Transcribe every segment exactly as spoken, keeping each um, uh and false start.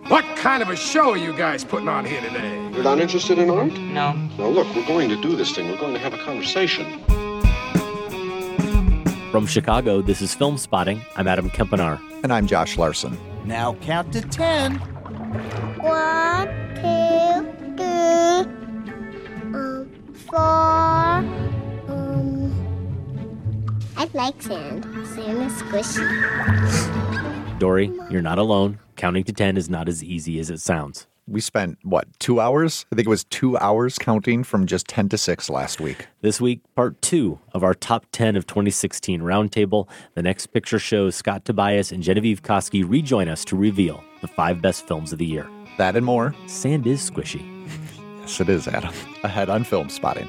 What kind of a show are you guys putting on here today? You're not interested in art? No. Now look, we're going to do this thing. We're going to have a conversation. From Chicago, this is Film Spotting. I'm Adam Kempenaar. And I'm Josh Larson. Now count to ten. One, two, three, um, four. Um, I like sand. Sand is squishy. Dory, you're not alone. Counting to ten is not as easy as it sounds. We spent, what, two hours? I think it was two hours counting from just ten to six last week. This week, part two of our top ten of twenty sixteen roundtable. The Next Picture Show's Scott Tobias and Genevieve Koski rejoin us to reveal the five best films of the year. That and more. Sand is squishy. Yes, it is, Adam. Ahead on Film Spotting.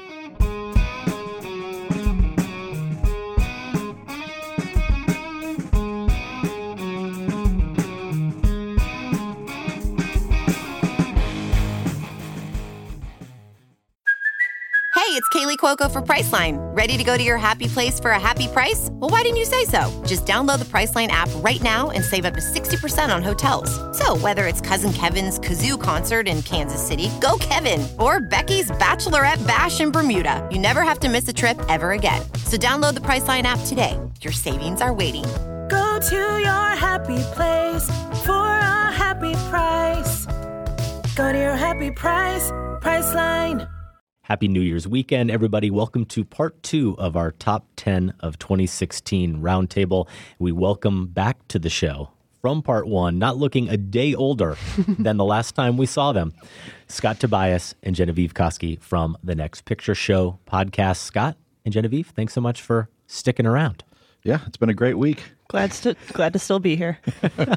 It's Kaylee Cuoco for Priceline. Ready to go to your happy place for a happy price? Well, why didn't you say so? Just download the Priceline app right now and save up to sixty percent on hotels. So whether it's Cousin Kevin's Kazoo Concert in Kansas City, go Kevin, or Becky's Bachelorette Bash in Bermuda, you never have to miss a trip ever again. So download the Priceline app today. Your savings are waiting. Go to your happy place for a happy price. Go to your happy price, Priceline. Happy New Year's weekend, everybody. Welcome to part two of our top ten of twenty sixteen roundtable. We welcome back to the show from part one, not looking a day older than the last time we saw them, Scott Tobias and Genevieve Koski from the Next Picture Show podcast. Scott and Genevieve, thanks so much for sticking around. Yeah, it's been a great week. Glad to, glad to still be here.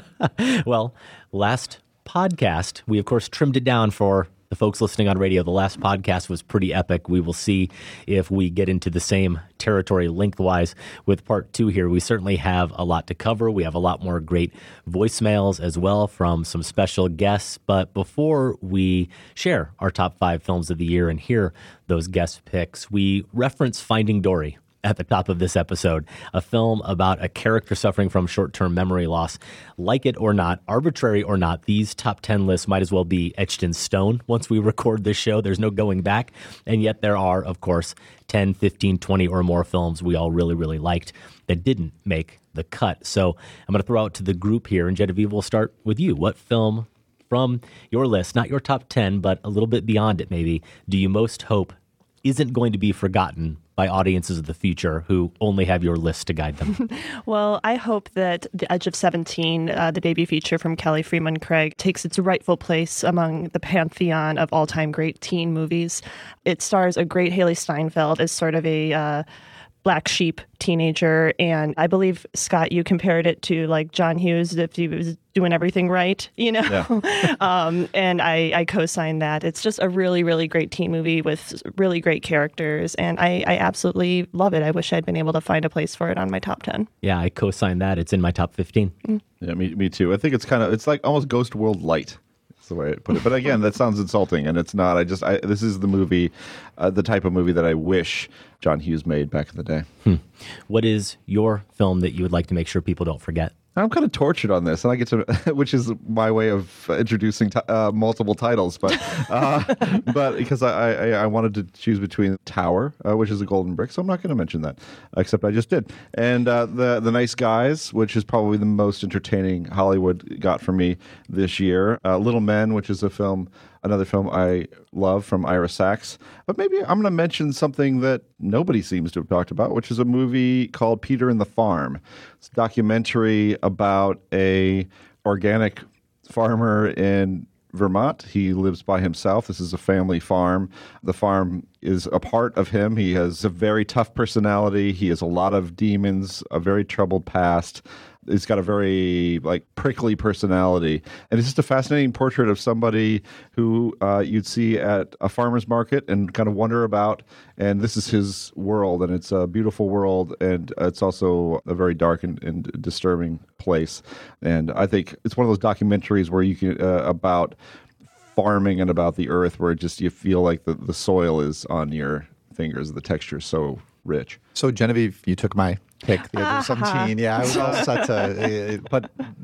Well, last podcast, we of course trimmed it down for the folks listening on radio. The last podcast was pretty epic. We will see if we get into the same territory lengthwise with part two here. We certainly have a lot to cover. We have a lot more great voicemails as well from some special guests. But before we share our top five films of the year and hear those guest picks, we reference Finding Dory at the top of this episode, a film about a character suffering from short-term memory loss. Like it or not, arbitrary or not, these top ten lists might as well be etched in stone once we record this show. There's no going back. And yet there are, of course, ten, fifteen, twenty or more films we all really, really liked that didn't make the cut. So I'm going to throw out to the group here, and Genevieve, we'll start with you. What film from your list, not your top ten, but a little bit beyond it maybe, do you most hope isn't going to be forgotten by audiences of the future who only have your list to guide them? Well, I hope that The Edge of seventeen, uh, the debut feature from Kelly Fremon Craig, takes its rightful place among the pantheon of all-time great teen movies. It stars a great Haley Steinfeld as sort of a uh, black sheep teenager, and I believe, Scott, you compared it to like John Hughes if he was doing everything right, you know? Yeah. um, and I, I co-sign that. It's just a really, really great teen movie with really great characters, and I, I absolutely love it. I wish I'd been able to find a place for it on my top ten. Yeah, I co-sign that. It's in my top fifteen. Mm. Yeah, me, me too. I think it's kind of, it's like almost Ghost World light. The way I put it, but again, that sounds insulting, and it's not. I just, I, this is the movie, uh, the type of movie that I wish John Hughes made back in the day. Hmm. What is your film that you would like to make sure people don't forget? I'm kind of tortured on this, and I get to, which is my way of introducing t- uh, multiple titles, but uh, but because I, I I wanted to choose between Tower, uh, which is a Golden Brick, so I'm not going to mention that, except I just did, and uh, the the Nice Guys, which is probably the most entertaining Hollywood got for me this year. Uh, Little Men, which is a film. Another film I love from Ira Sachs. But maybe I'm going to mention something that nobody seems to have talked about, which is a movie called Peter and the Farm. It's a documentary about a organic farmer in Vermont. He lives by himself. This is a family farm. The farm is a part of him. He has a very tough personality. He has a lot of demons, a very troubled past. He's got a very like prickly personality, and it's just a fascinating portrait of somebody who uh, you'd see at a farmer's market and kind of wonder about. And this is his world, and it's a beautiful world, and it's also a very dark and, and disturbing place. And I think it's one of those documentaries where you can uh, about farming and about the earth, where it just you feel like the, the soil is on your fingers. The texture is so rich. So Genevieve, you took my pick, the other seventeen. Yeah, I was all set to. Uh, but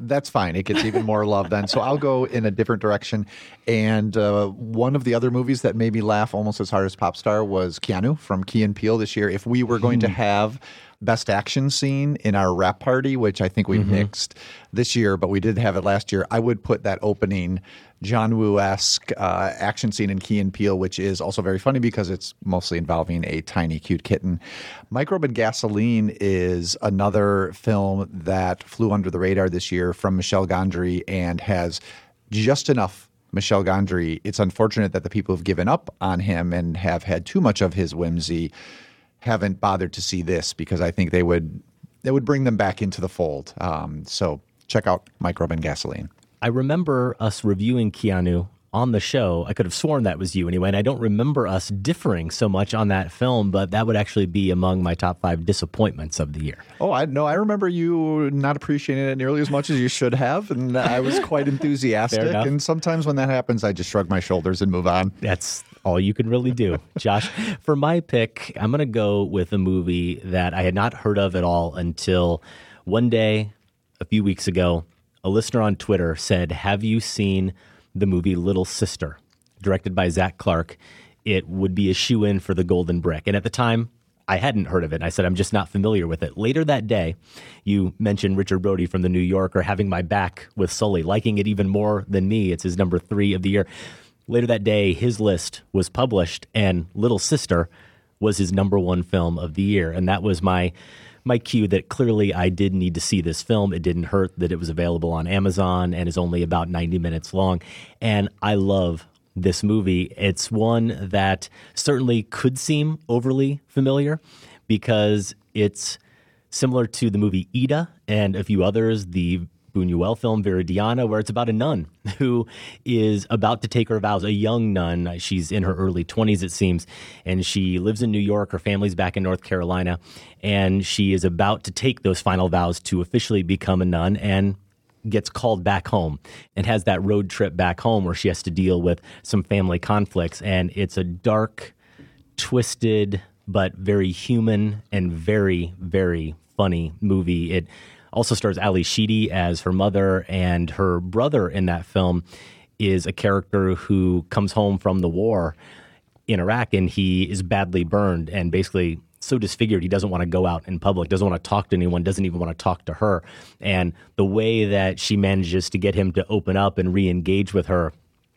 that's fine. It gets even more love then. So I'll go in a different direction. And uh, one of the other movies that made me laugh almost as hard as Popstar was Keanu from Key and Peele this year. If we were going to have Best Action Scene in our wrap party, which I think we mm-hmm. mixed this year, but we did have it last year, I would put that opening John Woo-esque uh, action scene in Key and Peele, which is also very funny because it's mostly involving a tiny, cute kitten. Microbe and Gasoline is another film that flew under the radar this year from Michel Gondry and has just enough Michel Gondry. It's unfortunate that the people who've given up on him and have had too much of his whimsy haven't bothered to see this, because I think they would they would bring them back into the fold. Um, so check out Microbe and Gasoline. I remember us reviewing Keanu on the show. I could have sworn that was you anyway, and I don't remember us differing so much on that film, but that would actually be among my top five disappointments of the year. Oh, I no, I remember you not appreciating it nearly as much as you should have, and I was quite enthusiastic. And sometimes when that happens, I just shrug my shoulders and move on. That's all you can really do. Josh, for my pick, I'm going to go with a movie that I had not heard of at all until one day a few weeks ago. A listener on Twitter said, "Have you seen the movie Little Sister, directed by Zach Clark? It would be a shoe-in for the Golden Brick." And at the time, I hadn't heard of it. I said, I'm just not familiar with it. Later that day, you mentioned Richard Brody from The New Yorker having my back with Sully, liking it even more than me. It's his number three of the year. Later that day, his list was published, and Little Sister was his number one film of the year. And that was my my cue that clearly I did need to see this film. It didn't hurt that it was available on Amazon and is only about ninety minutes long. And I love this movie. It's one that certainly could seem overly familiar because it's similar to the movie Ida and a few others, the Buñuel film Viridiana, where it's about a nun who is about to take her vows, a young nun. She's in her early twenties, it seems, and she lives in New York. Her family's back in North Carolina, and she is about to take those final vows to officially become a nun and gets called back home and has that road trip back home where she has to deal with some family conflicts. And it's a dark, twisted, but very human and very, very funny movie. It also stars Ali Sheedy as her mother, and her brother in that film is a character who comes home from the war in Iraq, and he is badly burned and basically so disfigured he doesn't want to go out in public, doesn't want to talk to anyone, doesn't even want to talk to her. And the way that she manages to get him to open up and re-engage with her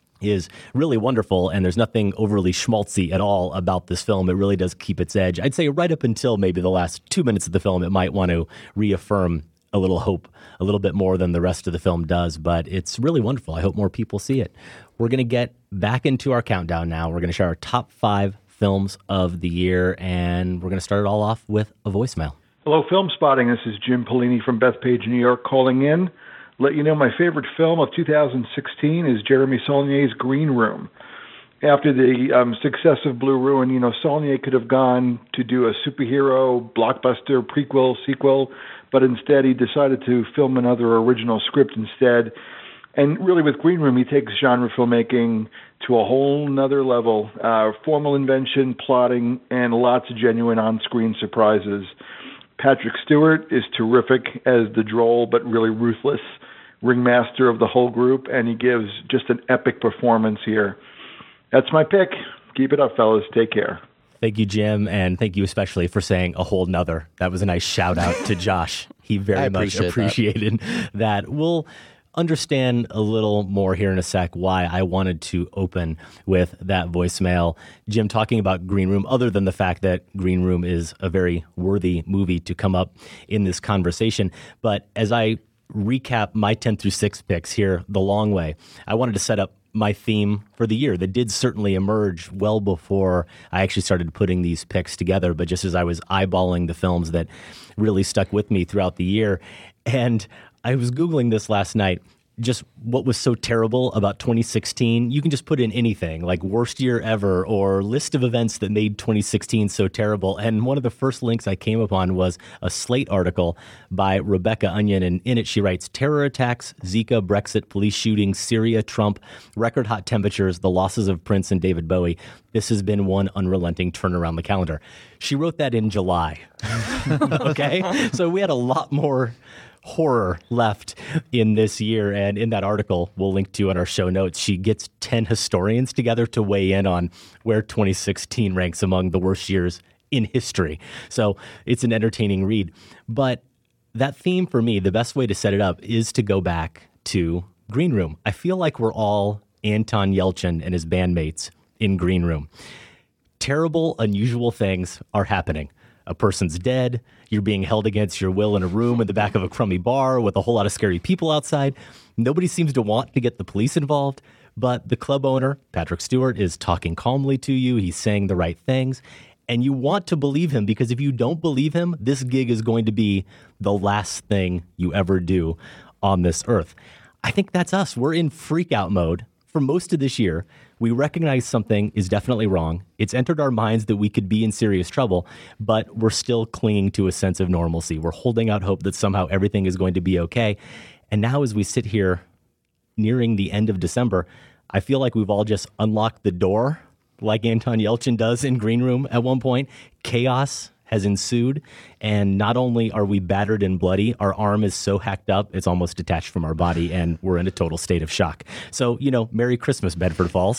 is really wonderful, and there's nothing overly schmaltzy at all about this film. It really does keep its edge. I'd say right up until maybe the last two minutes of the film, it might want to reaffirm a little hope, a little bit more than the rest of the film does, but it's really wonderful. I hope more people see it. We're going to get back into our countdown now. We're going to share our top five films of the year, and we're going to start it all off with a voicemail. Hello, Film Spotting. This is Jim Polini from Bethpage, New York, calling in. Let you know my favorite film of two thousand sixteen is Jeremy Saulnier's Green Room. After the um, success of Blue Ruin, you know, Saulnier could have gone to do a superhero, blockbuster, prequel, sequel, but instead he decided to film another original script instead. And really with Green Room, he takes genre filmmaking to a whole nother level. Uh, formal invention, plotting, and lots of genuine on-screen surprises. Patrick Stewart is terrific as the droll but really ruthless ringmaster of the whole group, and he gives just an epic performance here. That's my pick. Keep it up, fellas. Take care. Thank you, Jim, and thank you especially for saying a whole nother. That was a nice shout out to Josh. He very I much appreciate appreciated that. that. We'll understand a little more here in a sec why I wanted to open with that voicemail. Jim talking about Green Room, other than the fact that Green Room is a very worthy movie to come up in this conversation. But as I recap my ten through six picks here the long way, I wanted to set up my theme for the year that did certainly emerge well before I actually started putting these picks together, but just as I was eyeballing the films that really stuck with me throughout the year. And I was Googling this last night, just what was so terrible about twenty sixteen. You can just put in anything like worst year ever or list of events that made twenty sixteen so terrible. And one of the first links I came upon was a Slate article by Rebecca Onion. And in it, she writes, terror attacks, Zika, Brexit, police shootings, Syria, Trump, record hot temperatures, the losses of Prince and David Bowie. This has been one unrelenting turn around the calendar. She wrote that in July. Okay. So we had a lot more horror left in this year. And in that article we'll link to in our show notes, she gets ten historians together to weigh in on where twenty sixteen ranks among the worst years in history. So it's an entertaining read. But that theme for me, the best way to set it up is to go back to Green Room. I feel like we're all Anton Yelchin and his bandmates in Green Room. Terrible, unusual things are happening. A person's dead. You're being held against your will in a room in the back of a crummy bar with a whole lot of scary people outside. Nobody seems to want to get the police involved, but the club owner, Patrick Stewart, is talking calmly to you. He's saying the right things, and you want to believe him, because if you don't believe him, this gig is going to be the last thing you ever do on this earth. I think that's us. We're in freak out mode for most of this year. We recognize something is definitely wrong. It's entered our minds that we could be in serious trouble, but we're still clinging to a sense of normalcy. We're holding out hope that somehow everything is going to be okay. And now as we sit here nearing the end of December, I feel like we've all just unlocked the door like Anton Yelchin does in Green Room at one point. Chaos has ensued, and not only are we battered and bloody, our arm is so hacked up it's almost detached from our body, and we're in a total state of shock. So, you know, Merry Christmas, Bedford Falls.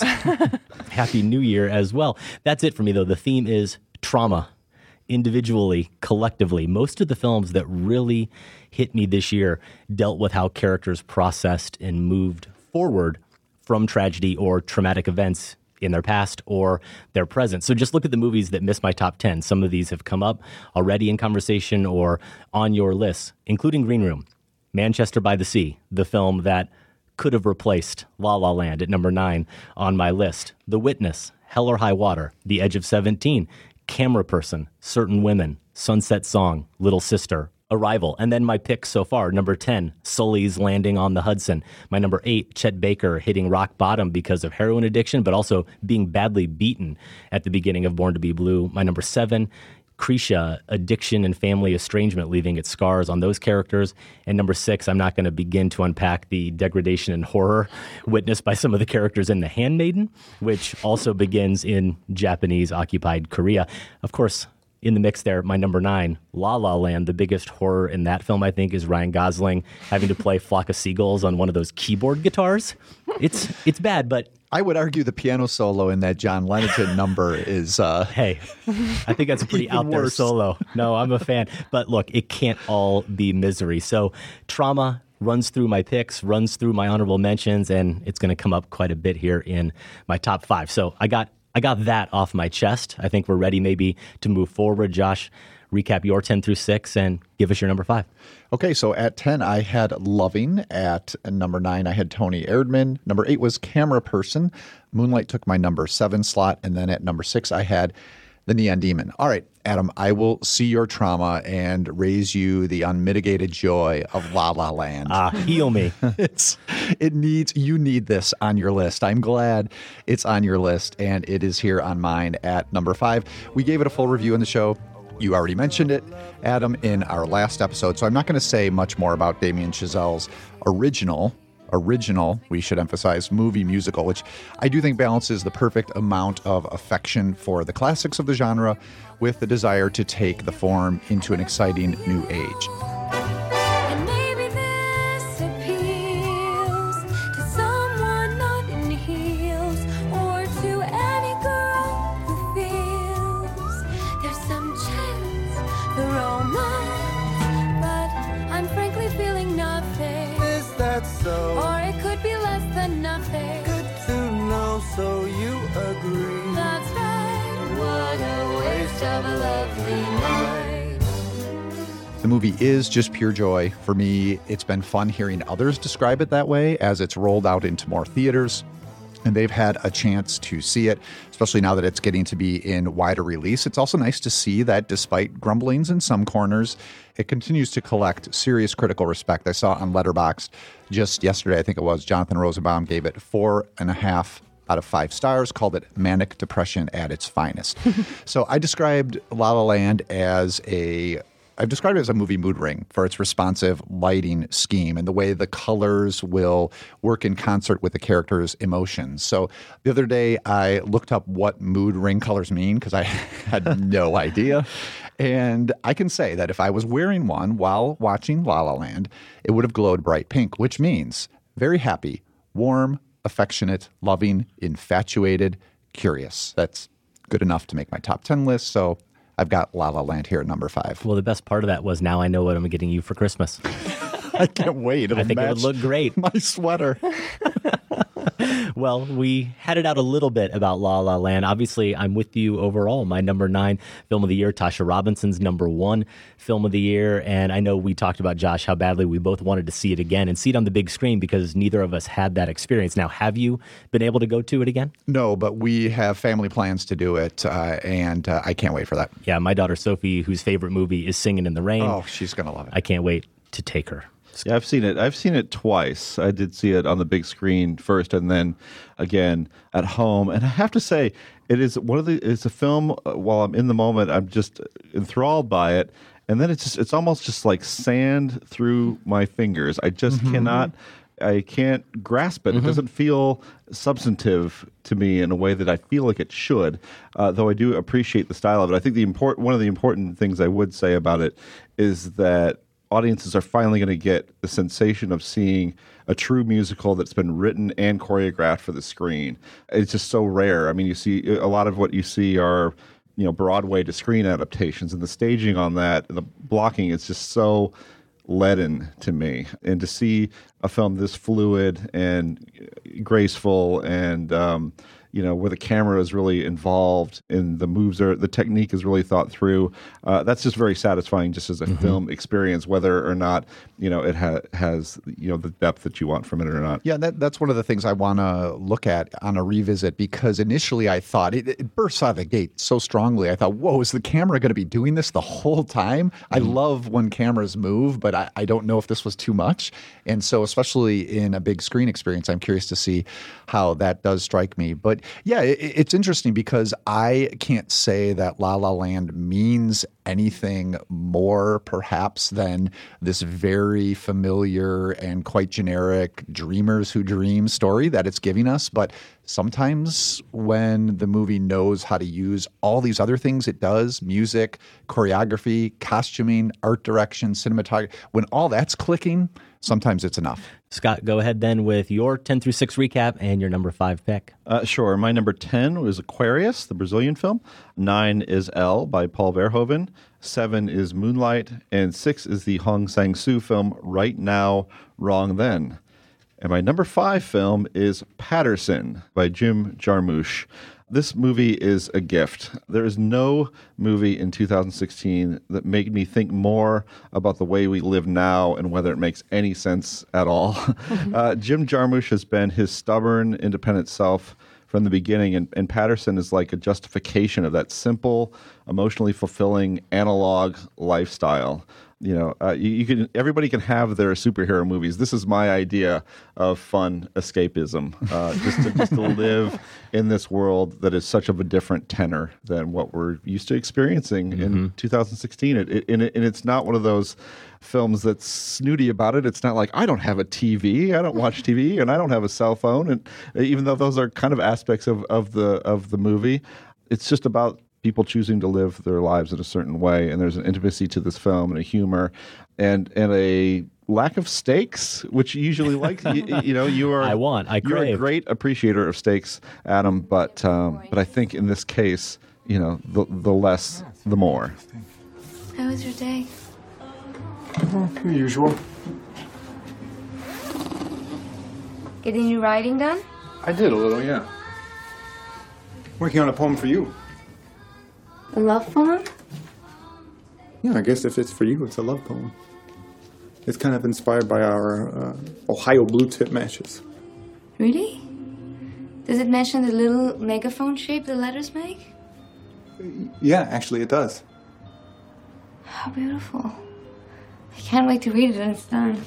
Happy New Year as well. That's it for me, though. The theme is trauma, individually, collectively. Most of the films that really hit me this year dealt with how characters processed and moved forward from tragedy or traumatic events in their past or their present. So just look at the movies that miss my top ten. Some of these have come up already in conversation or on your list, including Green Room, Manchester by the Sea, the film that could have replaced La La Land at number nine on my list. The Witness, Hell or High Water, The Edge of seventeen, Camera Person, Certain Women, Sunset Song, Little Sister, Arrival. And then my picks so far, number ten, Sully's Landing on the Hudson. My number eight, Chet Baker hitting rock bottom because of heroin addiction, but also being badly beaten at the beginning of Born to Be Blue. My number seven, Krisha, addiction and family estrangement, leaving its scars on those characters. And number six, I'm not going to begin to unpack the degradation and horror witnessed by some of the characters in The Handmaiden, which also begins in Japanese-occupied Korea. Of course, in the mix there, my number nine, La La Land. The biggest horror in that film, I think, is Ryan Gosling having to play Flock of Seagulls on one of those keyboard guitars. It's it's bad, but I would argue the piano solo in that John Lennon number is... Uh, hey, I think that's a pretty out there worse. solo. No, I'm a fan. But look, it can't all be misery. So trauma runs through my picks, runs through my honorable mentions, and it's going to come up quite a bit here in my top five. So I got I got that off my chest. I think we're ready maybe to move forward. Josh, recap your ten through six and give us your number five. Okay, so at ten, I had Loving. At number nine, I had Tony Erdmann. Number eight was Camera Person. Moonlight took my number seven slot. And then at number six, I had The Neon Demon. All right, Adam, I will see your trauma and raise you the unmitigated joy of La La Land. Ah, heal me. it's it needs you need this on your list. I'm glad it's on your list, and it is here on mine at number five. We gave it a full review in the show. You already mentioned it, Adam, in our last episode, so I'm not going to say much more about Damien Chazelle's original original, we should emphasize, movie musical, which I do think balances the perfect amount of affection for the classics of the genre with the desire to take the form into an exciting new age. And maybe this appeals to someone not in heels, or to any girl who feels there's some chance for romance, but I'm frankly feeling nothing. Is that so? Or it could be less than nothing. Good to know, so you agree. That's right. What a waste of a lovely night. The movie is just pure joy. For me, it's been fun hearing others describe it that way as it's rolled out into more theaters and they've had a chance to see it, especially now that it's getting to be in wider release. It's also nice to see that despite grumblings in some corners, it continues to collect serious critical respect. I saw on Letterboxd just yesterday, I think it was, Jonathan Rosenbaum gave it four and a half out of five stars, called it manic depression at its finest. So I described La La Land as a I've described it as a movie mood ring for its responsive lighting scheme and the way the colors will work in concert with the character's emotions. So the other day I looked up what mood ring colors mean because I had no idea. And I can say that if I was wearing one while watching La La Land, it would have glowed bright pink, which means very happy, warm, affectionate, loving, infatuated, curious. That's good enough to make my top ten list. So I've got La La Land here at number five. Well, the best part of that was now I know what I'm getting you for Christmas. I can't wait. It'll I think it would match look great. my sweater. Well, we had it out a little bit about La La Land. Obviously, I'm with you overall. My number nine film of the year, Tasha Robinson's number one film of the year. And I know we talked about, Josh, how badly we both wanted to see it again and see it on the big screen because neither of us had that experience. Now, have you been able to go to it again? No, but we have family plans to do it, uh, and uh, I can't wait for that. Yeah, my daughter Sophie, whose favorite movie is Singing in the Rain. Oh, she's going to love it. I can't wait to take her. Yeah, I've seen it. I've seen it twice. I did see it on the big screen first, and then again at home. And I have to say, it is one of the. It's a film. Uh, while I'm in the moment, I'm just enthralled by it, and then it's just. It's almost just like sand through my fingers. I just mm-hmm. cannot. I can't grasp it. Mm-hmm. It doesn't feel substantive to me in a way that I feel like it should. Uh, though I do appreciate the style of it. I think the important one of the important things I would say about it is that audiences are finally going to get the sensation of seeing a true musical that's been written and choreographed for the screen. It's just so rare. I mean, you see a lot of what you see are, you know, Broadway to screen adaptations, and the staging on that, the blocking is just so leaden to me. And to see a film this fluid and graceful and, um, you know, where the camera is really involved and the moves are, the technique is really thought through. Uh, that's just very satisfying just as a mm-hmm. film experience, whether or not, you know, it ha- has, you know, the depth that you want from it or not. Yeah, that, that's one of the things I want to look at on a revisit, because initially I thought it, it burst out of the gate so strongly. I thought, whoa, is the camera going to be doing this the whole time? Mm-hmm. I love when cameras move, but I, I don't know if this was too much. And so especially in a big screen experience, I'm curious to see how that does strike me. But yeah, it, it's interesting because I can't say that La La Land means anything more perhaps than this very familiar and quite generic dreamers who dream story that it's giving us. But sometimes when the movie knows how to use all these other things it does, music, choreography, costuming, art direction, cinematography, when all that's clicking, sometimes it's enough. Scott, go ahead then with your ten through six recap and your number five pick. Uh, sure. My number ten was Aquarius, the Brazilian film. Nine is Elle by Paul Verhoeven. Seven is Moonlight. And six is the Hong Sang-soo film Right Now, Wrong Then. And my number five film is Patterson by Jim Jarmusch. This movie is a gift. There is no movie in two thousand sixteen that made me think more about the way we live now and whether it makes any sense at all. Mm-hmm. Uh, Jim Jarmusch has been his stubborn, independent self from the beginning, and, and Patterson is like a justification of that simple, emotionally fulfilling, analog lifestyle. You know, uh, you, you can. Everybody can have their superhero movies. This is my idea of fun escapism, uh, just to just to live in this world that is such of a different tenor than what we're used to experiencing mm-hmm. in two thousand sixteen. It, it, and, it, and it's not one of those films that's snooty about it. It's not like, I don't have a T V, I don't watch T V, and I don't have a cell phone. And even though those are kind of aspects of, of the of the movie, it's just about people choosing to live their lives in a certain way, and there's an intimacy to this film and a humor and and a lack of stakes, which you usually like. you, you know, you are I want, I crave. You're a great appreciator of stakes, Adam, but um, but I think in this case, you know, the the less, the more. How was your day? The usual. Getting your writing done? I did a little, yeah. Working on a poem for you. A love poem? Yeah, I guess if it's for you, it's a love poem. It's kind of inspired by our uh, Ohio blue tip matches. Really? Does it mention the little megaphone shape the letters make? Yeah, actually it does. How beautiful. I can't wait to read it when it's done.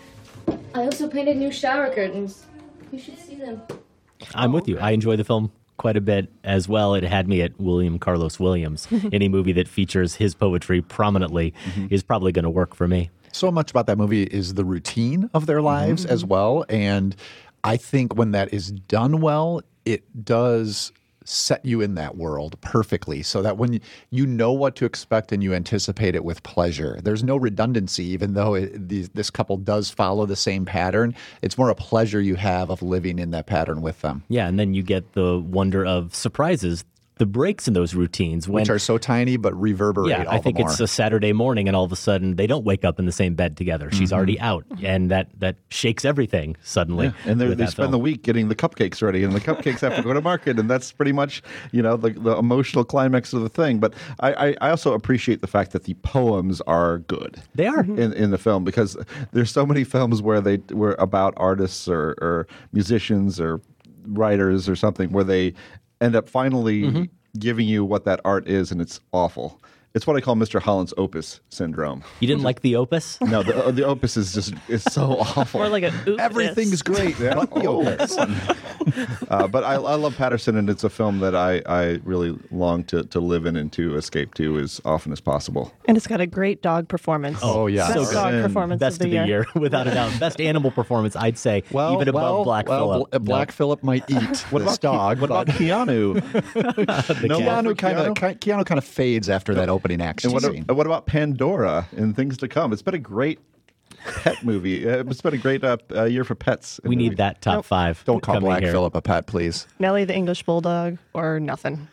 I also painted new shower curtains. You should see them. I'm with you. I enjoy the film quite a bit as well. It had me at William Carlos Williams. Any movie that features his poetry prominently mm-hmm. is probably going to work for me. So much about that movie is the routine of their lives mm-hmm. as well. And I think when that is done well, it does set you in that world perfectly so that when you, you know what to expect and you anticipate it with pleasure. There's no redundancy, even though it, the, this couple does follow the same pattern. It's more a pleasure you have of living in that pattern with them. Yeah, and then you get the wonder of surprises, the breaks in those routines. When, Which are so tiny but reverberate yeah, all I think the more. It's a Saturday morning and all of a sudden they don't wake up in the same bed together. She's mm-hmm. already out, and that, that shakes everything suddenly. Yeah. And they spend film. the week getting the cupcakes ready, and the cupcakes have to go to market, and that's pretty much, you know, the, the emotional climax of the thing. But I, I, I also appreciate the fact that the poems are good. They are. In, in the film, because there's so many films where they were about artists or, or musicians or writers or something where they end up finally mm-hmm. giving you what that art is, and it's awful. It's what I call Mister Holland's opus syndrome. You didn't like the opus? No, the, the opus is just is so awful. More like an oopus. Everything's great. Yeah. But the opus. uh, but I, I love Patterson, and it's a film that I, I really long to, to live in and to escape to as often as possible. And it's got a great dog performance. Oh, yeah. Best so dog good. performance Best of the, of the year. year, without a doubt. Best animal performance, I'd say, well, even above well, Black well, Phillip. Bl- Black no. Phillip might eat What this about dog. What about Keanu? no, Keanu kind of Keanu? Keanu kind of fades after that opening action And what, scene. what about Pandora and Things to Come? It's been a great pet movie. Uh, It's been a great uh, uh, year for pets. We need that top Nope. five. Don't call coming Black here. Phillip a pet, please. Nellie the English Bulldog or nothing.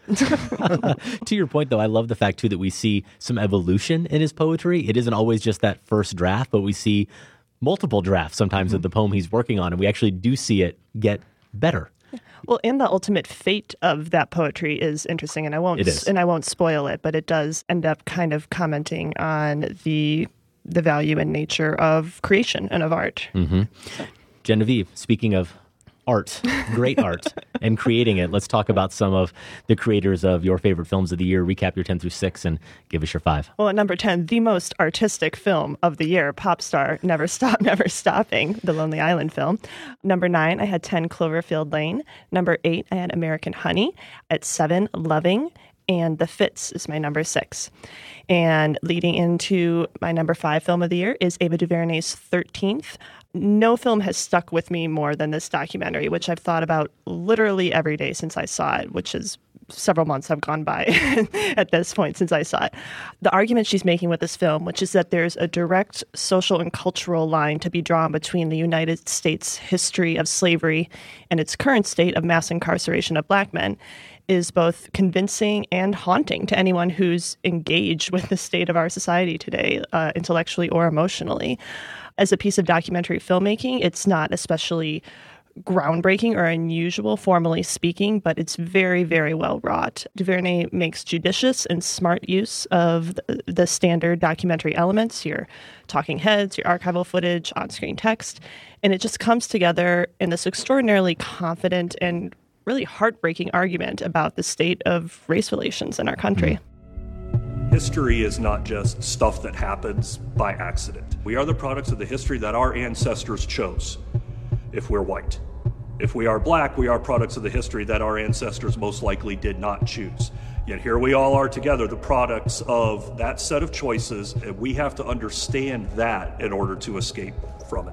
To your point, though, I love the fact, too, that we see some evolution in his poetry. It isn't always just that first draft, but we see multiple drafts sometimes mm-hmm. of the poem he's working on, and we actually do see it get better. Well, and the ultimate fate of that poetry is interesting, and I won't It is. and I won't spoil it, but it does end up kind of commenting on the the value and nature of creation and of art. Mm-hmm. Genevieve, speaking of art, great art, and creating it, let's talk about some of the creators of your favorite films of the year. Recap your ten through six and give us your five. Well, at number ten, the most artistic film of the year, Pop Star, Never Stop, Never Stopping, the Lonely Island film. Number nine, I had ten, Cloverfield Lane. Number eight, I had American Honey. At seven, Loving. And The Fits is my number six. And leading into my number five film of the year is Ava DuVernay's thirteenth. No film has stuck with me more than this documentary, which I've thought about literally every day since I saw it, which is several months have gone by at this point since I saw it. The argument she's making with this film, which is that there's a direct social and cultural line to be drawn between the United States history of slavery and its current state of mass incarceration of black men, is both convincing and haunting to anyone who's engaged with the state of our society today, uh, intellectually or emotionally. As a piece of documentary filmmaking, it's not especially groundbreaking or unusual, formally speaking, but it's very, very well wrought. DuVernay makes judicious and smart use of the, the standard documentary elements, your talking heads, your archival footage, on-screen text, and it just comes together in this extraordinarily confident and really heartbreaking argument about the state of race relations in our country. History is not just stuff that happens by accident. We are the products of the history that our ancestors chose, if we're white. If we are black, we are products of the history that our ancestors most likely did not choose. Yet here we all are together, the products of that set of choices, and we have to understand that in order to escape from it.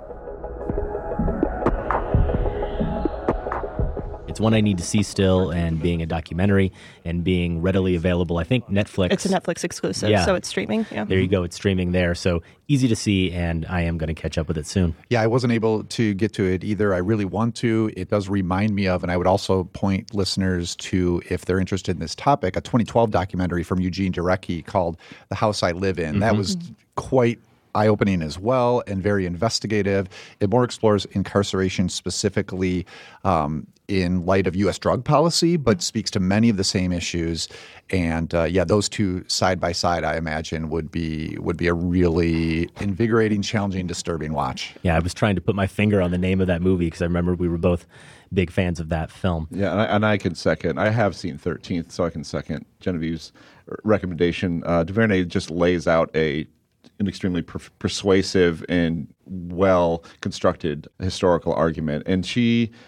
It's one I need to see still, and being a documentary and being readily available. I think Netflix. It's a Netflix exclusive, yeah. so it's streaming. Yeah. There you go. It's streaming there. So easy to see, and I am going to catch up with it soon. Yeah, I wasn't able to get to it either. I really want to. It does remind me of, and I would also point listeners to, if they're interested in this topic, a twenty twelve documentary from Eugene Jarecki called The House I Live In. Mm-hmm. That was quite eye-opening as well and very investigative. It more explores incarceration specifically um, in light of U S drug policy, but speaks to many of the same issues. And uh, yeah, those two side by side, I imagine, would be would be a really invigorating, challenging, disturbing watch. Yeah, I was trying to put my finger on the name of that movie because I remember we were both big fans of that film. Yeah, and I, and I can second. I have seen thirteenth, so I can second Genevieve's recommendation. Uh, DuVernay just lays out a an extremely per- persuasive and well constructed historical argument, and she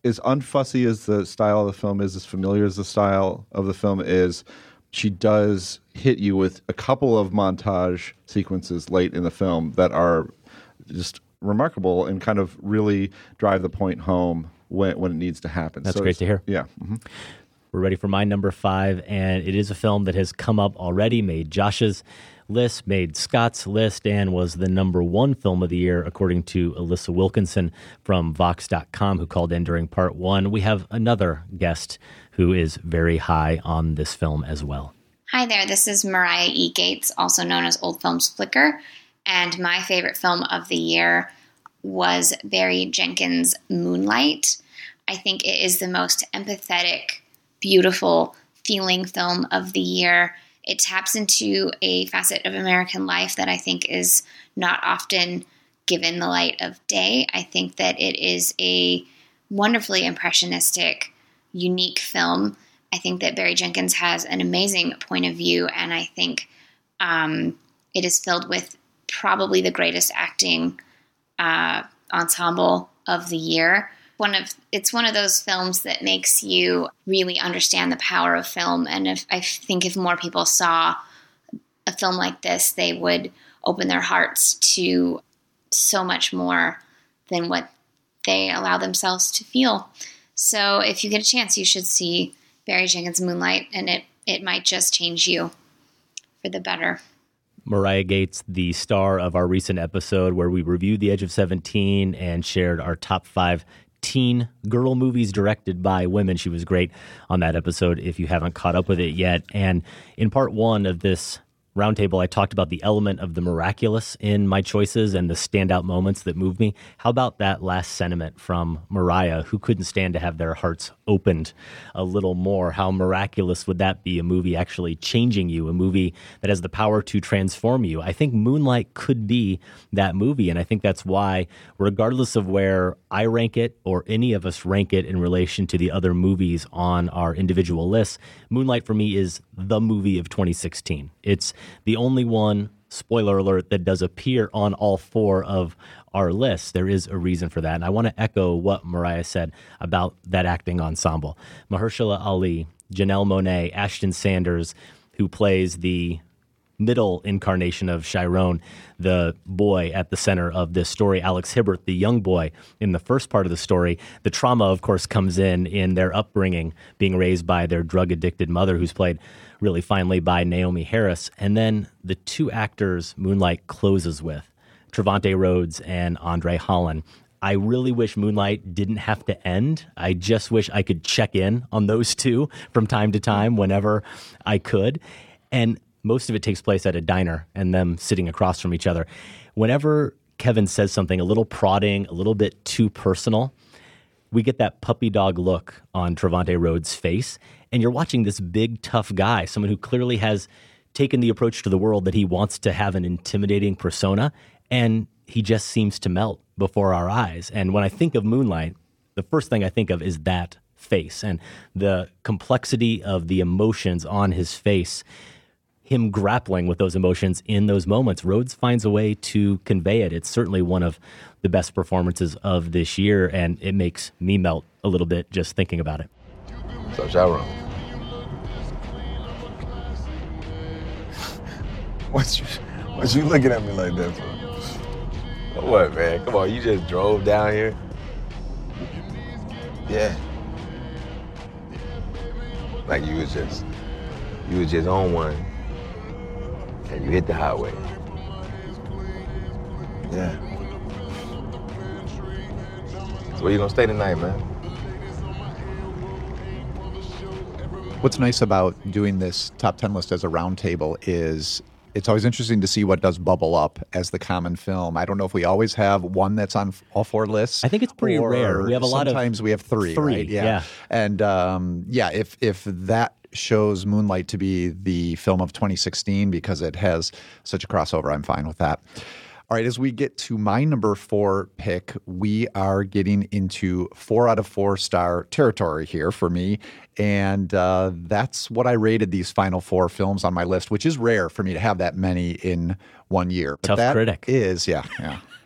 as unfussy as the style of the film is, as familiar as the style of the film is, she does hit you with a couple of montage sequences late in the film that are just remarkable and kind of really drive the point home when when it needs to happen. That's so great to hear. Yeah. Mm-hmm. We're ready for my number five, and it is a film that has come up already, made Josh's list, made Scott's list, and was the number one film of the year, according to Alyssa Wilkinson from Vox dot com, who called in during part one. We have another guest who is very high on this film as well. Hi there, this is Mariah E. Gates, also known as Old Films Flicker, and my favorite film of the year was Barry Jenkins' Moonlight. I think it is the most empathetic, beautiful, feeling film of the year. It taps into a facet of American life that I think is not often given the light of day. I think that it is a wonderfully impressionistic, unique film. I think that Barry Jenkins has an amazing point of view, and I think um, it is filled with probably the greatest acting uh, ensemble of the year. One of it's one of those films that makes you really understand the power of film, and if I think if more people saw a film like this, they would open their hearts to so much more than what they allow themselves to feel. So if you get a chance, you should see Barry Jenkins' Moonlight, and it, it might just change you for the better. Mariah Gates, the star of our recent episode where we reviewed The Edge of seventeen and shared our top five teen girl movies directed by women. She was great on that episode if you haven't caught up with it yet. And in part one of this roundtable, I talked about the element of the miraculous in my choices and the standout moments that moved me. How about that last sentiment from Mariah, who couldn't stand to have their hearts opened a little more? How miraculous would that be, a movie actually changing you, a movie that has the power to transform you? I think Moonlight could be that movie, and I think that's why, regardless of where I rank it or any of us rank it in relation to the other movies on our individual lists, Moonlight for me is the movie of twenty sixteen. It's the only one, spoiler alert, that does appear on all four of our lists. There is a reason for that. And I want to echo what Mariah said about that acting ensemble. Mahershala Ali, Janelle Monáe, Ashton Sanders, who plays the middle incarnation of Chiron, the boy at the center of this story. Alex Hibbert, the young boy in the first part of the story. The trauma, of course, comes in in their upbringing, being raised by their drug-addicted mother, who's played really finely by Naomi Harris. And then the two actors Moonlight closes with, Trevante Rhodes and Andre Holland. I really wish Moonlight didn't have to end. I just wish I could check in on those two from time to time whenever I could. And most of it takes place at a diner and them sitting across from each other. Whenever Kevin says something a little prodding, a little bit too personal, we get that puppy dog look on Trevante Rhodes' face. And you're watching this big, tough guy, someone who clearly has taken the approach to the world that he wants to have an intimidating persona, and he just seems to melt before our eyes. And when I think of Moonlight, the first thing I think of is that face and the complexity of the emotions on his face, him grappling with those emotions in those moments. Rhodes finds a way to convey it. It's certainly one of the best performances of this year, and it makes me melt a little bit just thinking about it. So, Chiron. What you, what you looking at me like that for? What, man? Come on, you just drove down here? Yeah. Like you was just, you was just on one, and you hit the highway. Yeah. So where you gonna stay tonight, man? What's nice about doing this top ten list as a roundtable is it's always interesting to see what does bubble up as the common film. I don't know if we always have one that's on all four lists. I think it's pretty rare. We have a lot of sometimes we have three. Three, right? yeah. yeah. And um, yeah, if if that shows Moonlight to be the film of twenty sixteen because it has such a crossover, I'm fine with that. All right, as we get to my number four pick, we are getting into four out of four star territory here for me. And uh, that's what I rated these final four films on my list, which is rare for me to have that many in one year. But Tough that critic. Is, yeah, yeah.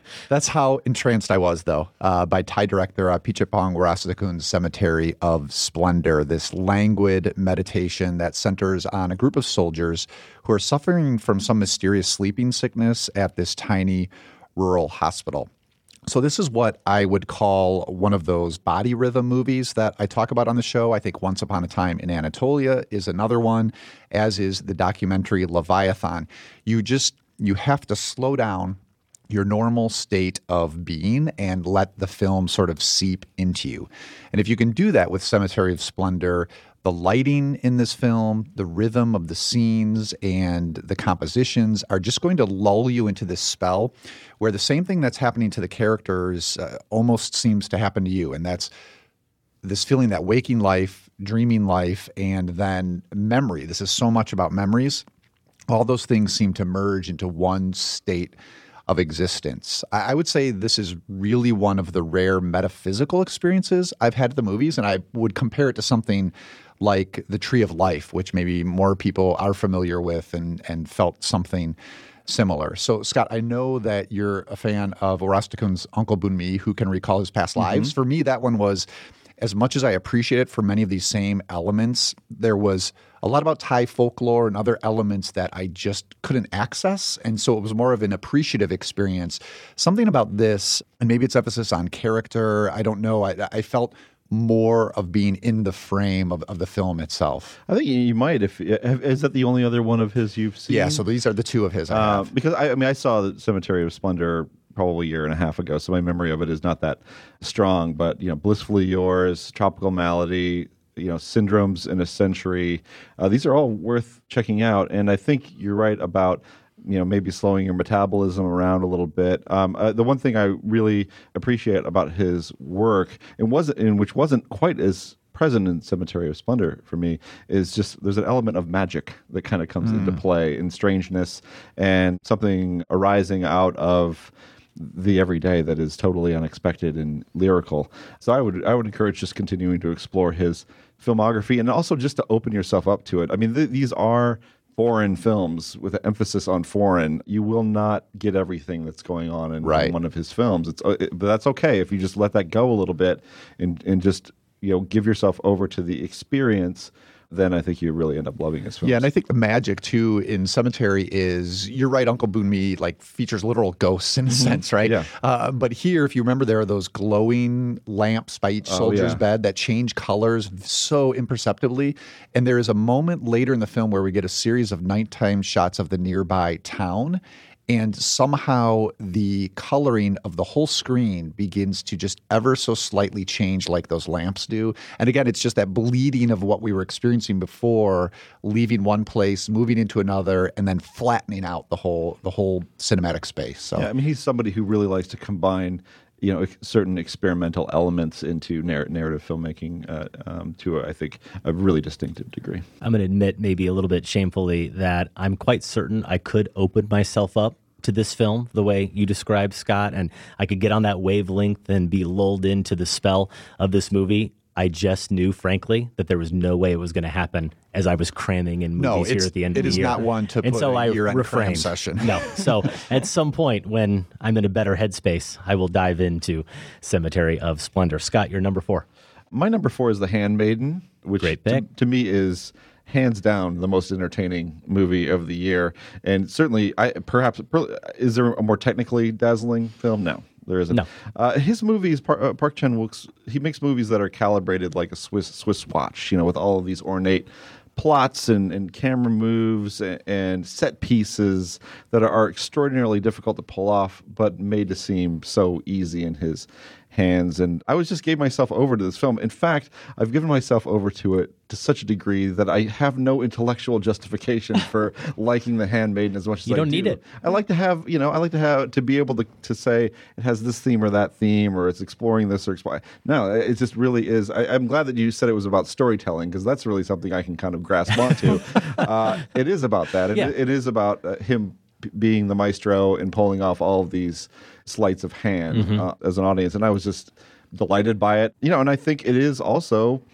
That's how entranced I was, though, uh, by Thai director uh, Pichapong Warasakun's Cemetery of Splendor, this languid meditation that centers on a group of soldiers who are suffering from some mysterious sleeping sickness at this tiny rural hospital. So this is what I would call one of those body rhythm movies that I talk about on the show. I think Once Upon a Time in Anatolia is another one, as is the documentary Leviathan. You just, you have to slow down your normal state of being and let the film sort of seep into you. And if you can do that with Cemetery of Splendor, the lighting in this film, the rhythm of the scenes, and the compositions are just going to lull you into this spell where the same thing that's happening to the characters uh, almost seems to happen to you. And that's this feeling that waking life, dreaming life, and then memory. This is so much about memories. All those things seem to merge into one state of existence. I would say this is really one of the rare metaphysical experiences I've had at the movies, and I would compare it to something like The Tree of Life, which maybe more people are familiar with and, and felt something similar. So, Scott, I know that you're a fan of Warasakun's Uncle Bunmi, Who Can Recall His Past Lives. Mm-hmm. For me, that one was, as much as I appreciate it for many of these same elements, there was a lot about Thai folklore and other elements that I just couldn't access. And so it was more of an appreciative experience. Something about this, and maybe it's emphasis on character, I don't know, I, I felt more of being in the frame of, of the film itself. I think you might. If is that the only other one of his you've seen? Yeah, so these are the two of his I uh, have. Because, I, I mean, I saw the Cemetery of Splendor probably a year and a half ago, so my memory of it is not that strong. But, you know, Blissfully Yours, Tropical Malady, you know, Syndromes in a Century, uh, these are all worth checking out. And I think you're right about, you know, maybe slowing your metabolism around a little bit. Um, uh, the one thing I really appreciate about his work, and wasn't, and which wasn't quite as present in Cemetery of Splendor for me, is just there's an element of magic that kind of comes mm. into play, and strangeness, and something arising out of the everyday that is totally unexpected and lyrical. So I would I would encourage just continuing to explore his filmography, and also just to open yourself up to it. I mean, th- these are foreign films with an emphasis on foreign. You will not get everything that's going on in, right. in one of his films. It's, it, but that's okay if you just let that go a little bit and and just, you know, give yourself over to the experience. Then I think you really end up loving his films. Yeah, and I think the magic, too, in Cemetery is, you're right, Uncle Bunmi, like, features literal ghosts in a mm-hmm. sense, right? Yeah. Uh, but here, if you remember, there are those glowing lamps by each oh, soldier's yeah. bed that change colors so imperceptibly. And there is a moment later in the film where we get a series of nighttime shots of the nearby town. And somehow the coloring of the whole screen begins to just ever so slightly change like those lamps do. And again, it's just that bleeding of what we were experiencing before, leaving one place, moving into another, and then flattening out the whole the whole cinematic space. So yeah, I mean, he's somebody who really likes to combine, you know, certain experimental elements into narr- narrative filmmaking uh, um, to, I think, a really distinctive degree. I'm going to admit, maybe a little bit shamefully, that I'm quite certain I could open myself up to this film the way you described, Scott, and I could get on that wavelength and be lulled into the spell of this movie. I just knew, frankly, that there was no way it was going to happen as I was cramming in movies no, here at the end of the year. It is not one to and put so a I year-end cram refrained. session. No. So at some point when I'm in a better headspace, I will dive into Cemetery of Splendor. Scott, you're number four. My number four is The Handmaiden, which Great pick. To, to me is hands down the most entertaining movie of the year. And certainly, I perhaps, is there a more technically dazzling film? No. There isn't. No. Uh, his movies, Park, uh, Park Chan-wook's, he makes movies that are calibrated like a Swiss Swiss watch, you know, with all of these ornate plots and, and camera moves and, and set pieces that are, are extraordinarily difficult to pull off, but made to seem so easy in his hands. And I was just gave myself over to this film. In fact, I've given myself over to it to such a degree that I have no intellectual justification for liking The Handmaiden as much as you don't I do. need it. I like to have, you know, I like to have to be able to to say it has this theme or that theme, or it's exploring this or exploring. No, it just really is. I, I'm glad that you said it was about storytelling, because that's really something I can kind of grasp onto. uh, it is about that. It, Yeah. it is about uh, him p- being the maestro and pulling off all of these sleights of hand Mhm. uh, as an audience, and I was just delighted by it. You know, and I think it is also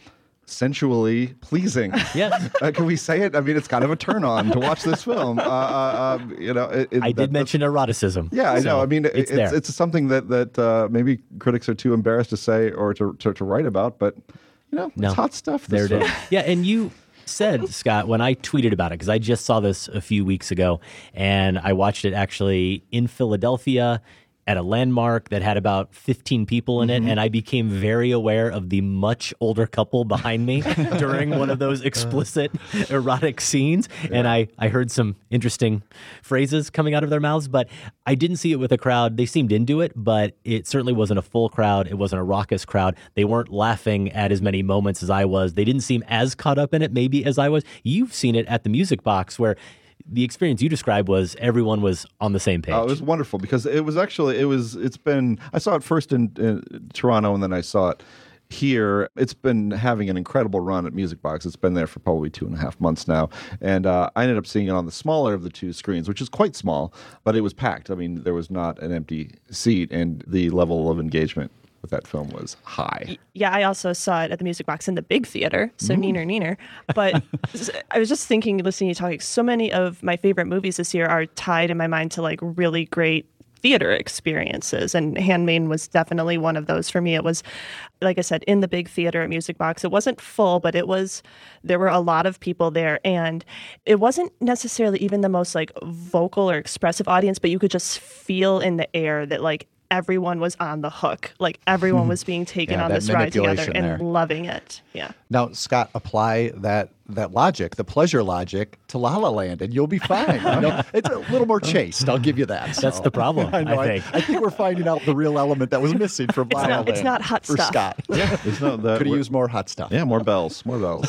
sensually pleasing. Yes. Uh, can we say it? I mean, it's kind of a turn on to watch this film. Uh, uh, um, you know, it, it, I did that, mention eroticism. Yeah, I so know. I mean, it's it's there. it's something that that uh, maybe critics are too embarrassed to say or to to, to write about, but you know, No. it's hot stuff. There This it is. film. Yeah, and you said, Scott, when I tweeted about it, because I just saw this a few weeks ago, and I watched it actually in Philadelphia at a landmark that had about fifteen people in it, Mm-hmm. and I became very aware of the much older couple behind me during one of those explicit erotic scenes, and I, I heard some interesting phrases coming out of their mouths, but I didn't see it with a crowd. They seemed into it, but it certainly wasn't a full crowd. It wasn't a raucous crowd. They weren't laughing at as many moments as I was. They didn't seem as caught up in it maybe as I was. You've seen it at the Music Box where the experience you described was everyone was on the same page. Oh, it was wonderful because it was actually it was it's been I saw it first in, in Toronto and then I saw it here. It's been having an incredible run at Music Box. It's been there for probably two and a half months now, and uh, I ended up seeing it on the smaller of the two screens, which is quite small, but it was packed. I mean, there was not an empty seat, and the level of engagement with that film was high. Yeah, I also saw it at the Music Box in the big theater, so Ooh. neener, neener. But I was just thinking, listening to you talking, so many of my favorite movies this year are tied in my mind to like really great theater experiences, and Handmaiden was definitely one of those for me. It was, like I said, in the big theater at Music Box. It wasn't full, but it was, there were a lot of people there, and it wasn't necessarily even the most like vocal or expressive audience, but you could just feel in the air that like everyone was on the hook. Like everyone was being taken Yeah, on that this ride together manipulation and there. loving it. Yeah. Now, Scott, apply that that logic, the pleasure logic, to La La Land, and you'll be fine. You know, it's a little more chaste. I'll give you that. That's so. the problem, I, know, I think. I, think we're finding out the real element that was missing from La La not- Land. it's not hot for stuff. Scott. Yeah, it's not that. Could have used more hot stuff. Yeah, more bells, more bells.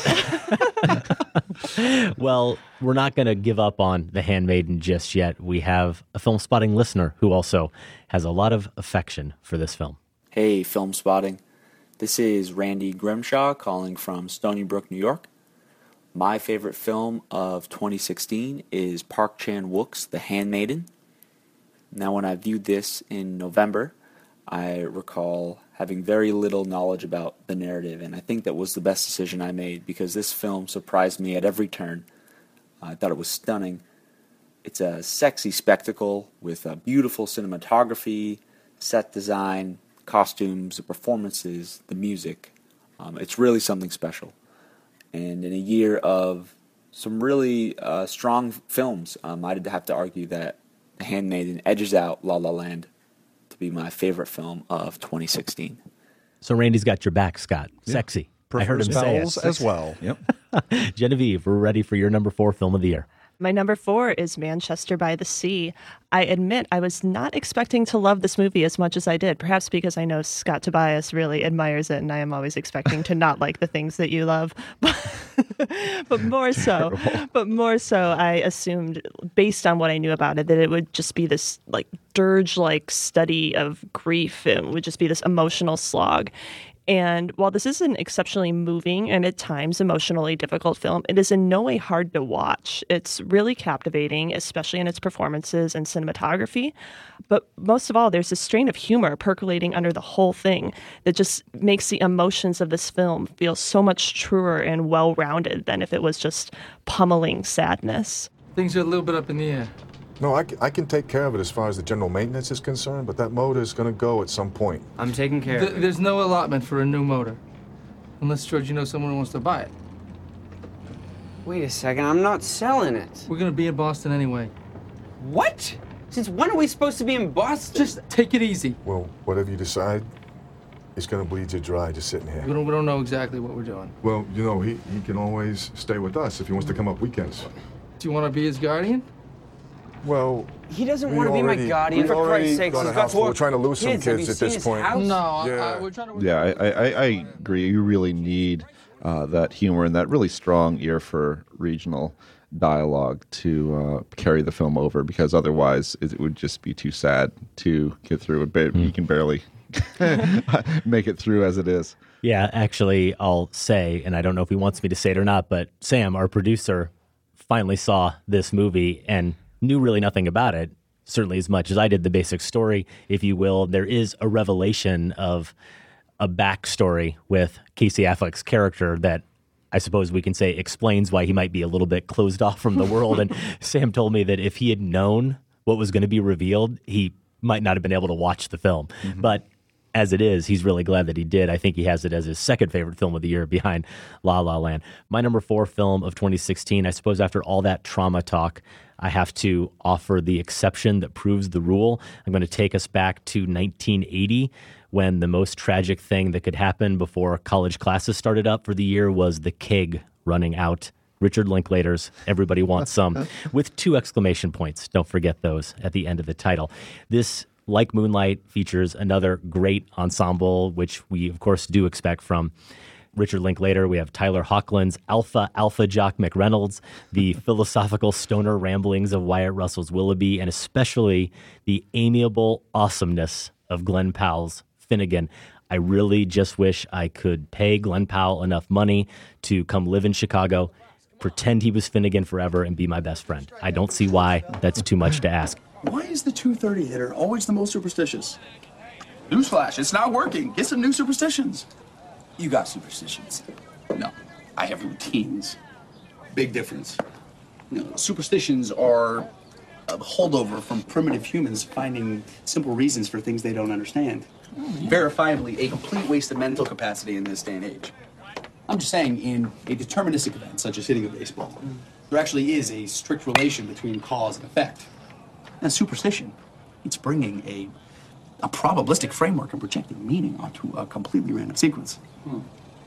Well, we're not going to give up on The Handmaiden just yet. We have a Film Spotting listener who also has a lot of affection for this film. Hey, Film Spotting. This is Randy Grimshaw calling from Stony Brook, New York. My favorite film of twenty sixteen is Park Chan-wook's The Handmaiden. Now, when I viewed this in November, I recall having very little knowledge about the narrative, and I think that was the best decision I made because this film surprised me at every turn. I thought it was stunning. It's a sexy spectacle with a beautiful cinematography, set design, costumes, the performances, the music. Um, it's really something special. And in a year of some really uh, strong films, um, I'd have to argue that The Handmaiden edges out La La Land to be my favorite film of twenty sixteen. So Randy's got your back, Scott. Sexy. I heard him Prefers say bells it. as well. Yep. Genevieve, we're ready for your number four film of the year. My number four is Manchester by the Sea. I admit I was not expecting to love this movie as much as I did, perhaps because I know Scott Tobias really admires it, and I am always expecting to not like the things that you love. But, but more so, but more so, I assumed, based on what I knew about it, that it would just be this like dirge-like study of grief, and would just be this emotional slog. And while this is an exceptionally moving and at times emotionally difficult film, it is in no way hard to watch. It's really captivating, especially in its performances and cinematography. But most of all, there's a strain of humor percolating under the whole thing that just makes the emotions of this film feel so much truer and well-rounded than if it was just pummeling sadness. Things are a little bit up in the air. No, I, c- I can take care of it as far as the general maintenance is concerned, but that motor is going to go at some point. I'm taking care of Th- it. There's no allotment for a new motor. Unless, George, you know someone who wants to buy it. Wait a second, I'm not selling it. We're gonna be in Boston anyway. What? Since when are we supposed to be in Boston? Just take it easy. Well, whatever you decide, it's going to bleed you dry just sitting here. We don't, we don't know exactly what we're doing. Well, you know, he, he can always stay with us if he wants to come up weekends. Do you want to be his guardian? Well, He doesn't we want to be my already- guardian, we for already Christ's sake. got He's a got house full. four We're trying to lose some kids. Have kids you at seen this his point. house? No, I, Yeah. I, we're trying to... Yeah, I, I, I agree. You really need uh, that humor and that really strong ear for regional dialogue to uh, carry the film over, because otherwise it would just be too sad to get through it. But you can barely make it through as it is. Yeah, actually, I'll say, and I don't know if he wants me to say it or not, but Sam, our producer, finally saw this movie and knew really nothing about it, certainly as much as I did the basic story, if you will. There is a revelation of a backstory with Casey Affleck's character that I suppose we can say explains why he might be a little bit closed off from the world. And Sam told me that if he had known what was going to be revealed, he might not have been able to watch the film. Mm-hmm. But as it is, he's really glad that he did. I think he has it as his second favorite film of the year behind La La Land. My number four film of twenty sixteen, I suppose after all that trauma talk, I have to offer the exception that proves the rule. I'm going to take us back to nineteen eighty, when the most tragic thing that could happen before college classes started up for the year was the keg running out. Richard Linklater's Everybody Wants Some, with two exclamation points. Don't forget those at the end of the title. This, like Moonlight, features another great ensemble, which we, of course, do expect from Richard Linklater. We have Tyler Hoechlin's Alpha Alpha Jock McReynolds, the philosophical stoner ramblings of Wyatt Russell's Willoughby, and especially the amiable awesomeness of Glenn Powell's Finnegan. I really just wish I could pay Glenn Powell enough money to come live in Chicago, pretend he was Finnegan forever, and be my best friend. I don't see why that's too much to ask. Why is the two thirty hitter always the most superstitious? Newsflash, it's not working. Get some new superstitions. You got superstitions. No, I have routines. Big difference. You know, superstitions are a holdover from primitive humans finding simple reasons for things they don't understand. Verifiably a complete waste of mental capacity in this day and age. I'm just saying, in a deterministic event, such as hitting a baseball, there actually is a strict relation between cause and effect. And superstition, it's bringing a, a probabilistic framework and projecting meaning onto a completely random sequence. Hmm.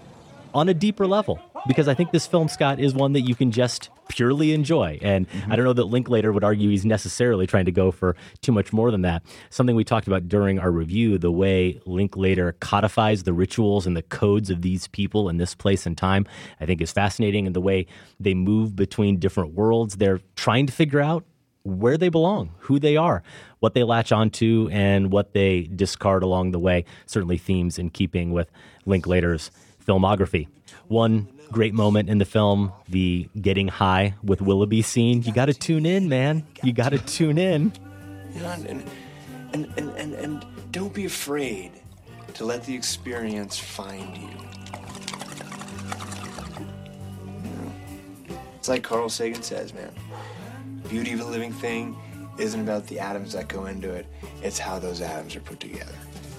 On a deeper level, because I think this film, Scott, is one that you can just purely enjoy. And mm-hmm. I don't know that Linklater would argue he's necessarily trying to go for too much more than that. Something we talked about during our review, the way Linklater codifies the rituals and the codes of these people in this place and time, I think is fascinating. And the way they move between different worlds, they're trying to figure out where they belong, who they are, what they latch onto, and what they discard along the way. Certainly themes in keeping with Linklater's filmography. One great moment in the film, the getting high with Willoughby scene. You got to tune in, man. You got to tune in. You know, and, and, and, and, and don't be afraid to let the experience find you. You know, it's like Carl Sagan says, man. Beauty of a living thing isn't about the atoms that go into it. It's how those atoms are put together.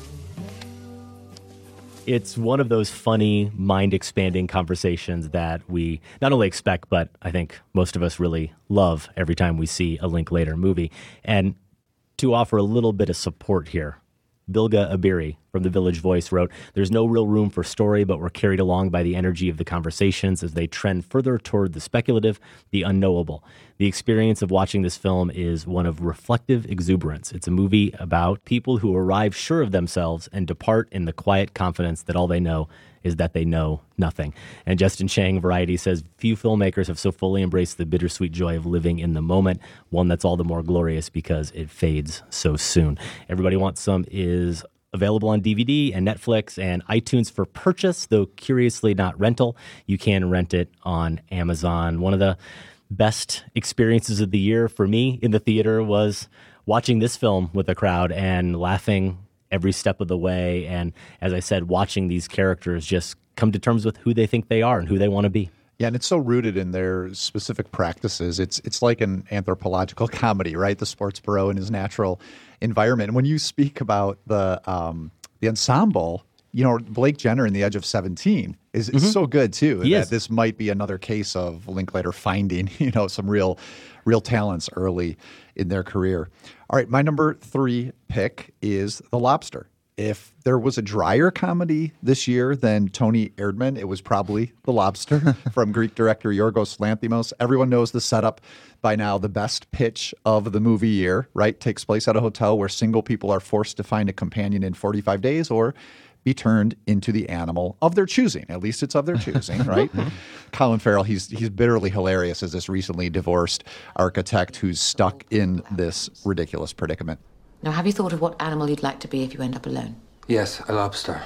It's one of those funny, mind-expanding conversations that we not only expect, but I think most of us really love every time we see a Linklater movie. And to offer a little bit of support here, Bilga Abiri from The Village Voice wrote, "There's no real room for story, but we're carried along by the energy of the conversations as they trend further toward the speculative, the unknowable. The experience of watching this film is one of reflective exuberance. It's a movie about people who arrive sure of themselves and depart in the quiet confidence that all they know is that they know nothing." And Justin Chang, Variety, says, "Few filmmakers have so fully embraced the bittersweet joy of living in the moment, one that's all the more glorious because it fades so soon." Everybody Wants Some is available on D V D and Netflix and iTunes for purchase, though curiously not rental. You can rent it on Amazon. One of the best experiences of the year for me in the theater was watching this film with a crowd and laughing every step of the way. And as I said, watching these characters just come to terms with who they think they are and who they want to be. Yeah, and it's so rooted in their specific practices. It's it's like an anthropological comedy, right? The sports bro in his natural environment. And when you speak about the um, the ensemble, you know, Blake Jenner in The Edge of seventeen is, is mm-hmm. so good too. He that is. This might be another case of Linklater finding, you know, some real real talents early in their career. All right, my number three pick is The Lobster. If there was a drier comedy this year than Tony Erdmann, it was probably The Lobster from Greek director Yorgos Lanthimos. Everyone knows the setup by now. The best pitch of the movie year, right, takes place at a hotel where single people are forced to find a companion in forty-five days or be turned into the animal of their choosing. At least it's of their choosing, right? Colin Farrell, he's he's bitterly hilarious as this recently divorced architect who's stuck in this ridiculous predicament. Now, have you thought of what animal you'd like to be if you end up alone? Yes, a lobster.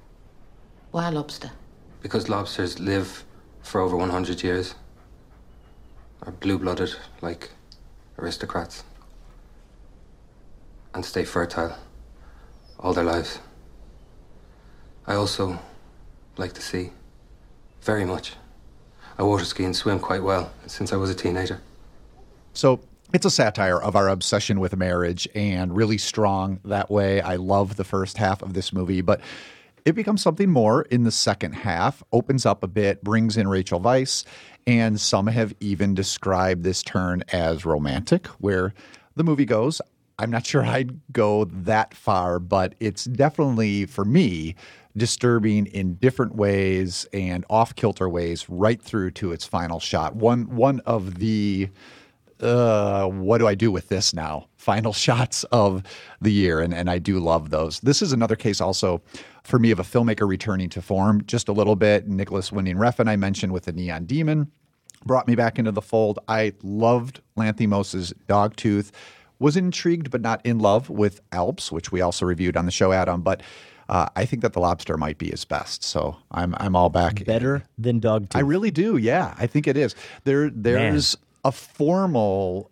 Why a lobster? Because lobsters live for over one hundred years. Are blue-blooded, like aristocrats. And stay fertile all their lives. I also like the sea. Very much. I water ski and swim quite well since I was a teenager. So it's a satire of our obsession with marriage, and really strong that way. I love the first half of this movie, but it becomes something more in the second half, opens up a bit, brings in Rachel Weisz, and some have even described this turn as romantic, where the movie goes. I'm not sure I'd go that far, but it's definitely, for me, disturbing in different ways and off-kilter ways right through to its final shot. One one of the uh, what do I do with this now? Final shots of the year, and, and I do love those. This is another case also for me of a filmmaker returning to form just a little bit. Nicholas Winding Refn, I mentioned with The Neon Demon, brought me back into the fold. I loved Lanthimos' Dogtooth, was intrigued but not in love with Alps, which we also reviewed on the show, Adam, but uh, I think that The Lobster might be his best, so I'm I'm all back. Better than Dogtooth. I really do, yeah. I think it is. There There's Man. a formal,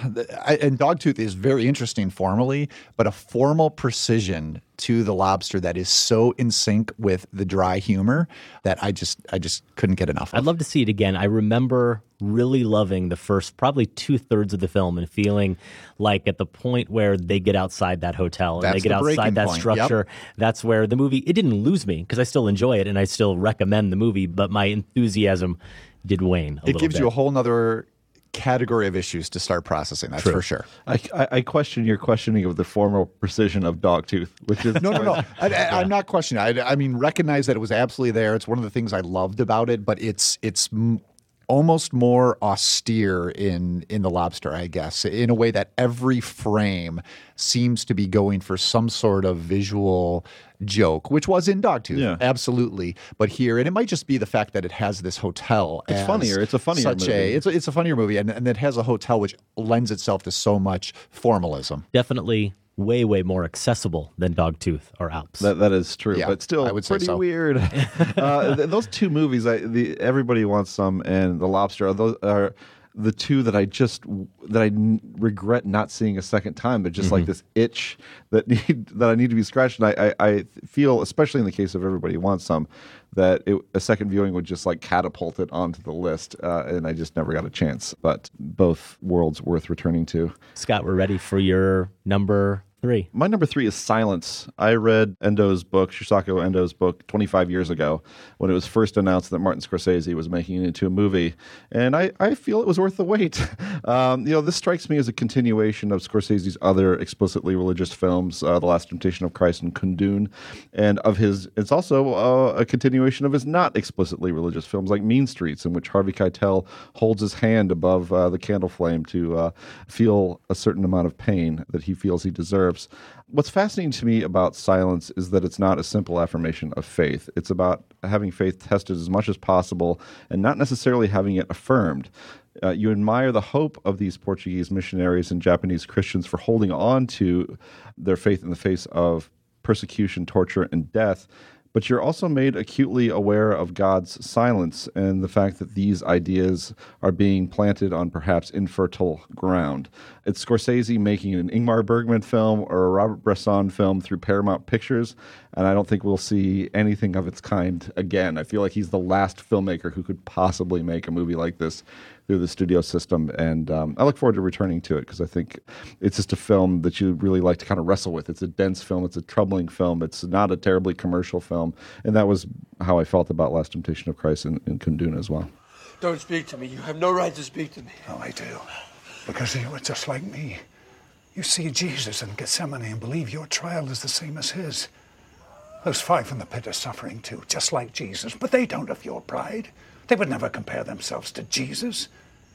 and Dogtooth is very interesting formally, but a formal precision to The Lobster that is so in sync with the dry humor that I just I just couldn't get enough of. I'd love to see it again. I remember really loving the first probably two-thirds of the film and feeling like at the point where they get outside that hotel and That's they get the outside breaking that point. structure, Yep. that's where the movie, it didn't lose me because I still enjoy it and I still recommend the movie, but my enthusiasm did wane a It little gives bit. you a whole nother category of issues to start processing. That's True. for sure. I, I, I question your questioning of the formal precision of Dogtooth, which is No, no, no. I, I, I'm not questioning. I, I mean, recognize that it was absolutely there. It's one of the things I loved about it, but it's it's m- almost more austere in in The Lobster, I guess, in a way that every frame seems to be going for some sort of visual joke, which was in Dogtooth, Yeah. absolutely. But here, and it might just be the fact that it has this hotel. It's as funnier. It's a funnier such movie. A, it's, a, it's a funnier movie, and, and it has a hotel which lends itself to so much formalism. Definitely way, way more accessible than Dogtooth or Alps. That that is true, Yeah, but still I would say pretty so. weird. uh, th- those two movies, I, the Everybody Wants Some and The Lobster, are those are the two that I just that I n- regret not seeing a second time. But just like this itch that need that I need to be scratched. And I, I, I feel, especially in the case of Everybody Wants Some, that it, a second viewing would just like catapult it onto the list, uh, and I just never got a chance. But both worlds worth returning to. Scott, we're ready for your number three. My number three is Silence. I read Endo's book, Shusaku Endo's book, twenty-five years ago when it was first announced that Martin Scorsese was making it into a movie. And I, I feel it was worth the wait. Um, you know, this strikes me as a continuation of Scorsese's other explicitly religious films, uh, The Last Temptation of Christ and Kundun. And of his, it's also uh, a continuation of his not explicitly religious films like Mean Streets, in which Harvey Keitel holds his hand above uh, the candle flame to uh, feel a certain amount of pain that he feels he deserves. What's fascinating to me about Silence is that it's not a simple affirmation of faith. It's about having faith tested as much as possible and not necessarily having it affirmed. Uh, you admire the hope of these Portuguese missionaries and Japanese Christians for holding on to their faith in the face of persecution, torture, and death. But you're also made acutely aware of God's silence and the fact that these ideas are being planted on perhaps infertile ground. It's Scorsese making an Ingmar Bergman film or a Robert Bresson film through Paramount Pictures, and I don't think we'll see anything of its kind again. I feel like he's the last filmmaker who could possibly make a movie like this through the studio system, and um, I look forward to returning to it because I think it's just a film that you really like to kind of wrestle with. It's a dense film. It's a troubling film. It's not a terribly commercial film, and that was how I felt about Last Temptation of Christ and, and Kundun as well. Don't speak to me. You have no right to speak to me. Oh, I do. Because you are just like me. You see Jesus in Gethsemane and believe your trial is the same as his. Those five in the pit are suffering too, just like Jesus, but they don't have your pride. They would never compare themselves to Jesus.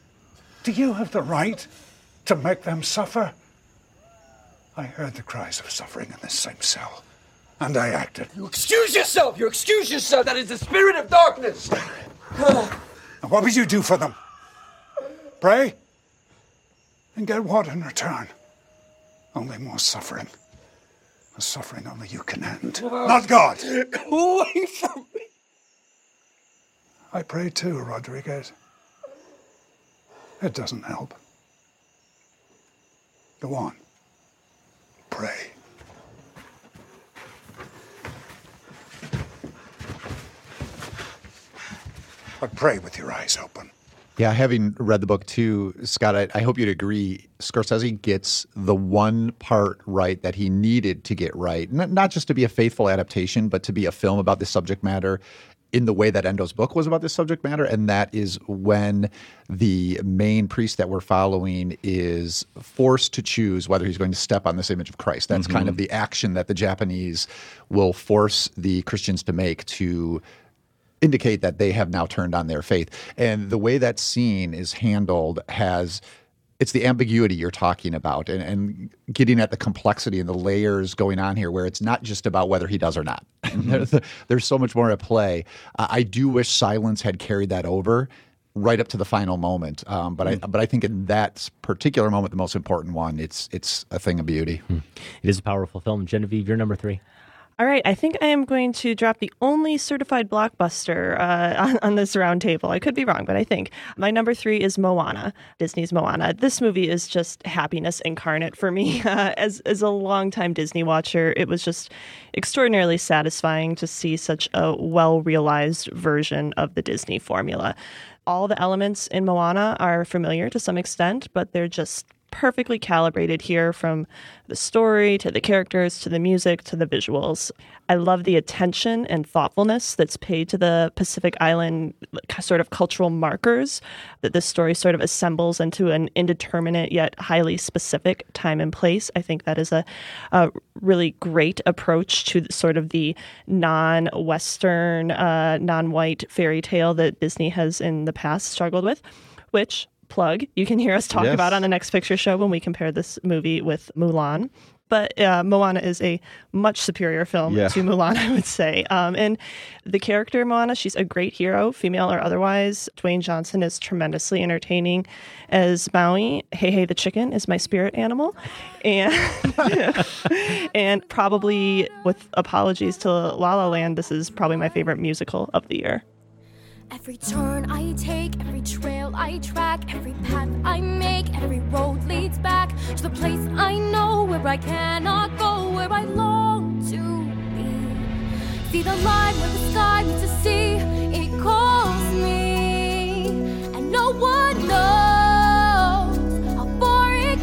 Do you have the right to make them suffer? I heard the cries of suffering in this same cell, and I acted. You excuse yourself! You excuse yourself! That is the spirit of darkness! And what would you do for them? Pray? And get what in return? Only more suffering. A suffering only you can end. Not God! Go away from me! I pray too, Rodriguez. It doesn't help. Go on. Pray. But pray with your eyes open. Yeah, having read the book too, Scott, I, I hope you'd agree. Scorsese gets the one part right that he needed to get right, N- not just to be a faithful adaptation, but to be a film about this subject matter in the way that Endo's book was about this subject matter, and that is when the main priest that we're following is forced to choose whether he's going to step on this image of Christ. That's mm-hmm. kind of the action that the Japanese will force the Christians to make to indicate that they have now turned on their faith. And the way that scene is handled has it's the ambiguity you're talking about and, and getting at the complexity and the layers going on here where it's not just about whether he does or not. Mm-hmm. there's, there's so much more at play. Uh, I do wish silence had carried that over right up to the final moment. Um, but mm. I but I think in that particular moment, the most important one, it's it's a thing of beauty. Mm. It is a powerful film. Genevieve, you're number three. All right, I think I am going to drop the only certified blockbuster uh, on, on this round table. I could be wrong, but I think my number three is Moana, Disney's Moana. This movie is just happiness incarnate for me. Uh, as as a longtime Disney watcher, it was just extraordinarily satisfying to see such a well-realized version of the Disney formula. All the elements in Moana are familiar to some extent, but they're just perfectly calibrated here, from the story to the characters to the music to the visuals. I love the attention and thoughtfulness that's paid to the Pacific Island sort of cultural markers that this story sort of assembles into an indeterminate yet highly specific time and place. I think that is a, a really great approach to sort of the non-Western, uh, non-white fairy tale that Disney has in the past struggled with, which plug you can hear us talk yes. about on the Next Picture Show when we compare this movie with Mulan. But uh, Moana is a much superior film yeah. to Mulan, I would say. Um, and the character Moana, she's a great hero, female or otherwise. Dwayne Johnson is tremendously entertaining as Maui. Hey Hey the chicken is my spirit animal. And, and probably, with apologies to La La Land, this is probably my favorite musical of the year. Every turn I take, every trail I track, every path I make, every road leads back to the place I know where I cannot go, where I long to be. See the line where the sky meets the sea, it calls me, and no one knows how far it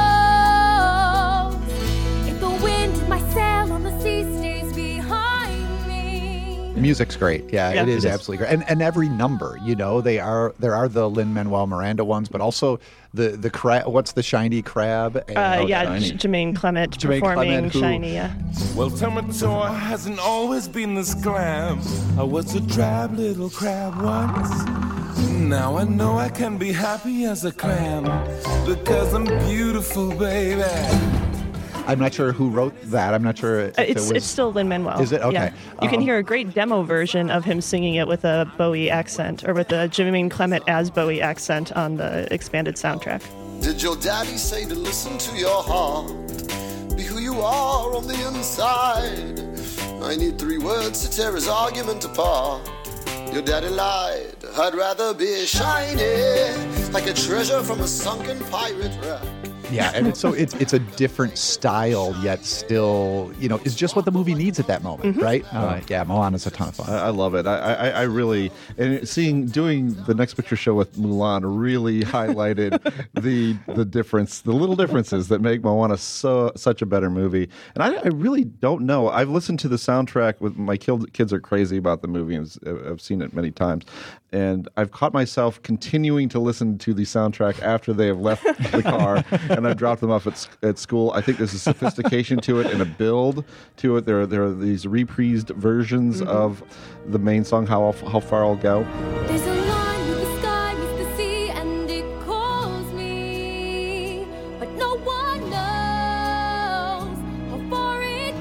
goes. If the wind in my sail on the sea stays behind me. The music's great. Yeah, yeah it, is it is absolutely great. And and every number, you know, they are there are the Lin-Manuel Miranda ones, but also the the crab. What's the shiny crab? Uh, oh, yeah, J- Jermaine Clement Jermaine performing Clement, who, Shiny. Yeah. Well, Terminator hasn't always been this glam. I was a drab little crab once. Now I know I can be happy as a clam because I'm beautiful, baby. I'm not sure who wrote that. I'm not sure. If it's it was... it's still Lin-Manuel. Is it? Okay. Yeah. You um, can hear a great demo version of him singing it with a Bowie accent, or with a Jermaine Clement as Bowie accent on the expanded soundtrack. Did your daddy say to listen to your heart? Be who you are on the inside. I need three words to tear his argument apart. Your daddy lied. I'd rather be shiny, like a treasure from a sunken pirate wreck. Yeah, and it's so it's it's a different style, yet still, you know, it's just what the movie needs at that moment, mm-hmm. right? Uh, yeah, Moana's a ton of fun. I, I love it. I, I, I really, and seeing doing the Next Picture Show with Mulan really highlighted the the difference, the little differences that make Moana so such a better movie. And I, I really don't know. I've listened to the soundtrack with my kids are crazy about the movie, and I've seen it many times. And I've caught myself continuing to listen to the soundtrack after they have left the car, and I've dropped them off at, at school. I think there's a sophistication to it and a build to it. There are, there are these reprised versions mm-hmm. of the main song, How How Far I'll Go. There's a line with the sky meets the sea, and it calls me, but no one knows how far it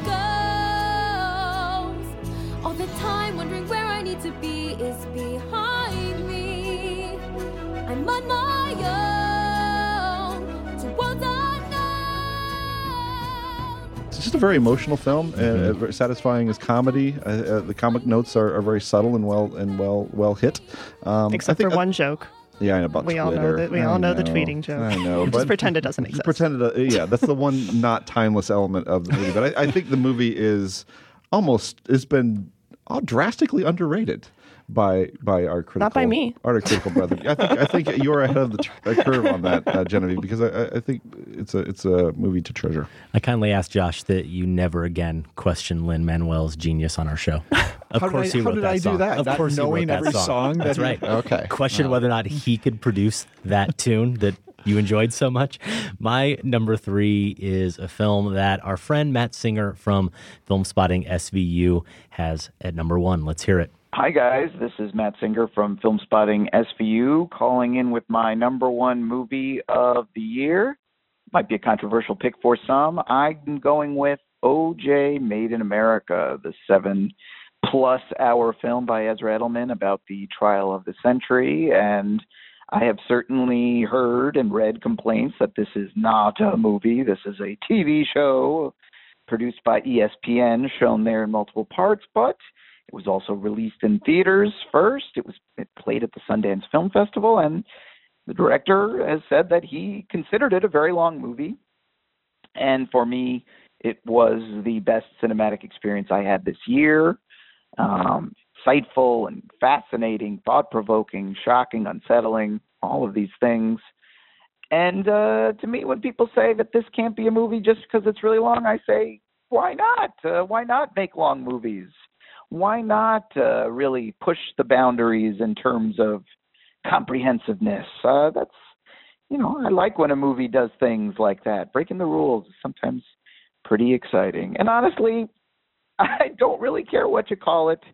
goes. All the time wondering where I need to be is behind me. I'm on my own to worlds unknown. It's just a very emotional film, and uh, very satisfying as comedy. Uh, uh, the comic notes are, are very subtle and well and well well hit. Um, Except for one joke. Yeah, I know about we Twitter. all know that. We I all know, know the tweeting joke. I know. Just but pretend it doesn't exist. Pretend it. Uh, yeah, that's the one not timeless element of the movie. But I, I think the movie is almost. It's been. Oh, drastically underrated. by by our critical, Not by me. our critical brother. I think I think you're ahead of the tr- uh, curve on that, uh, Genevieve, because I, I think it's a it's a movie to treasure. I kindly ask Josh that you never again question Lin-Manuel's genius on our show. Of How course did I, he how wrote did that I song. do that? Of Not course he wrote knowing that every song. song That's that right. He, okay. Question No. whether or not he could produce that tune that you enjoyed so much. My number three is a film that our friend Matt Singer from Film Spotting S V U has at number one. Let's hear it. Hi, guys. This is Matt Singer from Film Spotting S V U calling in with my number one movie of the year. Might be a controversial pick for some. I'm going with O J Made in America, the seven-plus hour film by Ezra Edelman about the trial of the century. And I have certainly heard and read complaints that this is not a movie. This is a T V show produced by E S P N, shown there in multiple parts, but it was also released in theaters first. It was it played at the Sundance Film Festival, and the director has said that he considered it a very long movie. And for me, it was the best cinematic experience I had this year. Um, insightful and fascinating, thought-provoking, shocking, unsettling, all of these things. And uh, to me, when people say that this can't be a movie just because it's really long, I say, why not? Uh, why not make long movies? Why not uh, really push the boundaries in terms of comprehensiveness? Uh, that's, you know, I like when a movie does things like that. Breaking the rules is sometimes pretty exciting. And honestly, I don't really care what you call it.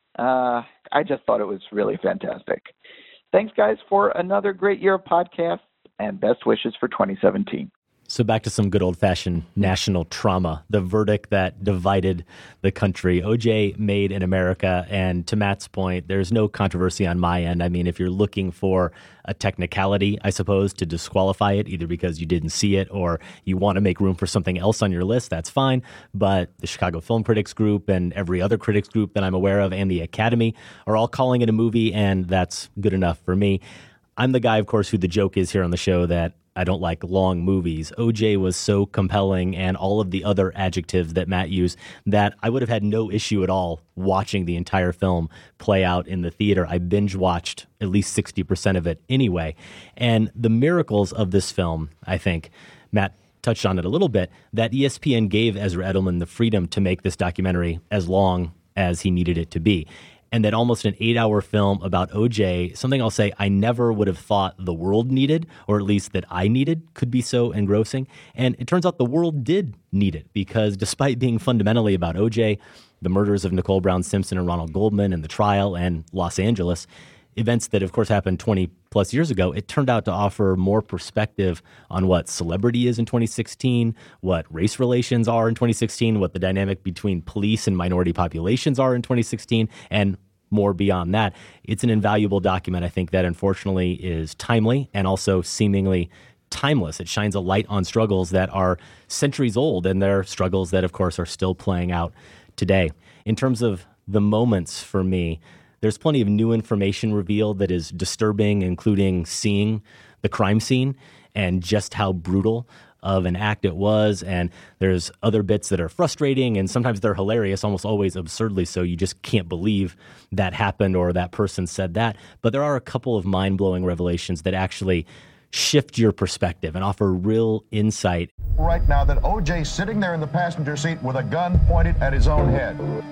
Uh, I just thought it was really fantastic. Thanks, guys, for another great year of podcasts, and best wishes for twenty seventeen. So back to some good old-fashioned national trauma, the verdict that divided the country. O J Made in America, and to Matt's point, there's no controversy on my end. I mean, if you're looking for a technicality, I suppose, to disqualify it, either because you didn't see it or you want to make room for something else on your list, that's fine. But the Chicago Film Critics Group and every other critics group that I'm aware of and the Academy are all calling it a movie, and that's good enough for me. I'm the guy, of course, who the joke is here on the show that I don't like long movies. O J was so compelling, and all of the other adjectives that Matt used, that I would have had no issue at all watching the entire film play out in the theater. I binge watched at least sixty percent of it anyway. And the miracles of this film, I think, Matt touched on it a little bit, that E S P N gave Ezra Edelman the freedom to make this documentary as long as he needed it to be. And that almost an eight-hour film about O J, something I'll say I never would have thought the world needed, or at least that I needed, could be so engrossing. And it turns out the world did need it, because despite being fundamentally about O J, the murders of Nicole Brown Simpson and Ronald Goldman, and the trial, and Los Angeles, events that, of course, happened twenty-plus years ago, it turned out to offer more perspective on what celebrity is in twenty sixteen, what race relations are in twenty sixteen, what the dynamic between police and minority populations are in twenty sixteen, and more beyond that. It's an invaluable document, I think, that unfortunately is timely and also seemingly timeless. It shines a light on struggles that are centuries old, and they're struggles that, of course, are still playing out today. In terms of the moments for me, there's plenty of new information revealed that is disturbing, including seeing the crime scene and just how brutal of an act it was. And there's other bits that are frustrating, and sometimes they're hilarious, almost always absurdly so. You just can't believe that happened or that person said that. But there are a couple of mind-blowing revelations that actually shift your perspective and offer real insight. Right now that O J's sitting there in the passenger seat with a gun pointed at his own head.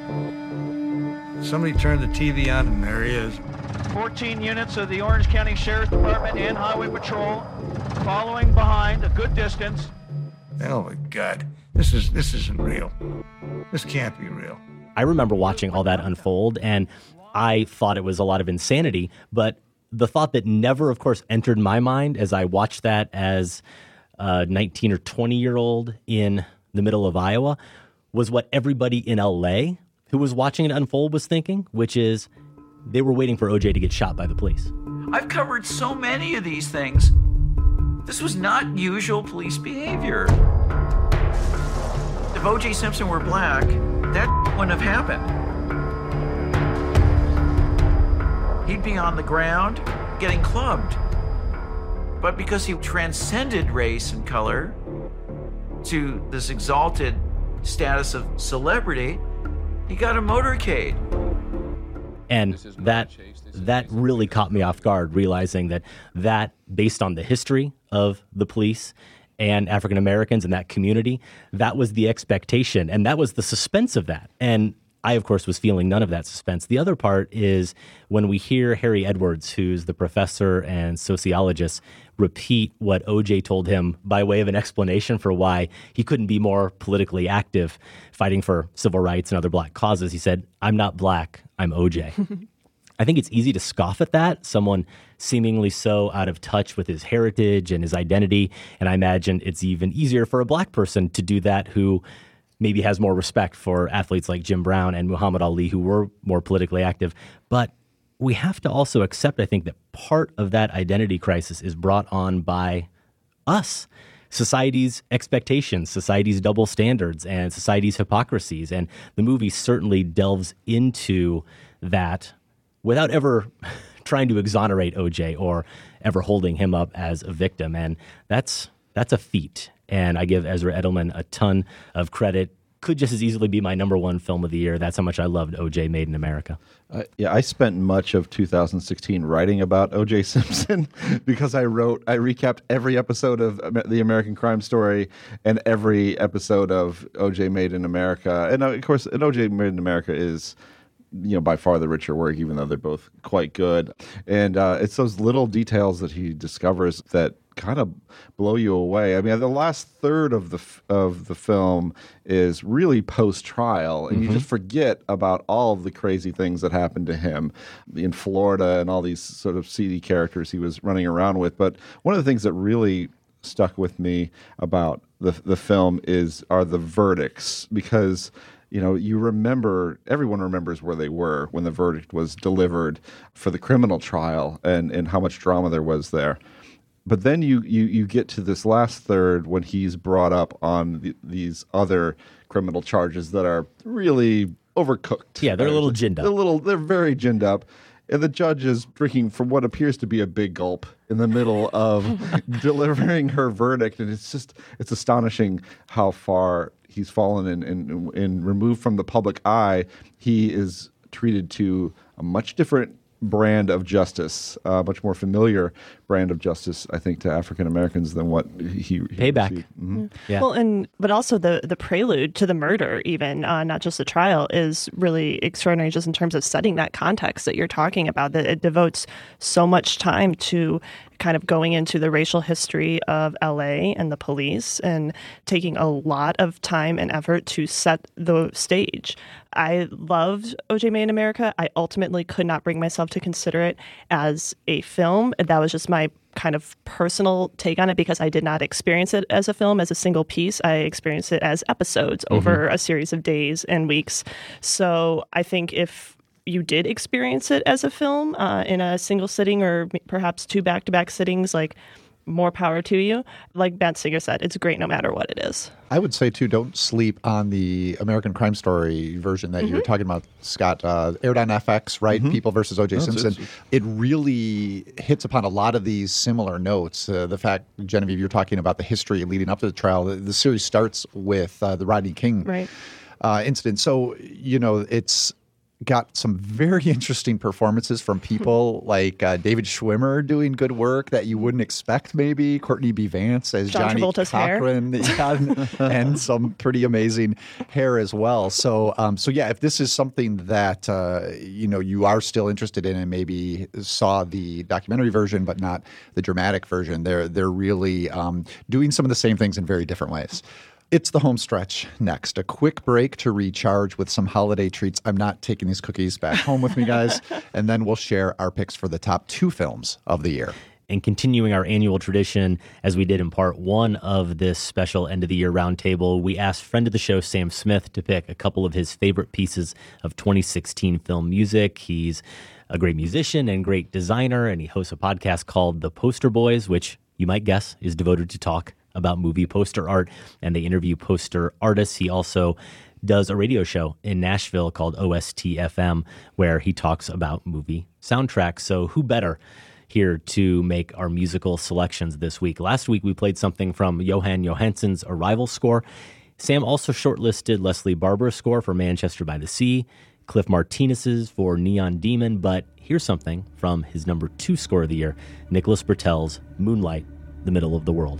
Somebody turned the T V on, and there he is. fourteen units of the Orange County Sheriff's Department and Highway Patrol following behind a good distance. Oh my God, this is this isn't real. This can't be real. I remember watching all that unfold, and I thought it was a lot of insanity, but the thought that never, of course, entered my mind as I watched that as a nineteen or twenty-year-old in the middle of Iowa was what everybody in L A who was watching it unfold was thinking, which is they were waiting for O J to get shot by the police. I've covered so many of these things. This was not usual police behavior. If O J Simpson were black, that wouldn't have happened. He'd be on the ground getting clubbed. But because he transcended race and color to this exalted status of celebrity, he got a motorcade. And that that really caught me off guard, realizing that that, based on the history of the police and African Americans and that community, that was the expectation, and that was the suspense of that. And I, of course, was feeling none of that suspense. The other part is when we hear Harry Edwards, who's the professor and sociologist, repeat what O J told him by way of an explanation for why he couldn't be more politically active, fighting for civil rights and other black causes. He said, "I'm not black, I'm O J." I think it's easy to scoff at that, someone seemingly so out of touch with his heritage and his identity. And I imagine it's even easier for a black person to do that who maybe has more respect for athletes like Jim Brown and Muhammad Ali, who were more politically active. But we have to also accept, I think, that part of that identity crisis is brought on by us, society's expectations, society's double standards, and society's hypocrisies. And the movie certainly delves into that without ever trying to exonerate O J or ever holding him up as a victim. And that's that's a feat. And I give Ezra Edelman a ton of credit. Could just as easily be my number one film of the year. That's how much I loved O J Made in America. Uh, yeah, I spent much of two thousand sixteen writing about O J Simpson because I wrote, I recapped every episode of The American Crime Story and every episode of O J Made in America. And uh, of course, and O J Made in America is, you know, by far the richer work, even though they're both quite good. And uh, it's those little details that he discovers that kind of blow you away. I mean, the last third of the f- of the film is really post-trial, and mm-hmm. you just forget about all of the crazy things that happened to him in Florida and all these sort of seedy characters he was running around with. But one of the things that really stuck with me about the the film is are the verdicts, because you know, you remember, everyone remembers where they were when the verdict was delivered for the criminal trial and, and how much drama there was there. But then you, you, you get to this last third when he's brought up on the, these other criminal charges that are really overcooked. Yeah, they're a little ginned up. They're, little, they're very ginned up. And the judge is drinking from what appears to be a big gulp in the middle of delivering her verdict. And it's just, it's astonishing how far he's fallen and, and, and removed from the public eye. He is treated to a much different brand of justice, a uh, much more familiar brand of justice, I think, to African Americans than what he, he payback. Mm-hmm. Yeah. Well, and but also the the prelude to the murder, even uh, not just the trial, is really extraordinary, just in terms of setting that context that you're talking about. That it devotes so much time to kind of going into the racial history of L A and the police, and taking a lot of time and effort to set the stage. I loved O J Made in America. I ultimately could not bring myself to consider it as a film. That was just my kind of personal take on it, because I did not experience it as a film, as a single piece. I experienced it as episodes mm-hmm. over a series of days and weeks. So I think if you did experience it as a film uh, in a single sitting, or perhaps two back-to-back sittings, like, more power to you. Like Matt Singer said, it's great no matter what it is. I would say, too, don't sleep on the American Crime Story version that mm-hmm. you were talking about, Scott. Uh, aired on F X, right? Mm-hmm. People versus O J Simpson. It really hits upon a lot of these similar notes. Uh, the fact, Genevieve, you're talking about the history leading up to the trial. The, the series starts with uh, the Rodney King right. uh, incident. So, you know, it's got some very interesting performances from people like uh, David Schwimmer doing good work that you wouldn't expect, maybe. Courtney B. Vance as John Johnny Travolta's Cochran. Yeah, and, and some pretty amazing hair as well. So, um, so yeah, if this is something that, uh, you know, you are still interested in and maybe saw the documentary version but not the dramatic version, they're, they're really um, doing some of the same things in very different ways. It's the home stretch next. A quick break to recharge with some holiday treats. I'm not taking these cookies back home with me, guys. And then we'll share our picks for the top two films of the year. And continuing our annual tradition, as we did in part one of this special end-of-the-year roundtable, we asked friend of the show, Sam Smith, to pick a couple of his favorite pieces of twenty sixteen film music. He's a great musician and great designer, and he hosts a podcast called The Poster Boys, which you might guess is devoted to talk about movie poster art, and they interview poster artists. He also does a radio show in Nashville called O S T F M, where he talks about movie soundtracks. So who better here to make our musical selections this week? Last week we played something from Johan Johansson's Arrival score. Sam also shortlisted Leslie Barber's score for Manchester by the Sea, Cliff Martinez's for Neon Demon, but here's something from his number two score of the year, Nicholas Britell's Moonlight, The Middle of the World.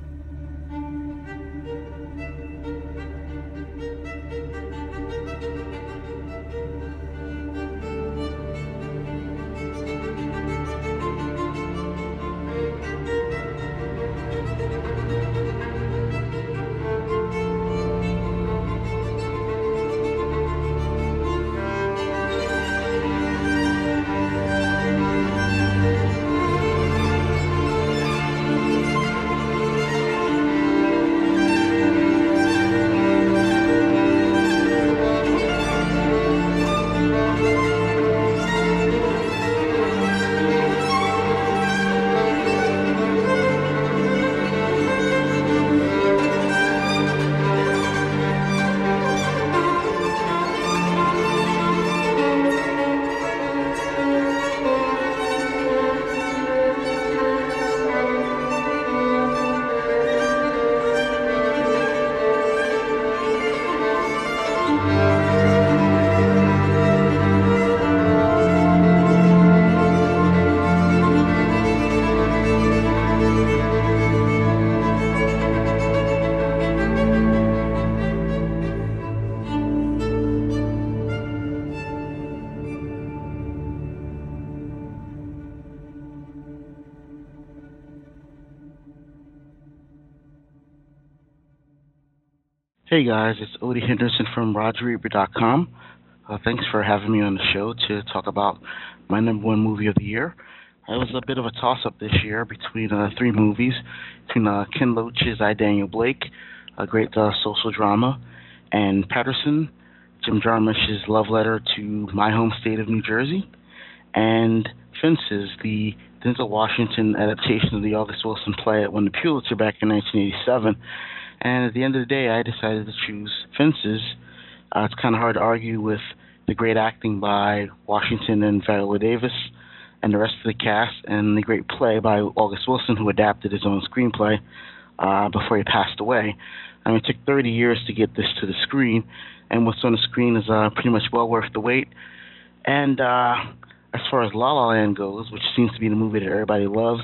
Hey guys, it's Odie Henderson from Roger Ebert dot com. Uh, thanks for having me on the show to talk about my number one movie of the year. It was a bit of a toss-up this year between uh, three movies, between uh, Ken Loach's I, Daniel Blake, a great uh, social drama, and Patterson, Jim Jarmusch's love letter to my home state of New Jersey, and Fences, the Denzel Washington adaptation of the August Wilson play that won the Pulitzer back in nineteen eighty-seven. And at the end of the day, I decided to choose Fences. Uh, it's kind of hard to argue with the great acting by Washington and Viola Davis and the rest of the cast, and the great play by August Wilson, who adapted his own screenplay uh, before he passed away. I mean, it took thirty years to get this to the screen, and what's on the screen is uh, pretty much well worth the wait. And uh, as far as La La Land goes, which seems to be the movie that everybody loves,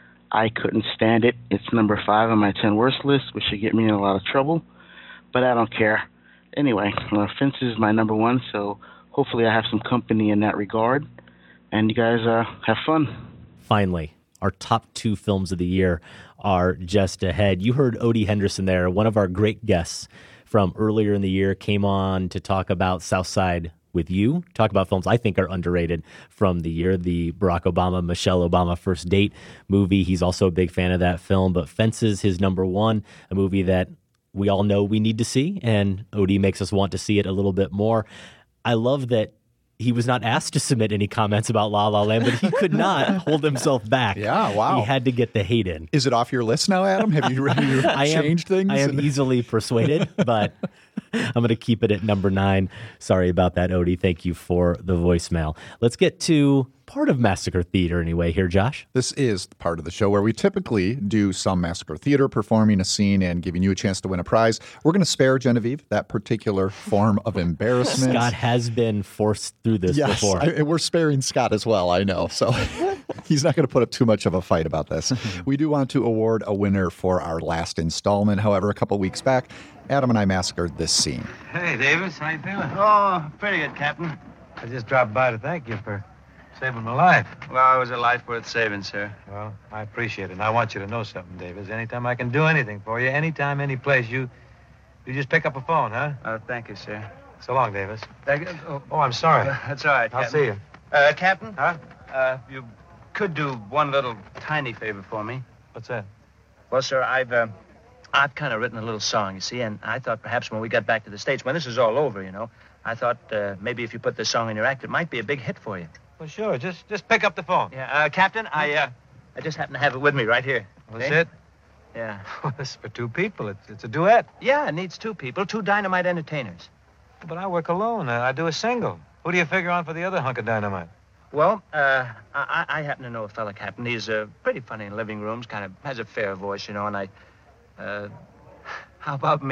I couldn't stand it. It's number five on my ten worst list, which should get me in a lot of trouble, but I don't care. Anyway, uh, Fences is my number one, so hopefully I have some company in that regard, and you guys uh, have fun. Finally, our top two films of the year are just ahead. You heard Odie Henderson there, one of our great guests from earlier in the year, came on to talk about Southside with You, talk about films I think are underrated from the year, the Barack Obama, Michelle Obama First Date movie. He's also a big fan of that film, but Fences, his number one, a movie that we all know we need to see, and Odie makes us want to see it a little bit more. I love that he was not asked to submit any comments about La La Land, but he could not hold himself back. Yeah, wow. He had to get the hate in. Is it off your list now, Adam? Have you, have you I changed am, things? I am easily persuaded, but I'm going to keep it at number nine. Sorry about that, Odie. Thank you for the voicemail. Let's get to part of Massacre Theater anyway here, Josh. This is the part of the show where we typically do some Massacre Theater, performing a scene and giving you a chance to win a prize. We're going to spare Genevieve that particular form of embarrassment. Scott has been forced through this yes, before. I, we're sparing Scott as well, I know. So he's not going to put up too much of a fight about this. We do want to award a winner for our last installment. However, a couple weeks back, Adam and I massacred this scene. Hey, Davis, how you feeling? Oh, pretty good, Captain. I just dropped by to thank you for saving my life. Well, it was a life worth saving, sir. Well, I appreciate it. And I want you to know something, Davis. Anytime I can do anything for you, anytime, any place, you you just pick up a phone, huh? Oh, thank you, sir. So long, Davis. Thank you. Oh, oh I'm sorry. Uh, that's all right, I'll Captain. see you. Uh, Captain? Huh? Uh, you could do one little tiny favor for me. What's that? Well, sir, I've... Uh, I've kind of written a little song, you see, and I thought perhaps when we got back to the States, when this is all over, you know, I thought uh, maybe if you put this song in your act, it might be a big hit for you. Well, sure. Just just pick up the phone. Yeah, uh, Captain, I uh, I just happen to have it with me right here. That's See? it? Yeah. Well, this is for two people. It's, it's a duet. Yeah, it needs two people, two dynamite entertainers. But I work alone. Uh, I do a single. Who do you figure on for the other hunk of dynamite? Well, uh, I, I happen to know a fella, Captain. He's uh, pretty funny in living rooms, kind of has a fair voice, you know, and I... Uh, how about me?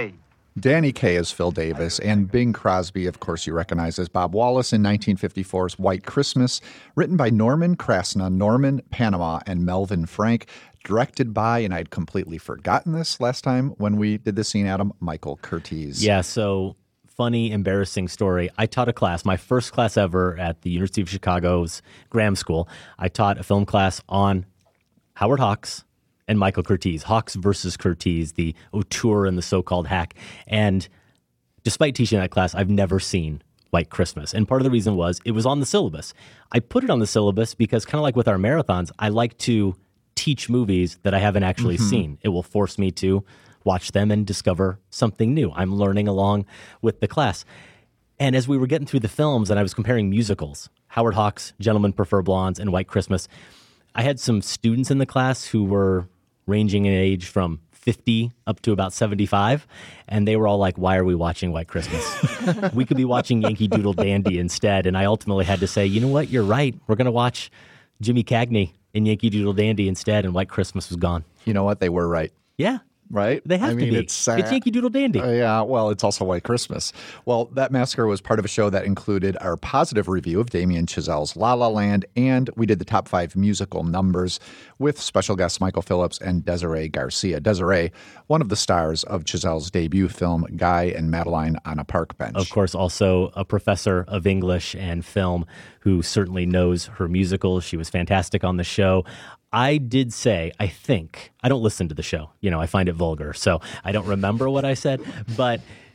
Danny Kaye as Phil Davis, and Bing Crosby, of course, you recognize as Bob Wallace in nineteen fifty-four's White Christmas, written by Norman Krasna, Norman Panama, and Melvin Frank, directed by, and I'd completely forgotten this last time when we did this scene, Adam, Michael Curtiz. Yeah, so funny, embarrassing story. I taught a class, my first class ever at the University of Chicago's Graham School. I taught a film class on Howard Hawks and Michael Curtiz, Hawks versus Curtiz, the auteur and the so-called hack. And despite teaching that class, I've never seen White Christmas. And part of the reason was it was on the syllabus. I put it on the syllabus because kind of like with our marathons, I like to teach movies that I haven't actually mm-hmm. seen. It will force me to watch them and discover something new. I'm learning along with the class. And as we were getting through the films and I was comparing musicals, Howard Hawks, Gentlemen Prefer Blondes, and White Christmas, I had some students in the class who were ranging in age from fifty up to about seventy-five, and they were all like, why are we watching White Christmas? We could be watching Yankee Doodle Dandy instead. And I ultimately had to say, you know what, you're right. We're going to watch Jimmy Cagney in Yankee Doodle Dandy instead, and White Christmas was gone. You know what? They were right. Yeah. Right? They have I to mean, be. It's, uh, it's Yankee Doodle Dandy. Uh, yeah, well, it's also White Christmas. Well, That Massacre was part of a show that included our positive review of Damien Chazelle's La La Land, and we did the top five musical numbers with special guests Michael Phillips and Desiree Garcia. Desiree, one of the stars of Chazelle's debut film, Guy and Madeline on a Park Bench. Of course, also a professor of English and film who certainly knows her musicals. She was fantastic on the show. I did say, I think, I don't listen to the show. You know, I find it vulgar, so I don't remember what I said. But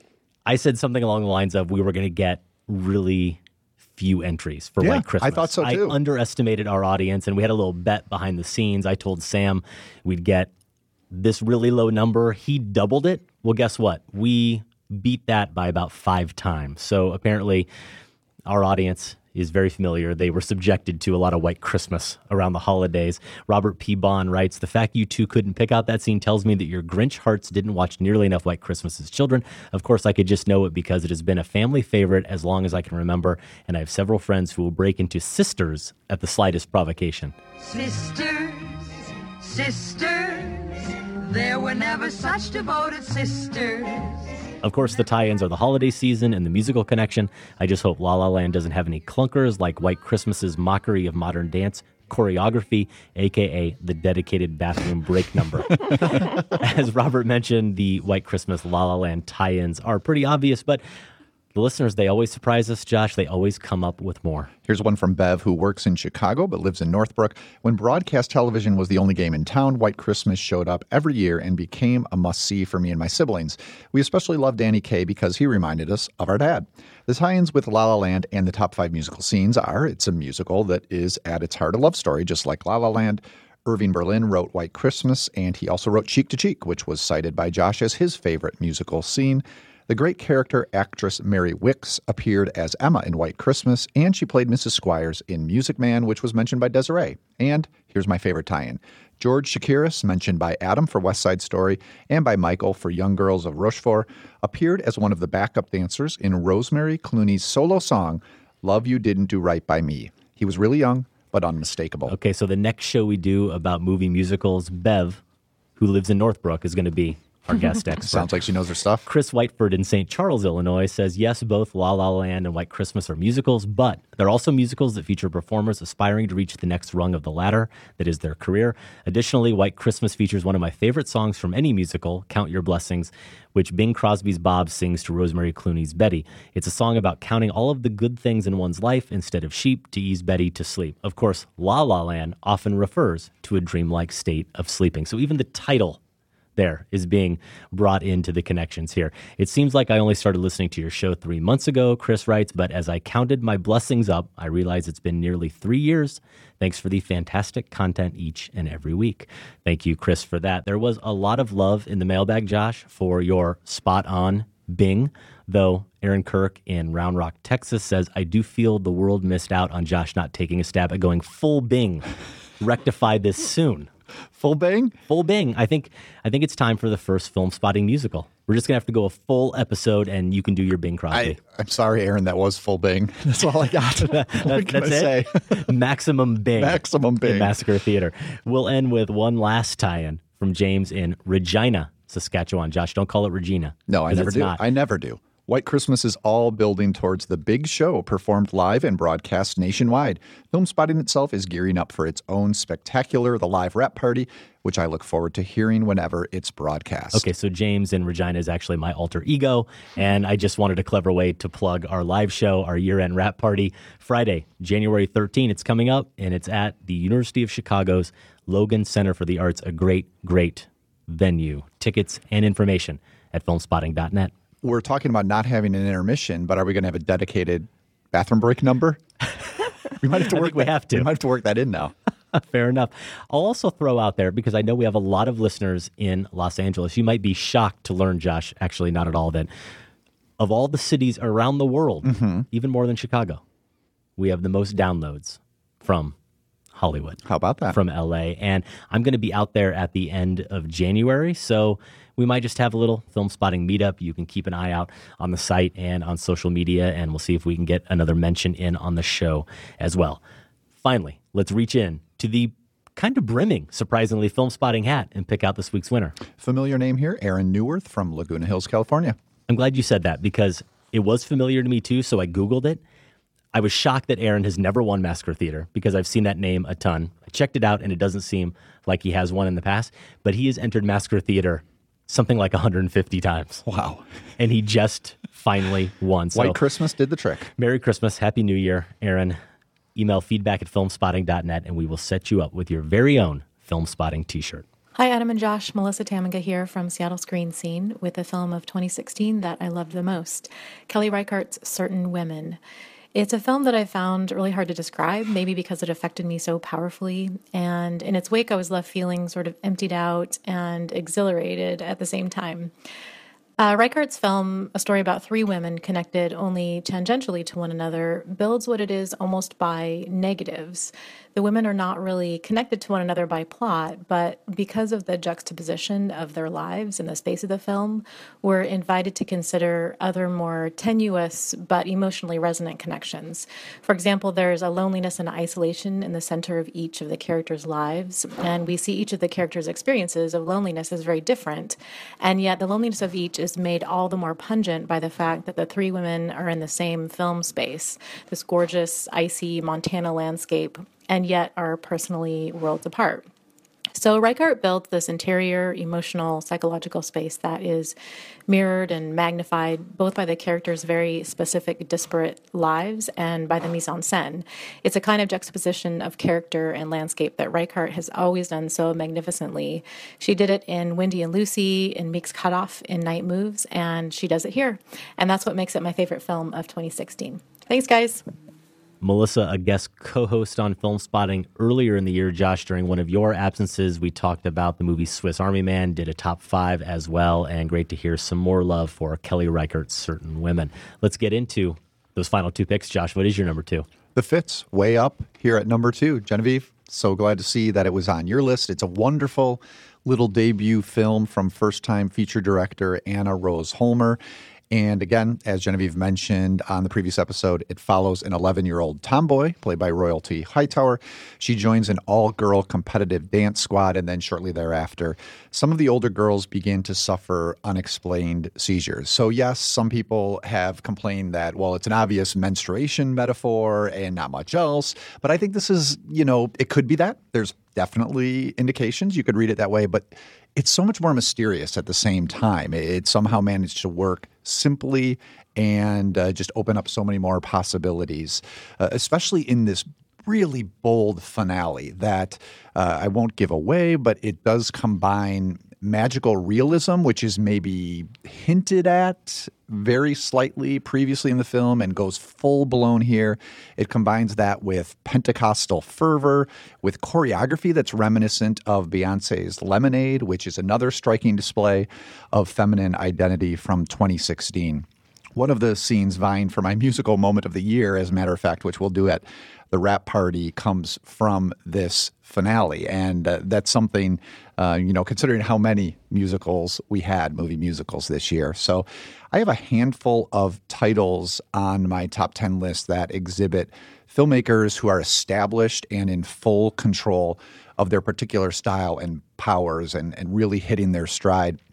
I said something along the lines of we were going to get really few entries for yeah, White Christmas. I thought so, too. I underestimated our audience, and we had a little bet behind the scenes. I told Sam we'd get this really low number. He doubled it. Well, guess what? We beat that by about five times. So apparently our audience is very familiar. They were subjected to a lot of White Christmas around the holidays. Robert P. Bond writes, the fact you two couldn't pick out that scene tells me that your Grinch hearts didn't watch nearly enough White Christmas as children. Of course, I could just know it because it has been a family favorite as long as I can remember, and I have several friends who will break into sisters at the slightest provocation. Sisters, sisters, there were never such devoted sisters. Of course, the tie-ins are the holiday season and the musical connection. I just hope La La Land doesn't have any clunkers like White Christmas's mockery of modern dance choreography, a k a the dedicated bathroom break number. As Robert mentioned, the White Christmas La La Land tie-ins are pretty obvious, but the listeners, they always surprise us, Josh. They always come up with more. Here's one from Bev, who works in Chicago but lives in Northbrook. When broadcast television was the only game in town, White Christmas showed up every year and became a must-see for me and my siblings. We especially loved Danny Kaye because he reminded us of our dad. The tie-ins with La La Land and the top five musical scenes are, it's a musical that is at its heart a love story, just like La La Land. Irving Berlin wrote White Christmas, and he also wrote Cheek to Cheek, which was cited by Josh as his favorite musical scene. The great character actress Mary Wickes appeared as Emma in White Christmas, and she played Missus Squires in Music Man, which was mentioned by Desiree. And here's my favorite tie-in. George Chakiris, mentioned by Adam for West Side Story and by Michael for Young Girls of Rochefort, appeared as one of the backup dancers in Rosemary Clooney's solo song, Love You Didn't Do Right By Me. He was really young, but unmistakable. Okay, so the next show we do about movie musicals, Bev, who lives in Northbrook, is going to be our guest expert. Sounds like she knows her stuff. Chris Whiteford in Saint Charles, Illinois says, yes, both La La Land and White Christmas are musicals, but they're also musicals that feature performers aspiring to reach the next rung of the ladder, that is their career. Additionally, White Christmas features one of my favorite songs from any musical, Count Your Blessings, which Bing Crosby's Bob sings to Rosemary Clooney's Betty. It's a song about counting all of the good things in one's life instead of sheep to ease Betty to sleep. Of course, La La Land often refers to a dreamlike state of sleeping. So even the title there is being brought into the connections here. It seems like I only started listening to your show three months ago, Chris writes, but as I counted my blessings up, I realized it's been nearly three years. Thanks for the fantastic content each and every week. Thank you, Chris, for that. There was a lot of love in the mailbag, Josh, for your spot-on Bing, though Aaron Kirk in Round Rock, Texas says, I do feel the world missed out on Josh not taking a stab at going full Bing. Rectify this soon. Full Bing? Full Bing. I think I think it's time for the first Film Spotting musical. We're just going to have to go a full episode, and you can do your Bing Crosby. I, I'm sorry, Aaron, that was full Bing. That's all I got. that, that, that's it? Say? Maximum Bing. Maximum Bing. In Massacre Theater. We'll end with one last tie-in from James in Regina, Saskatchewan. Josh, don't call it Regina. No, I 'cause never it's do. not. I never do. White Christmas is all building towards the big show, performed live and broadcast nationwide. Film Spotting itself is gearing up for its own spectacular The Live Rap Party, which I look forward to hearing whenever it's broadcast. Okay, so James in Regina is actually my alter ego, and I just wanted a clever way to plug our live show, our year-end rap party, Friday, January thirteenth. It's coming up, and it's at the University of Chicago's Logan Center for the Arts, a great, great venue. Tickets and information at filmspotting dot net. We're talking about not having an intermission, but are we going to have a dedicated bathroom break number? We might have to I work. think we that, have to. We might have to work that in now. Fair enough. I'll also throw out there, because I know we have a lot of listeners in Los Angeles. You might be shocked to learn, Josh, actually not at all, that of all the cities around the world, mm-hmm. even more than Chicago, we have the most downloads from Hollywood. How about that? From L A. And I'm going to be out there at the end of January, so we might just have a little Film Spotting meetup. You can keep an eye out on the site and on social media, and we'll see if we can get another mention in on the show as well. Finally, let's reach in to the kind of brimming, surprisingly, Film Spotting hat and pick out this week's winner. Familiar name here, Aaron Newworth from Laguna Hills, California. I'm glad you said that, because it was familiar to me too, so I Googled it. I was shocked that Aaron has never won Massacre Theater, because I've seen that name a ton. I checked it out, and it doesn't seem like he has won in the past, but he has entered Massacre Theater something like one hundred fifty times. Wow. And he just finally won. So, White Christmas did the trick. Merry Christmas. Happy New Year, Aaron. Email feedback at filmspotting dot net, and we will set you up with your very own Film Spotting t-shirt. Hi, Adam and Josh. Melissa Tamiga here from Seattle Screen Scene with a film of twenty sixteen that I loved the most, Kelly Reichardt's Certain Women. It's a film that I found really hard to describe, maybe because it affected me so powerfully. And in its wake, I was left feeling sort of emptied out and exhilarated at the same time. Uh, Reichardt's film, a story about three women connected only tangentially to one another, builds what it is almost by negatives. The women are not really connected to one another by plot, but because of the juxtaposition of their lives in the space of the film, we're invited to consider other more tenuous but emotionally resonant connections. For example, there's a loneliness and isolation in the center of each of the characters' lives, and we see each of the characters' experiences of loneliness as very different, and yet the loneliness of each is made all the more pungent by the fact that the three women are in the same film space, this gorgeous, icy Montana landscape, and yet are personally worlds apart. So Reichardt built this interior, emotional, psychological space that is mirrored and magnified both by the characters' very specific, disparate lives and by the mise-en-scène. It's a kind of juxtaposition of character and landscape that Reichardt has always done so magnificently. She did it in Wendy and Lucy, in Meek's Cutoff, in Night Moves, and she does it here. And that's what makes it my favorite film of twenty sixteen. Thanks, guys. Melissa, a guest co-host on Film Spotting earlier in the year. Josh, during one of your absences, we talked about the movie Swiss Army Man, did a top five as well, and great to hear some more love for Kelly Reichardt's Certain Women. Let's get into those final two picks. Josh, what is your number two? The Fits, way up here at number two. Genevieve, so glad to see that it was on your list. It's a wonderful little debut film from first-time feature director Anna Rose Holmer. And again, as Genevieve mentioned on the previous episode, it follows an eleven-year-old tomboy, played by Royalty Hightower. She joins an all-girl competitive dance squad, and then shortly thereafter, some of the older girls begin to suffer unexplained seizures. So yes, some people have complained that, well, it's an obvious menstruation metaphor and not much else. But I think this is, you know, it could be that. There's definitely indications. You could read it that way, but it's so much more mysterious at the same time. It somehow managed to work simply and uh, just open up so many more possibilities, uh, especially in this really bold finale that uh, I won't give away, but it does combine magical realism, which is maybe hinted at very slightly previously in the film and goes full-blown here. It combines that with Pentecostal fervor, with choreography that's reminiscent of Beyonce's Lemonade, which is another striking display of feminine identity from twenty sixteen. One of the scenes vying for my musical moment of the year, as a matter of fact, which we'll do at the Rap Party, comes from this finale. And uh, that's something, uh, you know, considering how many musicals we had, movie musicals this year. So I have a handful of titles on my top ten list that exhibit filmmakers who are established and in full control of their particular style and powers and, and really hitting their stride.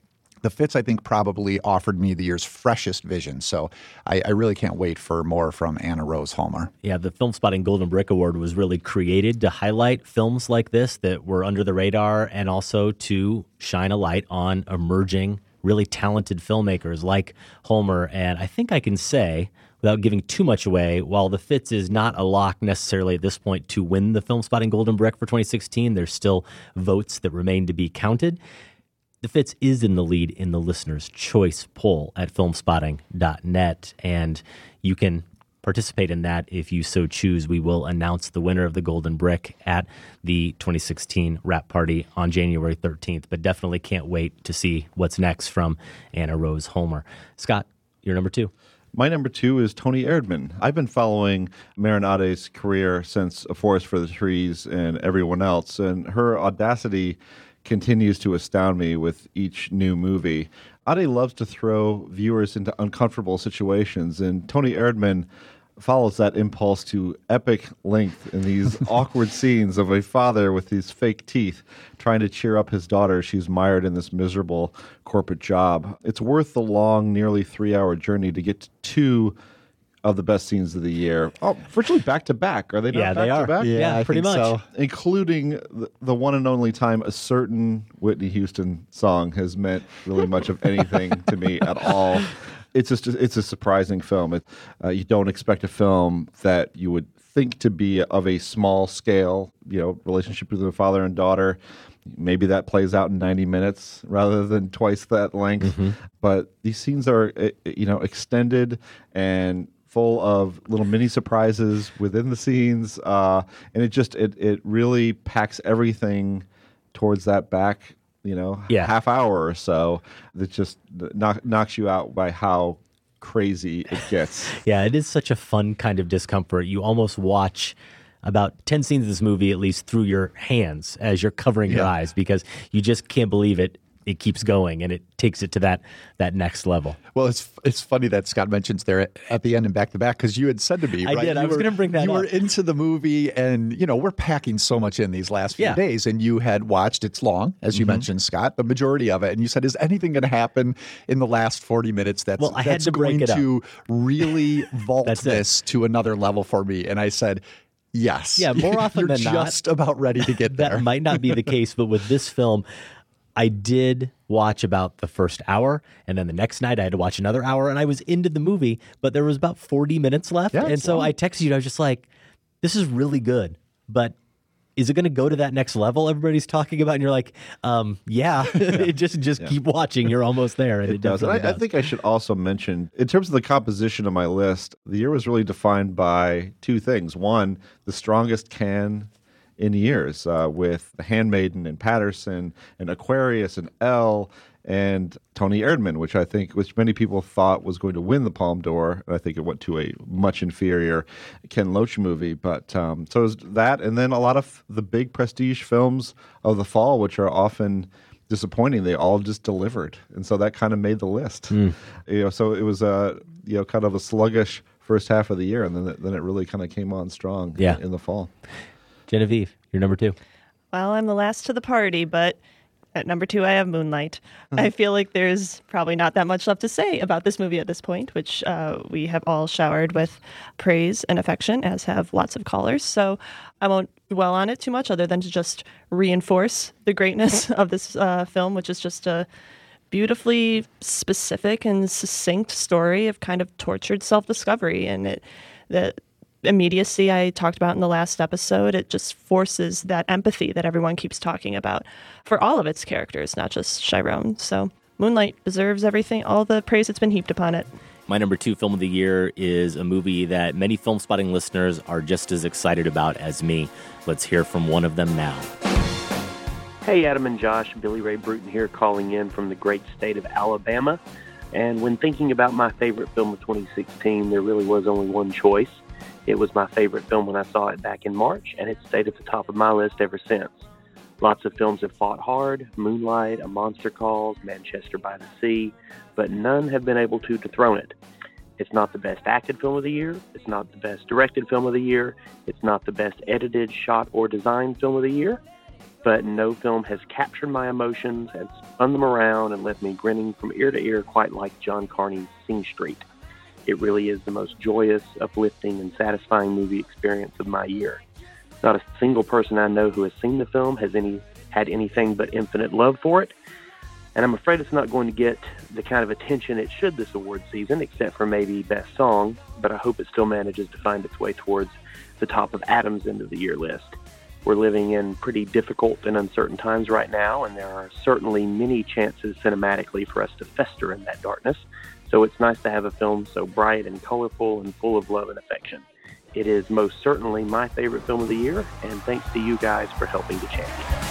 The Fits, I think, probably offered me the year's freshest vision. So I, I really can't wait for more from Anna Rose Holmer. Yeah, the Film Spotting Golden Brick Award was really created to highlight films like this that were under the radar and also to shine a light on emerging, really talented filmmakers like Holmer. And I think I can say, without giving too much away, while The Fits is not a lock necessarily at this point to win the Film Spotting Golden Brick for twenty sixteen, there's still votes that remain to be counted. The Fits is in the lead in the listener's choice poll at film spotting dot net, and you can participate in that if you so choose. We will announce the winner of the Golden Brick at the twenty sixteen Wrap Party on January thirteenth, but definitely can't wait to see what's next from Anna Rose Holmer. Scott, your number two. My number two is Toni Erdmann. I've been following Maren Ade's career since A Forest for the Trees and everyone else, and her audacity continues to astound me with each new movie. Ade loves to throw viewers into uncomfortable situations, and Toni Erdmann follows that impulse to epic length in these awkward scenes of a father with these fake teeth trying to cheer up his daughter. She's mired in this miserable corporate job. It's worth the long, nearly three-hour journey to get to two of the best scenes of the year. Oh, virtually back to back. Are they not Yeah, back they to are. back? Yeah, Yeah, I pretty think much. so. Including the, the one and only time a certain Whitney Houston song has meant really much of anything to me at all. It's just it's a surprising film. It, uh, you don't expect a film that you would think to be of a small scale, you know, relationship between a father and daughter. Maybe that plays out in ninety minutes rather than twice that length. Mm-hmm. But these scenes are, uh, you know, extended and full of little mini surprises within the scenes, uh, and it just it it really packs everything towards that back, you know, Yeah. half hour or so. That just knock, knocks you out by how crazy it gets. Yeah, it is such a fun kind of discomfort. You almost watch about ten scenes of this movie at least through your hands as you're covering your Yeah. eyes because you just can't believe it. It keeps going and it takes it to that that next level. Well, it's it's funny that Scott mentions there at, at the end and back to back because you had said to me, I right? did. I You was were- gonna bring that You up. were into the movie, and you know we're packing so much in these last few Yeah. days, and you had watched. It's long, as you Mhm. mentioned, Scott, the majority of it, and you said, "Is anything going to happen in the last forty minutes that's Well, I had that's to break going it up. to really vault That's it. this to another level for me?" And I said, "Yes." Yeah, more often You're than not, just about ready to get there. That might not be the case, but with this film, I did watch about the first hour, and then the next night I had to watch another hour, and I was into the movie, but there was about forty minutes left. Yeah, and it's so long. I texted you, and I was just like, this is really good, but is it going to go to that next level everybody's talking about? And you're like, um, yeah, It just just Yeah. keep watching. You're almost there. And it, It does. And definitely I, I does. think I should also mention, in terms of the composition of my list, the year was really defined by two things. One, the strongest can in years, uh, with The Handmaiden and Patterson and Aquarius and Elle and Toni Erdmann, which I think, which many people thought was going to win the Palme d'Or. And I think it went to a much inferior Ken Loach movie. But um, so it was that, and then a lot of the big prestige films of the fall, which are often disappointing. They all just delivered, and so that kind of made the list. Mm. You know, so it was a you know kind of a sluggish first half of the year, and then it, then it really kind of came on strong. Yeah. in the fall. Genevieve, you're number two. Well, I'm the last to the party, but at number two, I have Moonlight. I feel like there's probably not that much left to say about this movie at this point, which uh, we have all showered with praise and affection, as have lots of callers. So I won't dwell on it too much other than to just reinforce the greatness of this uh, film, which is just a beautifully specific and succinct story of kind of tortured self-discovery. And it the immediacy I talked about in the last episode, it just forces that empathy that everyone keeps talking about for all of its characters, not just Chiron. So Moonlight deserves everything, all the praise that's been heaped upon it. My number two film of the year is a movie that many Film Spotting listeners are just as excited about as me. Let's hear from one of them now. Hey, Adam and Josh, Billy Ray Bruton here calling in from the great state of Alabama. And when thinking about my favorite film of twenty sixteen, there really was only one choice. It was my favorite film when I saw it back in March, and it stayed at the top of my list ever since. Lots of films have fought hard, Moonlight, A Monster Calls, Manchester by the Sea, but none have been able to dethrone it. It's not the best acted film of the year, it's not the best directed film of the year, it's not the best edited, shot, or designed film of the year. but no film has captured my emotions and spun them around and left me grinning from ear to ear quite like John Carney's Sing Street. It really is the most joyous, uplifting, and satisfying movie experience of my year. Not a single person I know who has seen the film has any had anything but infinite love for it, and I'm afraid it's not going to get the kind of attention it should this award season, except for maybe Best Song, but I hope it still manages to find its way towards the top of Adam's end of the year list. We're living in pretty difficult and uncertain times right now, and there are certainly many chances cinematically for us to fester in that darkness, so it's nice to have a film so bright and colorful and full of love and affection. It is most certainly my favorite film of the year, and thanks to you guys for helping to champion it.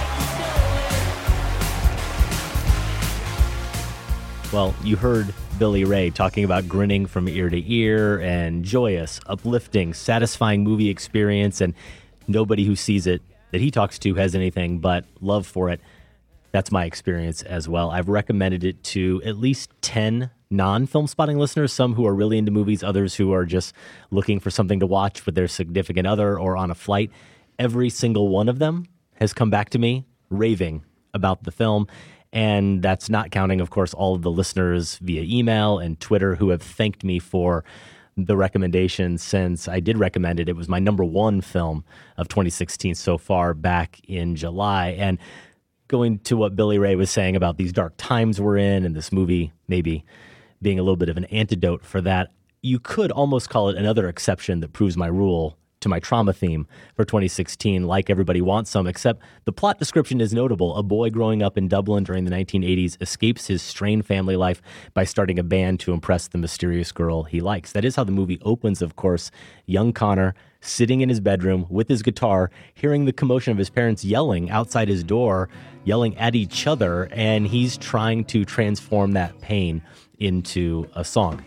Well, you heard Billy Ray talking about grinning from ear to ear and joyous, uplifting, satisfying movie experience, and nobody who sees it that he talks to has anything but love for it. That's my experience as well. I've recommended it to at least ten non-Film Spotting listeners, some who are really into movies, others who are just looking for something to watch with their significant other or on a flight. Every single one of them has come back to me raving about the film. And that's not counting, of course, all of the listeners via email and Twitter who have thanked me for the recommendation since I did recommend it. It was my number one film of twenty sixteen so far back in July. And going to what Billy Ray was saying about these dark times we're in and this movie maybe being a little bit of an antidote for that, you could almost call it another exception that proves my rule to my trauma theme for twenty sixteen, Like Everybody Wants Some, except the plot description is notable. A boy growing up in Dublin during the nineteen eighties escapes his strained family life by starting a band to impress the mysterious girl he likes. That is how the movie opens, of course. Young Connor sitting in his bedroom with his guitar, hearing the commotion of his parents yelling outside his door, yelling at each other, and he's trying to transform that pain into a song.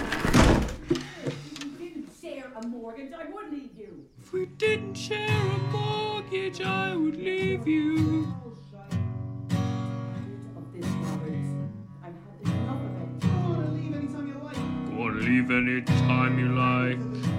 If we didn't share a mortgage, I would leave you. Go on, leave anytime you like.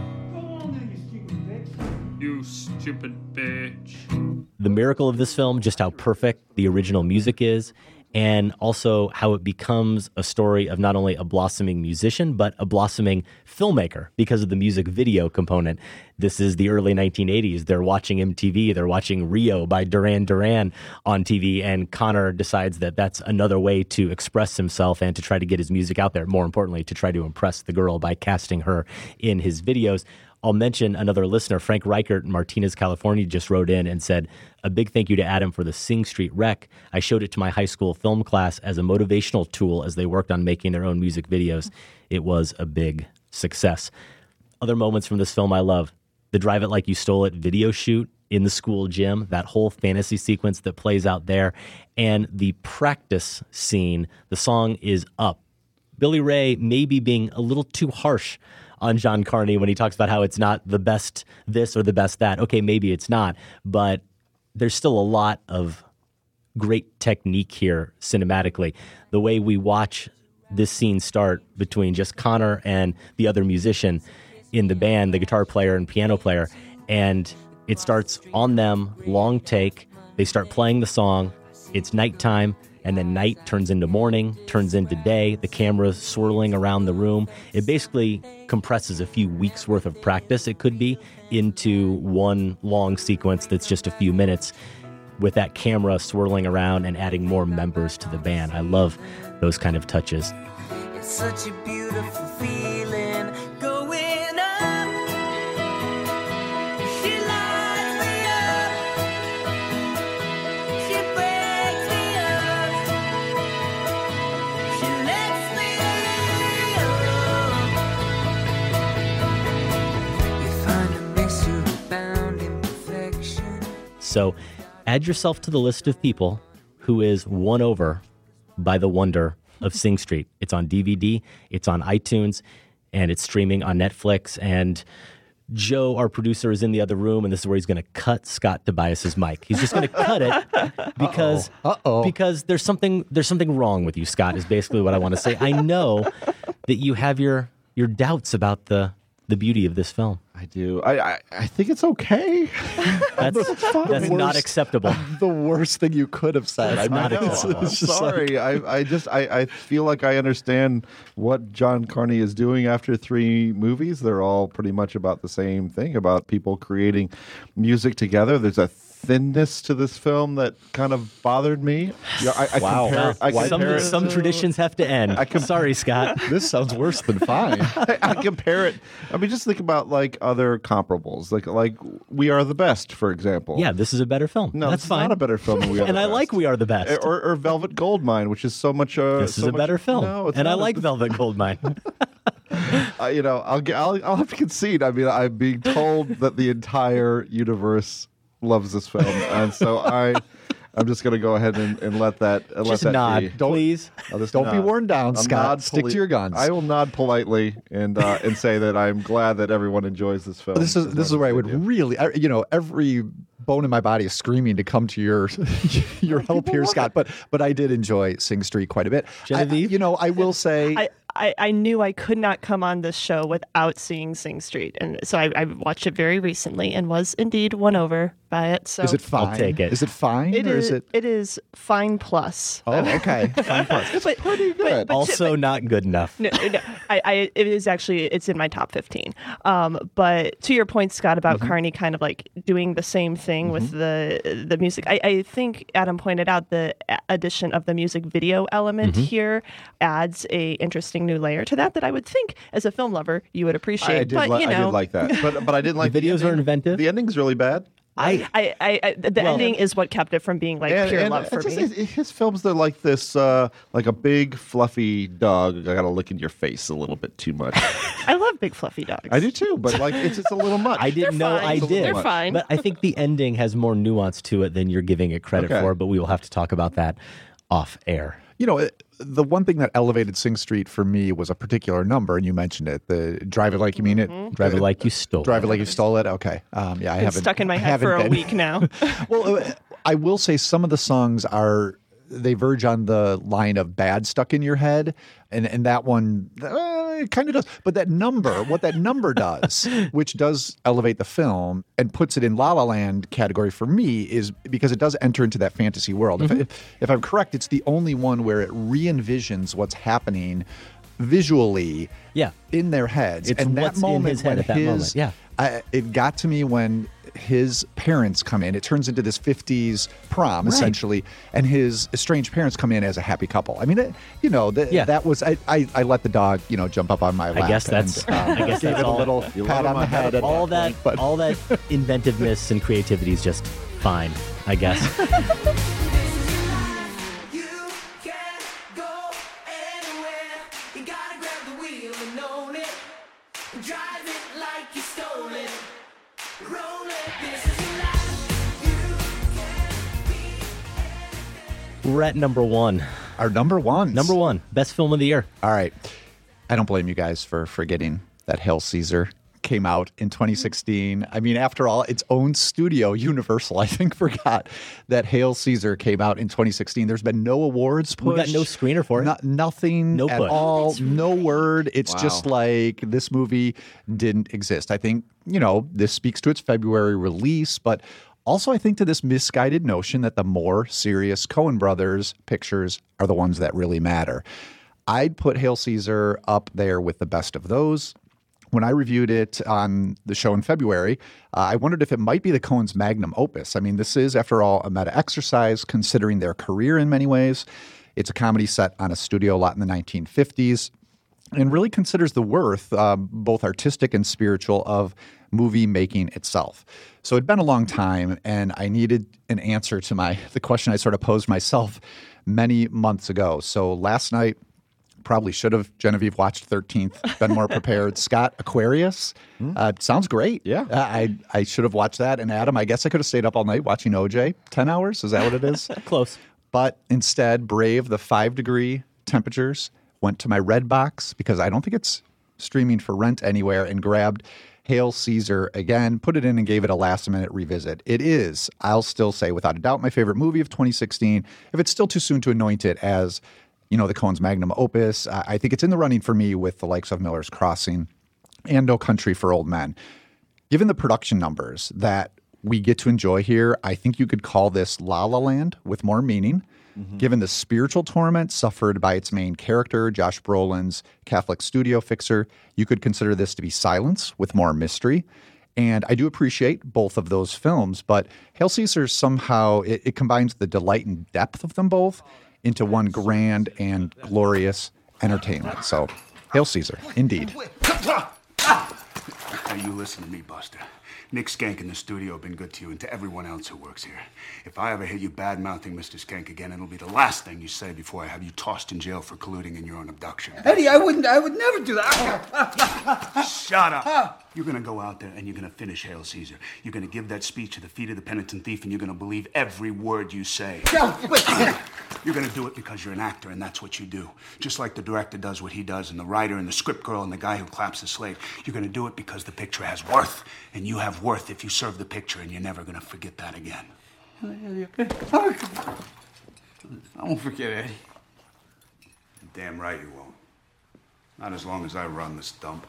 You stupid bitch. The miracle of this film, just how perfect the original music is, and also how it becomes a story of not only a blossoming musician, but a blossoming filmmaker because of the music video component. This is the early nineteen eighties. They're watching M T V. They're watching Rio by Duran Duran on T V, and Connor decides that that's another way to express himself and to try to get his music out there. More importantly, to try to impress the girl by casting her in his videos. I'll mention another listener, Frank Reichert in Martinez, California, just wrote in and said, a big thank you to Adam for the Sing Street rec. I showed it to my high school film class as a motivational tool as they worked on making their own music videos. It was a big success. Other moments from this film I love. The Drive It Like You Stole It video shoot in the school gym, that whole fantasy sequence that plays out there, and the practice scene. The song is Up. Billy Ray may be being a little too harsh on John Carney when he talks about how it's not the best this or the best that. Okay, maybe it's not, but there's still a lot of great technique here cinematically. The way we watch this scene start between just Connor and the other musician in the band, the guitar player and piano player, and it starts on them, long take. They start playing the song. It's nighttime. And then night turns into morning, turns into day, the camera's swirling around the room. It basically compresses a few weeks worth of practice, it could be, into one long sequence that's just a few minutes with that camera swirling around and adding more members to the band. I love those kind of touches. It's such a beautiful feeling going up. She lights me up. She breaks me up. She lets me up. You find a mystery bound in perfection. So add yourself to the list of people who is won over by the wonder of Sing Street. It's on D V D, it's on iTunes, and it's streaming on Netflix. And Joe, our producer, is in the other room, and this is where he's going to cut Scott Tobias's mic. He's just going to cut it because Uh-oh. Uh-oh. because there's something there's something wrong with you, Scott, is basically what I want to say. I know that you have your your doubts about the the beauty of this film. I do. I, I I think it's okay. That's, that's not acceptable. The worst thing you could have said. That's I not know. acceptable. It's just Sorry, like- I I just I, I feel like I understand what John Carney is doing after three movies. They're all pretty much about the same thing, about people creating music together. There's a thinness to this film that kind of bothered me. Yeah, I, I Wow. compare, it- I Some, compare it some to- traditions have to end. I com- Sorry, Scott. This sounds worse than fine. I, I compare it. I mean, just think about like other comparables, like like We Are the Best, for example. Yeah, this is a better film. No, that's it's fine. not a better film than We Are And the I Best. like We Are the Best. Or, or Velvet Goldmine, which is so much. Uh, This is so a much- better film. No, it's and I not. like Velvet Goldmine. Uh, you know, I'll, get, I'll I'll have to concede. I mean, I'm being told that the entire universe loves this film, and so I, I'm just going to go ahead and, and let that uh, let Just that nod, be. please. I'll just Don't be nod. worn down, I'll Scott. nod Stick to your guns. I will nod politely and uh, and say that I'm glad that everyone enjoys this film. This is as this is much where I as would they do. really, I- you know, every bone in my body is screaming to come to your your help here, Scott. But but I did enjoy Sing Street quite a bit. Genevieve, you know, I will say. I, I, I knew I could not come on this show without seeing Sing Street. And so I, I watched it very recently and was indeed won over by it. So Is it fine? I'll take it. Is it fine It or is, is it? it is fine plus. Oh, okay. Fine plus. But, pretty good. Also not good enough. No, no I, I, it is actually, it's in my top fifteen. Um, but to your point, Scott, about Mm-hmm. Carney kind of like doing the same thing with the the music, I, I think Adam pointed out the a- addition of the music video element Mm-hmm. Mhm. here adds a interesting new layer to that that I would think, as a film lover, you would appreciate. I did, but, li- you know, I did like that, but but I didn't like The videos the are ending. inventive. The ending's really bad. I, I, I, I the Well- ending is what kept it from being like And- pure and love for it's me. just- it- his films, they're like this, uh, like a big fluffy dog. I got to look in your face a little bit too much. I love big fluffy dogs. I do too, but like it's just a little much. I didn't know fine. I It's a did. little They're fine. But I think the ending has more nuance to it than you're giving it credit Okay. for, but we will have to talk about that off air. You know, it- the one thing that elevated Sing Street for me was a particular number, and you mentioned it. The Drive It Like You Mean It. Drive It Like You Stole Drive It. It Like You Stole It. Okay. Um, yeah, I It's haven't. stuck in my I head haven't for a been- week now. Well, uh, I will say some of the songs are they verge on the line of bad stuck in your head, and and that one uh, it kind of does. But that number, what that number does, which does elevate the film and puts it in La La Land category for me, is because it does enter into that fantasy world. Mm-hmm. If, if I'm correct, it's the only one where it re-envisions what's happening visually Yeah. in their heads. It's and that what's in moment his head when at that his, moment, yeah. I, it got to me when his parents come in. It turns into this fifties prom, Right. essentially, and his estranged parents come in as a happy couple. I mean, it, you know, the, Yeah. that was, I, I, I let the dog, you know, jump up on my lap. I guess that's. and, um, I guess gave that's it a all. little You pat love on the him ahead head. of at all that, that, point, but all that inventiveness and creativity is just fine. I guess. We're at number one. Our number one. Number one, best film of the year. All right. I don't blame you guys for forgetting that Hail Caesar came out in twenty sixteen. I mean, after all, its own studio, Universal, I think, forgot that Hail Caesar came out in twenty sixteen. There's been no awards pushed. We got no screener for it. No- nothing No at push. all. No word. It's Wow. just like this movie didn't exist. I think, you know, this speaks to its February release, but also I think to this misguided notion that the more serious Coen Brothers pictures are the ones that really matter. I'd put Hail Caesar up there with the best of those. When I reviewed it on the show in February, uh, I wondered if it might be the Coens' magnum opus. I mean, this is, after all, a meta exercise considering their career in many ways. It's a comedy set on a studio lot in the nineteen fifties and really considers the worth, um, both artistic and spiritual, of movie making itself. So it'd been a long time, and I needed an answer to my the question I sort of posed myself many months ago. So last night, probably should have, Genevieve, watched thirteenth, been more prepared. Scott, Aquarius, uh, sounds great. Yeah. Uh, I, I should have watched that. And Adam, I guess I could have stayed up all night watching O J. ten hours, is that what it is? Close. But instead, brave the five degree temperatures, went to my Redbox because I don't think it's streaming for rent anywhere, and grabbed Hail Caesar again, put it in and gave it a last minute revisit. It is, I'll still say without a doubt, my favorite movie of twenty sixteen. If it's still too soon to anoint it as, you know, the Coens' magnum opus, I I think it's in the running for me with the likes of Miller's Crossing and No Country for Old Men. given the production numbers that we get to enjoy here, I think you could call this La La Land with more meaning. Mm-hmm. Given the spiritual torment suffered by its main character, Josh Brolin's Catholic studio fixer, you could consider this to be Silence with more mystery. And I do appreciate both of those films, but Hail Caesar somehow, it, it combines the delight and depth of them both into one grand and glorious entertainment. So, Hail Caesar, indeed. Now you listen to me, Buster. Nick Skank in the studio have been good to you and to everyone else who works here. If I ever hear you bad-mouthing Mister Skank again, it'll be the last thing you say before I have you tossed in jail for colluding in your own abduction. Eddie, I wouldn't, I would never do that. Shut up. You're gonna go out there and you're gonna finish Hail Caesar. You're gonna give that speech to the feet of the penitent thief and you're gonna believe every word you say. No, wait. You're gonna do it because you're an actor and that's what you do. Just like the director does what he does and the writer and the script girl and the guy who claps the slate. You're gonna do it because the picture has worth and you have worth if you serve the picture and you're never gonna forget that again. I won't forget, Eddie. Damn right you won't. Not as long as I run this dump.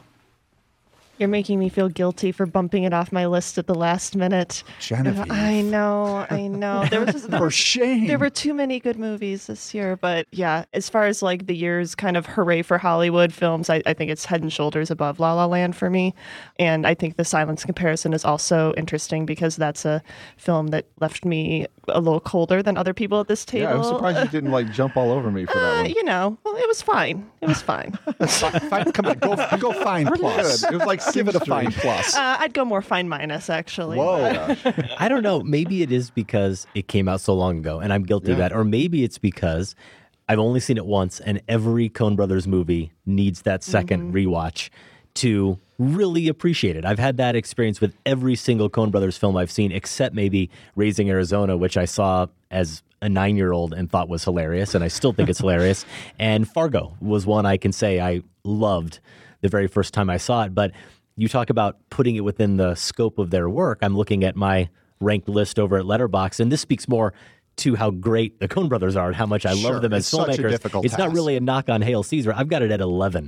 You're making me feel guilty for bumping it off my list at the last minute. Genevieve. I know, I know. There was just, there For were- shame. There were too many good movies this year, but yeah, as far as like the year's kind of hooray for Hollywood films, I, I think it's head and shoulders above La La Land for me. And I think the Silence comparison is also interesting because that's a film that left me a little colder than other people at this table. Yeah, I'm surprised you didn't like jump all over me for that Uh, one. you know, well, it was fine. It was fine. Fine, come on, go, go fine Pretty plus. good. It was like Give it a Sing fine Street. plus. Uh, I'd go more fine minus, actually. Whoa. I don't know. Maybe it is because it came out so long ago, and I'm guilty of Yeah. that. Or maybe it's because I've only seen it once, and every Coen Brothers movie needs that second rewatch to really appreciate it. I've had that experience with every single Coen Brothers film I've seen, except maybe Raising Arizona, which I saw as a nine-year-old and thought was hilarious, and I still think it's hilarious. And Fargo was one I can say I loved the very first time I saw it. But you talk about putting it within the scope of their work. I'm looking at my ranked list over at Letterboxd, and this speaks more to how great the Coen Brothers are and how much I Sure, love them as it's such a filmmakers. difficult It's not task. really a knock on Hail Caesar. I've got it at eleven.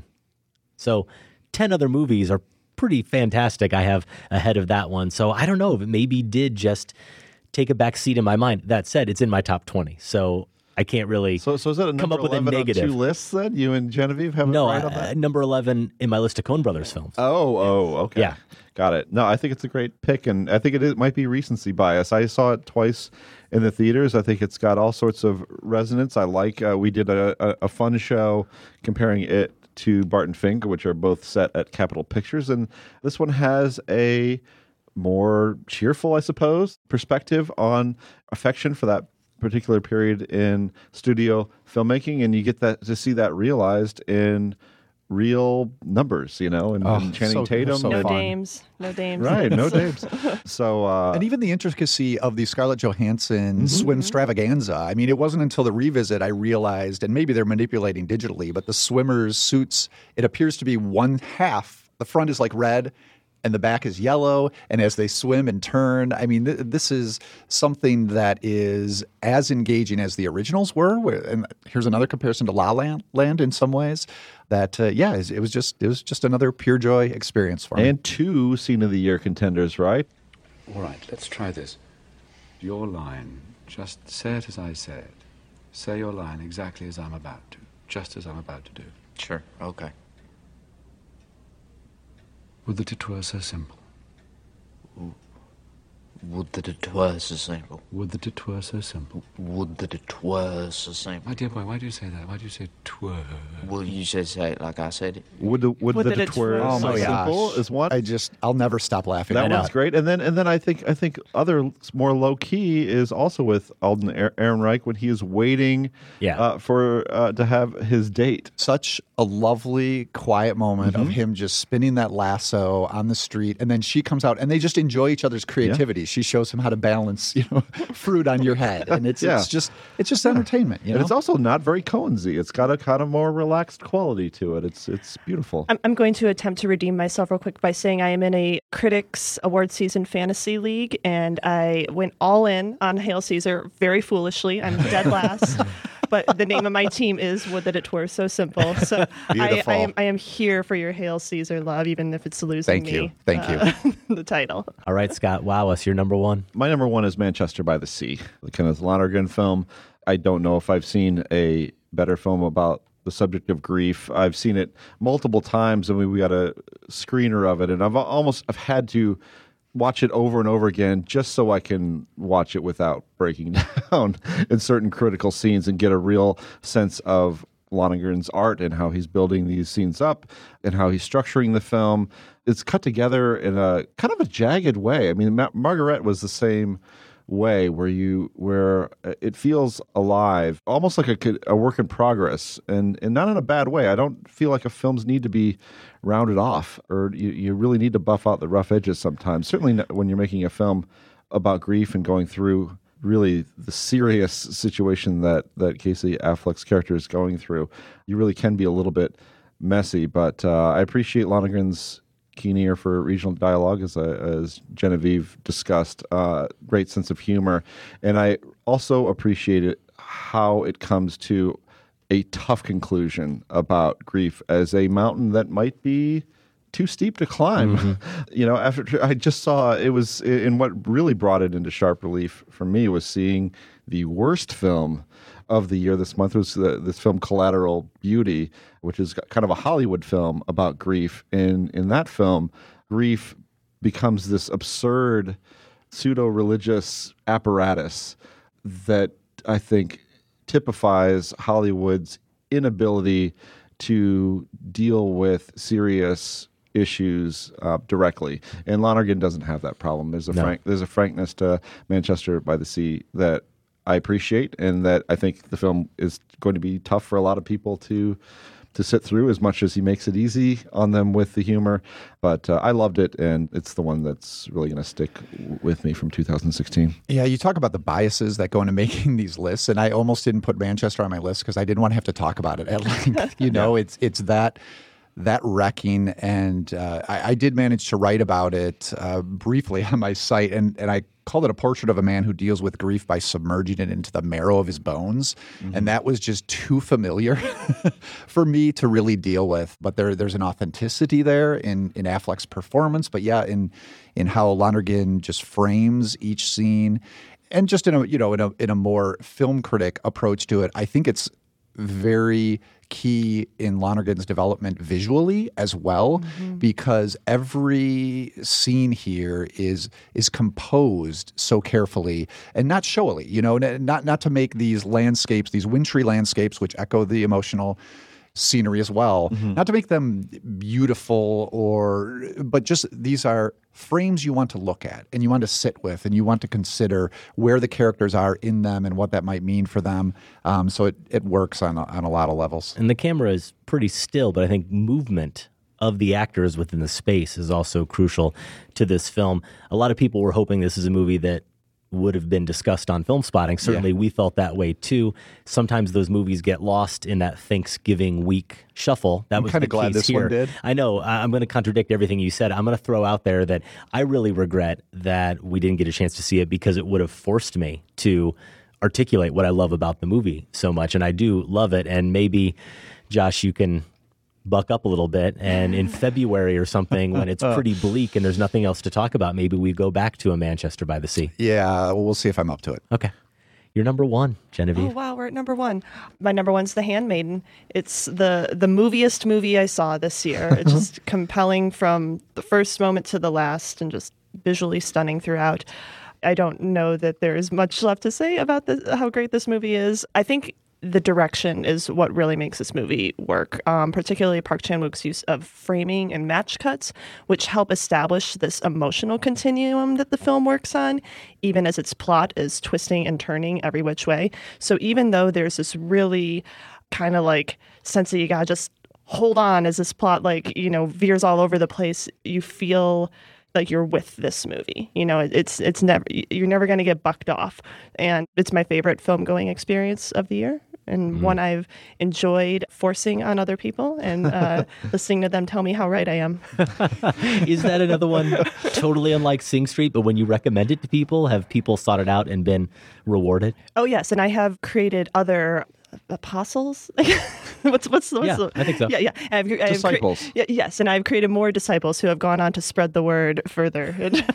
So ten other movies are pretty fantastic I have ahead of that one. So I don't know if it maybe did just take a back seat in my mind. That said, it's in my top twenty. So I can't really So, so is that a come number up with a eleven on negative. two lists then? You and Genevieve have no, it right on uh, that? number eleven in my list of Coen Brothers films. Oh, oh, okay. Yeah. Got it. No, I think it's a great pick, and I think it, is, might be recency bias. I saw it twice in the theaters. I think it's got all sorts of resonance. I like, uh, we did a, a, a fun show comparing it to Barton Fink, which are both set at Capitol Pictures, and this one has a more cheerful, I suppose, perspective on affection for that particular period in studio filmmaking, and you get that to see that realized in real numbers, you know, and, Oh, and Channing so- Tatum. so No and, fun. dames. No dames. Right, no dames. So, uh, And even the intricacy of the Scarlett Johansson Mm-hmm. swim extravaganza. I mean, it wasn't until the revisit I realized, and maybe they're manipulating digitally, but the swimmers' suits, it appears to be one half. The front is like red and the back is yellow. And as they swim and turn, I mean, th- this is something that is as engaging as the originals were. Where, and here's another comparison to La La Land in some ways. That uh, yeah, it it was just it was just another pure joy experience for me. and two Scene of the Year contenders, right? All right, let's try this. Your line, just say it as I say it. Say your line exactly as I'm about to, just as I'm about to do. Sure, okay. Would that it were so simple. Would that it were so simple. Would that it were so simple. Would that it were so simple. My dear boy, why do you say that? Why do you say twere? Well, you should say it like I said it. Would the, would, Would the that it twere were Oh so my simple gosh. is one. I just I'll never stop laughing. That I know. one's great, and then and then I think I think other more low key is also with Alden Er- Ehrenreich when he is waiting, Yeah. uh, for uh, to have his date. Such a lovely, quiet moment of him just spinning that lasso on the street, and then she comes out, and they just enjoy each other's creativity. She shows him how to balance, you know, fruit on your head, and it's Yeah. it's just it's just entertainment. You And know? it's also not very Coensy. It's got a kind of more relaxed quality to it. It's it's beautiful. I'm, I'm going to attempt to redeem myself real quick by saying I am in a Critics Award Season Fantasy League, and I went all in on Hail Caesar very foolishly. I'm dead last. but the name of my team is Would That It Were So Simple. So I, I, am, I am here for your Hail Caesar love, even if it's losing Thank you. me Thank uh, you. the title. All right, Scott, wow us, your number one. My number one is Manchester by the Sea, the Kenneth Lonergan film. I don't know if I've seen a better film about the subject of grief. I've seen it multiple times, and we, we got a screener of it, and I've almost I've had to watch it over and over again just so I can watch it without breaking down in certain critical scenes and get a real sense of Lonergan's art and how he's building these scenes up and how he's structuring the film. It's cut together in a kind of a jagged way. I mean, Ma- Margaret was the same way, where you where it feels alive, almost like a, a work in progress, and and not in a bad way. I don't feel like a films need to be rounded off, or you, you really need to buff out the rough edges sometimes. Certainly not when you're making a film about grief and going through really the serious situation that that Casey Affleck's character is going through. You really can be a little bit messy, but uh, I appreciate Lonergan's keen ear for regional dialogue, as, uh, as Genevieve discussed. Uh, great sense of humor. And I also appreciated how it comes to a tough conclusion about grief as a mountain that might be too steep to climb. Mm-hmm. You know, after I just saw it was, and what really brought it into sharp relief for me was seeing the worst film of the year this month was the, this film Collateral Beauty, which is kind of a Hollywood film about grief. In in that film, grief becomes this absurd pseudo-religious apparatus that I think typifies Hollywood's inability to deal with serious issues uh, directly. And Lonergan doesn't have that problem. There's a No. frank, there's a frankness to Manchester by the Sea that I appreciate, and that I think the film is going to be tough for a lot of people to to sit through, as much as he makes it easy on them with the humor. But uh, I loved it, and it's the one that's really going to stick w- with me from two thousand sixteen. Yeah, you talk about the biases that go into making these lists, and I almost didn't put Manchester on my list because I didn't want to have to talk about it at length. You know, it's it's that that wrecking, and uh, I, I did manage to write about it uh, briefly on my site, and and I called it a portrait of a man who deals with grief by submerging it into the marrow of his bones. Mm-hmm. And that was just too familiar for me to really deal with. But there, there's an authenticity there in, in Affleck's performance. But yeah, in in how Lonergan just frames each scene, and just in a you know in a in a more film critic approach to it, I think it's very key in Lonergan's development visually as well, mm-hmm. because every scene here is is composed so carefully and not showily, you know, not not to make these landscapes, these wintry landscapes, which echo the emotional scenery as well, mm-hmm. not to make them beautiful, or but just these are frames you want to look at and you want to sit with and you want to consider where the characters are in them and what that might mean for them. Um, so it, it works on a, on a lot of levels. And the camera is pretty still, but I think movement of the actors within the space is also crucial to this film. A lot of people were hoping this is a movie that would have been discussed on Film Spotting. Certainly, yeah. we felt that way too. Sometimes those movies get lost in that Thanksgiving week shuffle. That I'm was kind the of glad case this here. one did. I know. I'm going to contradict everything you said. I'm going to throw out there that I really regret that we didn't get a chance to see it, because it would have forced me to articulate what I love about the movie so much. And I do love it. And maybe, Josh, you can buck up a little bit, and in February or something, when it's pretty bleak and there's nothing else to talk about, maybe we go back to A Manchester by the Sea. Yeah, well, we'll see if I'm up to it. Okay. You're number one, Genevieve. Oh, wow, we're at number one. My number one's The Handmaiden. It's the, the moviest movie I saw this year. It's just compelling from the first moment to the last, and just visually stunning throughout. I don't know that there is much left to say about this, how great this movie is. I think the direction is what really makes this movie work, um, particularly Park Chan-wook's use of framing and match cuts, which help establish this emotional continuum that the film works on, even as its plot is twisting and turning every which way. So even though there's this really kind of like sense that you gotta just hold on as this plot, like, you know, veers all over the place, you feel like you're with this movie. You know, it's it's never, you're never going to get bucked off. And it's my favorite film going experience of the year, and mm-hmm. one I've enjoyed forcing on other people and uh, listening to them tell me how right I am. Is that another one totally unlike Sing Street, but when you recommend it to people, have people sought it out and been rewarded? Oh, yes. And I have created other apostles. what's what's, what's Yeah, the, I think so. Yeah, yeah. I've, I've cre- Disciples. yeah, yes, and I've created more disciples who have gone on to spread the word further.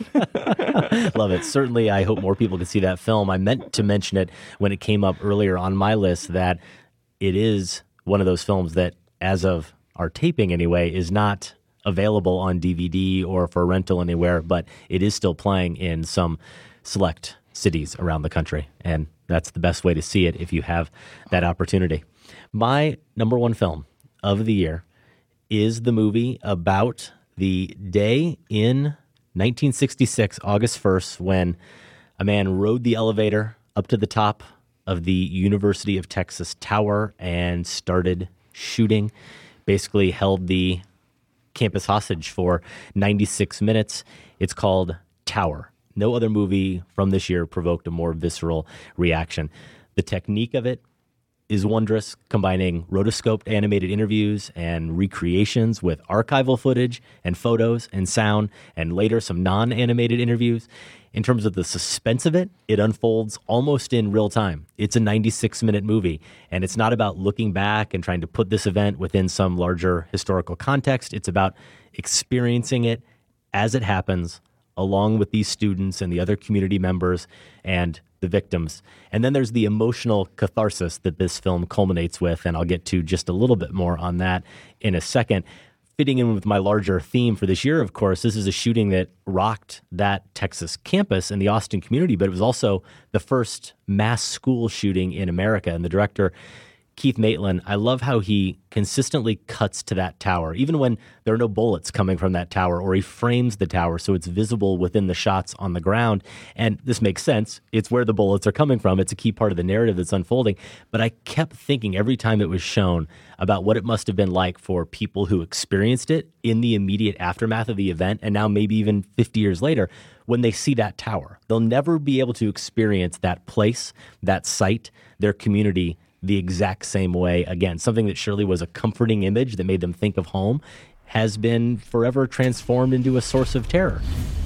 Love it. Certainly, I hope more people can see that film. I meant to mention it when it came up earlier on my list that it is one of those films that, as of our taping anyway, is not available on D V D or for rental anywhere, but it is still playing in some select cities around the country. And that's the best way to see it if you have that opportunity. My number one film of the year is the movie about the day in nineteen sixty-six, August first, when a man rode the elevator up to the top of the University of Texas Tower and started shooting, basically held the campus hostage for ninety-six minutes. It's called Tower. No other movie from this year provoked a more visceral reaction. The technique of it is wondrous, combining rotoscoped animated interviews and recreations with archival footage and photos and sound, and later some non-animated interviews. In terms of the suspense of it, it unfolds almost in real time. It's a ninety-six minute movie, and it's not about looking back and trying to put this event within some larger historical context. It's about experiencing it as it happens, along with these students and the other community members and the victims. And then there's the emotional catharsis that this film culminates with, and I'll get to just a little bit more on that in a second. Fitting in with my larger theme for this year, of course, this is a shooting that rocked that Texas campus and the Austin community, but it was also the first mass school shooting in America. And the director, Keith Maitland, I love how he consistently cuts to that tower, even when there are no bullets coming from that tower, or he frames the tower so it's visible within the shots on the ground. And this makes sense. It's where the bullets are coming from. It's a key part of the narrative that's unfolding. But I kept thinking every time it was shown about what it must have been like for people who experienced it in the immediate aftermath of the event, and now maybe even fifty years later, when they see that tower. They'll never be able to experience that place, that site, their community, the exact same way again. Something that surely was a comforting image that made them think of home has been forever transformed into a source of terror.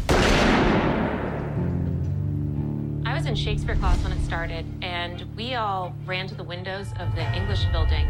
I was in Shakespeare class when it started, and we all ran to the windows of the English building.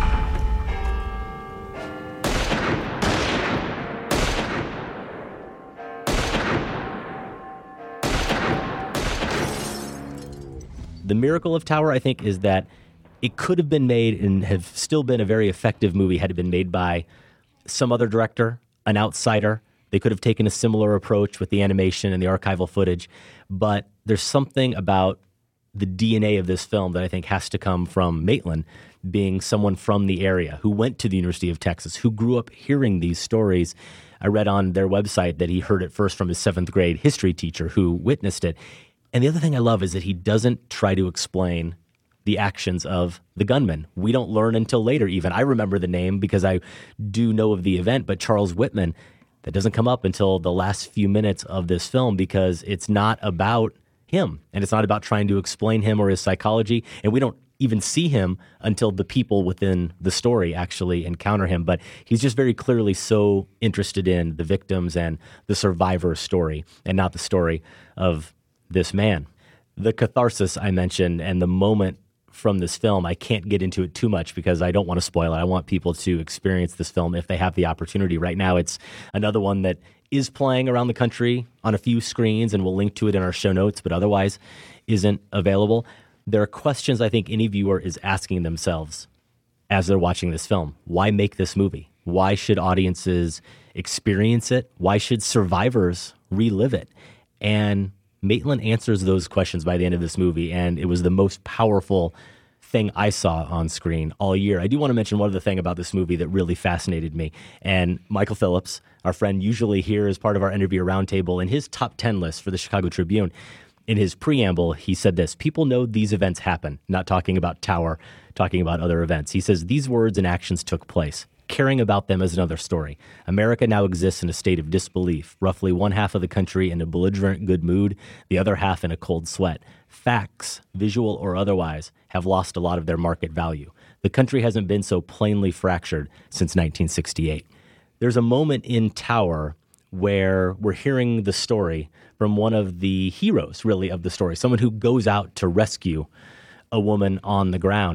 The miracle of Tower, I think, is that it could have been made and have still been a very effective movie had it been made by some other director, an outsider. They could have taken a similar approach with the animation and the archival footage. But there's something about the D N A of this film that I think has to come from Maitland, being someone from the area who went to the University of Texas, who grew up hearing these stories. I read on their website that he heard it first from his seventh grade history teacher who witnessed it. And the other thing I love is that he doesn't try to explain the actions of the gunman. We don't learn until later even. I remember the name because I do know of the event, but Charles Whitman, that doesn't come up until the last few minutes of this film because it's not about him, and it's not about trying to explain him or his psychology, and we don't even see him until the people within the story actually encounter him. But he's just very clearly so interested in the victims and the survivor story and not the story of this man. The catharsis I mentioned and the moment from this film, I can't get into it too much because I don't want to spoil it. I want people to experience this film if they have the opportunity. Right now, it's another one that is playing around the country on a few screens, and we'll link to it in our show notes, but otherwise isn't available. There are questions I think any viewer is asking themselves as they're watching this film. Why make this movie? Why should audiences experience it? Why should survivors relive it? And Maitland answers those questions by the end of this movie, and it was the most powerful thing I saw on screen all year. I do want to mention one other thing about this movie that really fascinated me. And Michael Phillips, our friend usually here as part of our interview roundtable, in his top ten list for the Chicago Tribune, in his preamble, he said this: people know these events happen, not talking about Tower, talking about other events. He says, these words and actions took place. Caring about them is another story. America now exists in a state of disbelief, roughly one half of the country in a belligerent good mood, the other half in a cold sweat. Facts, visual or otherwise, have lost a lot of their market value. The country hasn't been so plainly fractured since nineteen sixty-eight. There's a moment in Tower where we're hearing the story from one of the heroes, really, of the story, someone who goes out to rescue a woman on the ground.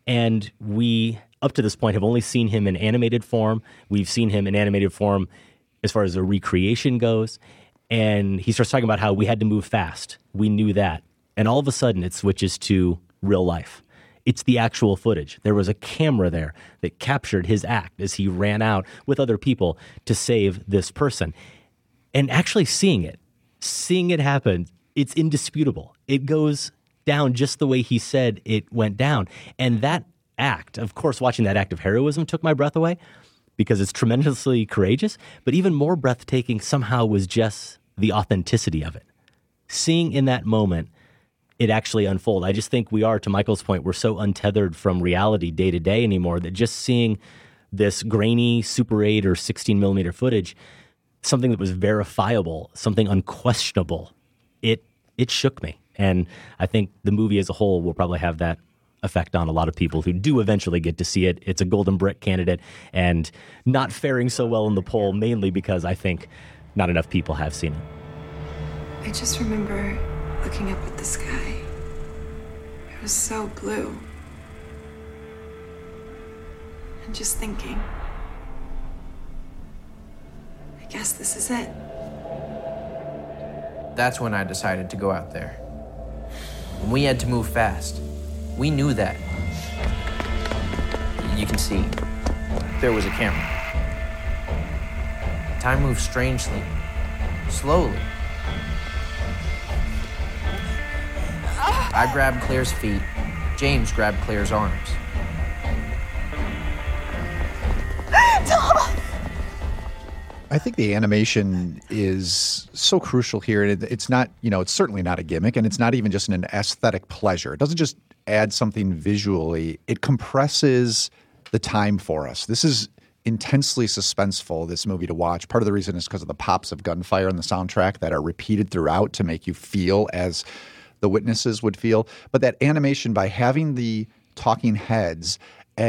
And we, up to this point, have only seen him in animated form. We've seen him in animated form as far as the recreation goes. And he starts talking about how we had to move fast. We knew that. And all of a sudden, it switches to real life. It's the actual footage. There was a camera there that captured his act as he ran out with other people to save this person. And actually seeing it, seeing it happen, it's indisputable. It goes down just the way he said it went down. And that act, of course, watching that act of heroism took my breath away because it's tremendously courageous, but even more breathtaking somehow was just the authenticity of it. Seeing in that moment it actually unfold. I just think we are, to Michael's point, we're so untethered from reality day to day anymore that just seeing this grainy Super eight or sixteen millimeter footage, something that was verifiable, something unquestionable, it it shook me. And I think the movie as a whole will probably have that effect on a lot of people who do eventually get to see it. It's a Golden Brick candidate and not faring so well in the poll, mainly because I think not enough people have seen it. I just remember looking up at the sky. It was so blue. And just thinking, I guess this is it. That's when I decided to go out there. And we had to move fast. We knew that. You can see, there was a camera. Time moved strangely, slowly. I grabbed Claire's feet. James grabbed Claire's arms. I think the animation is so crucial here. And it, it's not, you know, it's certainly not a gimmick, and it's not even just an aesthetic pleasure. It doesn't just add something visually. It compresses the time for us. This is intensely suspenseful, this movie to watch. Part of the reason is because of the pops of gunfire in the soundtrack that are repeated throughout to make you feel as the witnesses would feel. But that animation, by having the talking heads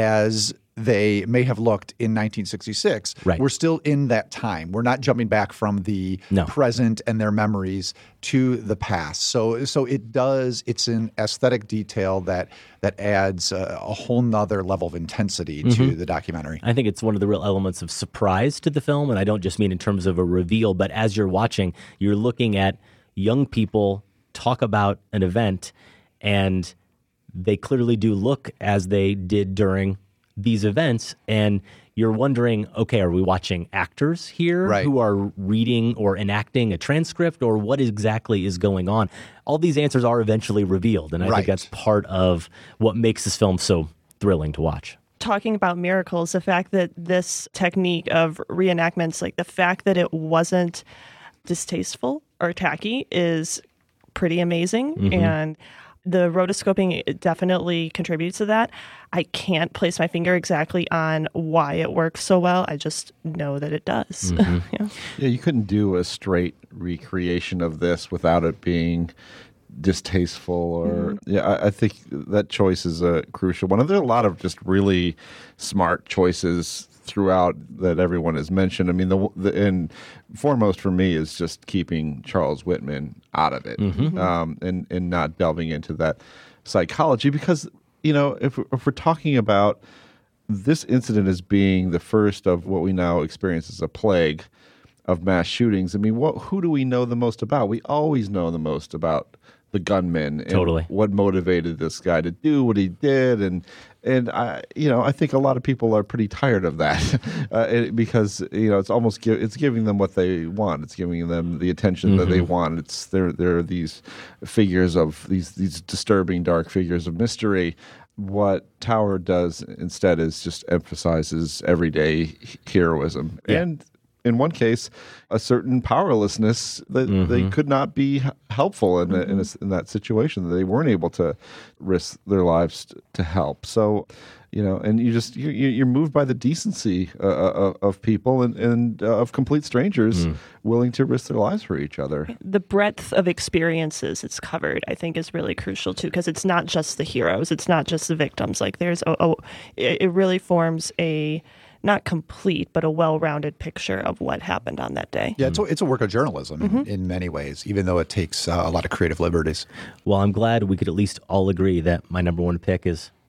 as they may have looked in nineteen sixty-six, right. We're still in that time. We're not jumping back from the no. present and their memories to the past. So so it does, it's an aesthetic detail that that adds a, a whole nother level of intensity mm-hmm. to the documentary. I think it's one of the real elements of surprise to the film, and I don't just mean in terms of a reveal, but as you're watching, you're looking at young people talk about an event, and they clearly do look as they did during these events, and you're wondering, okay, are we watching actors here right. who are reading or enacting a transcript, or what exactly is going on? All these answers are eventually revealed, and I right. think that's part of what makes this film so thrilling to watch. Talking about miracles, the fact that this technique of reenactments, like the fact that it wasn't distasteful or tacky, is pretty amazing. Mm-hmm. And the rotoscoping definitely contributes to that. I can't place my finger exactly on why it works so well. I just know that it does. Mm-hmm. yeah. yeah, you couldn't do a straight recreation of this without it being distasteful or mm-hmm. yeah I, I think that choice is a crucial one. There are a lot of just really smart choices throughout that everyone has mentioned. I mean, the, the and foremost for me is just keeping Charles Whitman out of it, mm-hmm. um, and and not delving into that psychology, because you know if if we're talking about this incident as being the first of what we now experience as a plague of mass shootings, I mean, what who do we know the most about? We always know the most about the gunman and totally. what motivated this guy to do what he did, and and I you know I think a lot of people are pretty tired of that uh, it, because you know it's almost give, it's giving them what they want. It's giving them the attention mm-hmm. that they want. It's there there are these figures of these these disturbing dark figures of mystery. What Tower does instead is just emphasizes everyday heroism yeah. and, in one case, a certain powerlessness that mm-hmm. they could not be helpful in, mm-hmm. in, a, in that situation. That they weren't able to risk their lives to, to help. So, you know, and you just you're, you're moved by the decency uh, of people and, and uh, of complete strangers mm. willing to risk their lives for each other. The breadth of experiences it's covered, I think, is really crucial too, because it's not just the heroes, it's not just the victims. Like there's a, a it really forms a not complete, but a well-rounded picture of what happened on that day. Yeah, it's a, it's a work of journalism mm-hmm. in, in many ways, even though it takes uh, a lot of creative liberties. Well, I'm glad we could at least all agree that my number one pick is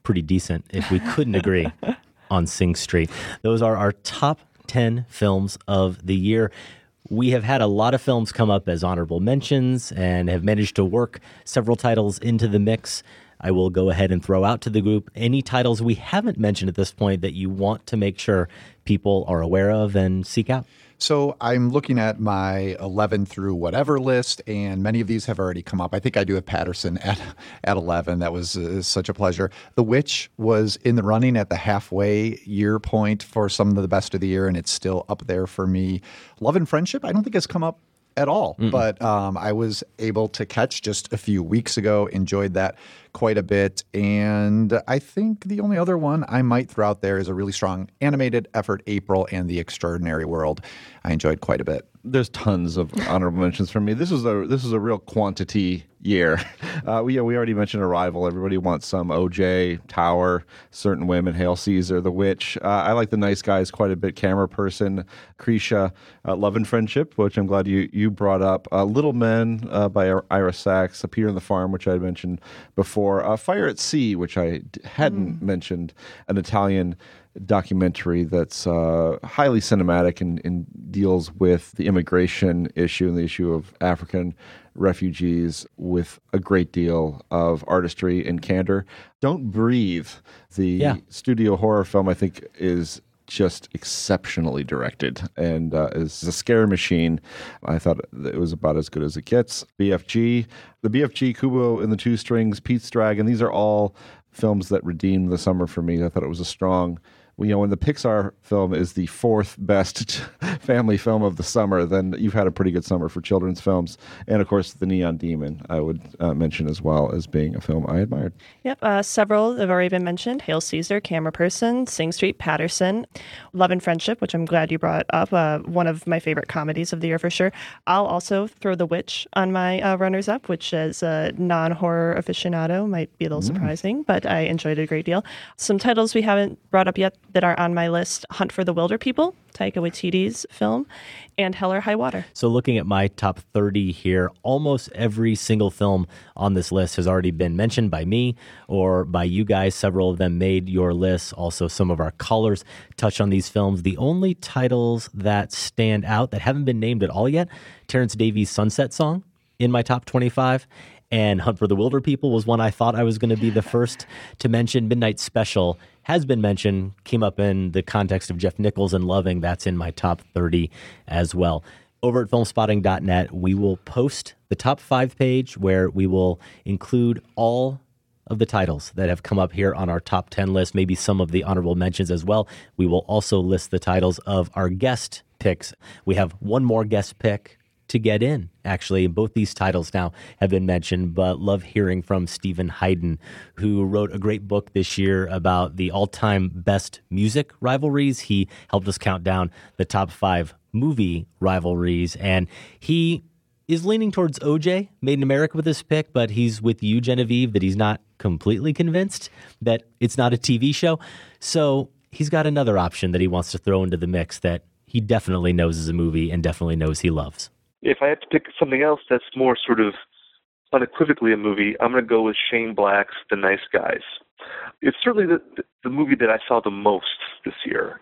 pretty decent if we couldn't agree on Sing Street. Those are our top ten films of the year. We have had a lot of films come up as honorable mentions and have managed to work several titles into the mix. I will go ahead and throw out to the group any titles we haven't mentioned at this point that you want to make sure people are aware of and seek out. So I'm looking at my eleven through whatever list, and many of these have already come up. I think I do have Patterson at at eleven. That was uh, such a pleasure. The Witch was in the running at the halfway year point for some of the best of the year, and it's still up there for me. Love and Friendship, I don't think has come up at all, Mm-mm. but um, I was able to catch just a few weeks ago, enjoyed that quite a bit. And I think the only other one I might throw out there is a really strong animated effort, April and the Extraordinary World. I enjoyed quite a bit. There's tons of honorable mentions from me. This is a this is a real quantity year. Uh, we we already mentioned Arrival. Everybody wants some. O J, Tower, Certain Women, Hail Caesar, The Witch. Uh, I like The Nice Guys quite a bit. Camera Person, Krisha, uh, Love and Friendship, which I'm glad you you brought up. Uh, Little Men uh, by Ira Sachs. Peter and the Farm, which I had mentioned before. Uh, Fire at Sea, which I d- hadn't mm. mentioned. An Italian documentary that's uh, highly cinematic and, and deals with the immigration issue and the issue of African refugees with a great deal of artistry and candor. Don't Breathe, the yeah. studio horror film, I think is just exceptionally directed and uh, is a scare machine. I thought it was about as good as it gets. B F G, the B F G, Kubo and the Two Strings, Pete's Dragon, these are all films that redeemed the summer for me. I thought it was a strong, you know, when the Pixar film is the fourth best family film of the summer, then you've had a pretty good summer for children's films. And, of course, The Neon Demon, I would uh, mention as well as being a film I admired. Yep, uh, several have already been mentioned. Hail Caesar, Camera Person, Sing Street, Patterson, Love and Friendship, which I'm glad you brought up, uh, one of my favorite comedies of the year for sure. I'll also throw The Witch on my uh, runners-up, which as a non-horror aficionado might be a little mm. surprising, but I enjoyed it a great deal. Some titles we haven't brought up yet that are on my list: Hunt for the Wilder People, Taika Waititi's film, and Hell or High Water. So looking at my top thirty here, almost every single film on this list has already been mentioned by me or by you guys. Several of them made your list. Also, some of our callers touch on these films. The only titles that stand out that haven't been named at all yet, Terrence Davies' Sunset Song in my top twenty-five, and Hunt for the Wilder People was one I thought I was going to be the first to mention. Midnight Special has been mentioned, came up in the context of Jeff Nichols and Loving. That's in my top thirty as well. Over at filmspotting dot net, we will post the top five page where we will include all of the titles that have come up here on our top ten list, maybe some of the honorable mentions as well. We will also list the titles of our guest picks. We have one more guest pick to get in, actually. Both these titles now have been mentioned, but love hearing from Stephen Hayden, who wrote a great book this year about the all-time best music rivalries. He helped us count down the top five movie rivalries, and he is leaning towards O J, Made in America, with this pick, but he's with you, Genevieve, that he's not completely convinced that it's not a T V show. So he's got another option that he wants to throw into the mix that he definitely knows is a movie and definitely knows he loves. If I had to pick something else that's more sort of unequivocally a movie, I'm going to go with Shane Black's The Nice Guys. It's certainly the, the movie that I saw the most this year.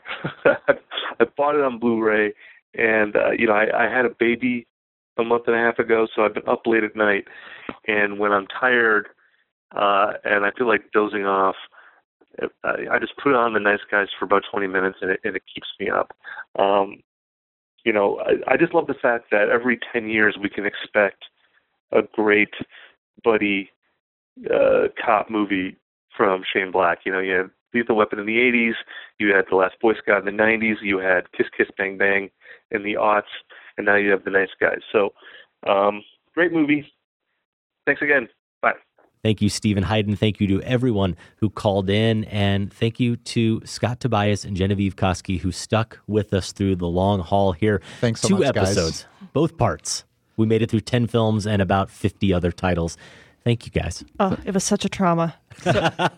I bought it on Blu-ray, and uh, you know, I, I had a baby a month and a half ago, so I've been up late at night, and when I'm tired uh, and I feel like dozing off, I, I just put on The Nice Guys for about twenty minutes, and it, and it keeps me up. Um, You know, I, I just love the fact that every ten years we can expect a great buddy uh, cop movie from Shane Black. You know, you had Lethal Weapon in the eighties, you had The Last Boy Scout in the nineties, you had Kiss Kiss Bang Bang in the aughts, and now you have The Nice Guys. So, um, great movie. Thanks again. Bye. Thank you, Stephen Hayden. Thank you to everyone who called in. And thank you to Scott Tobias and Genevieve Koski, who stuck with us through the long haul here. Thanks so Two much, episodes, guys. Both parts. We made it through ten films and about fifty other titles. Thank you, guys. Oh, it was such a trauma. So,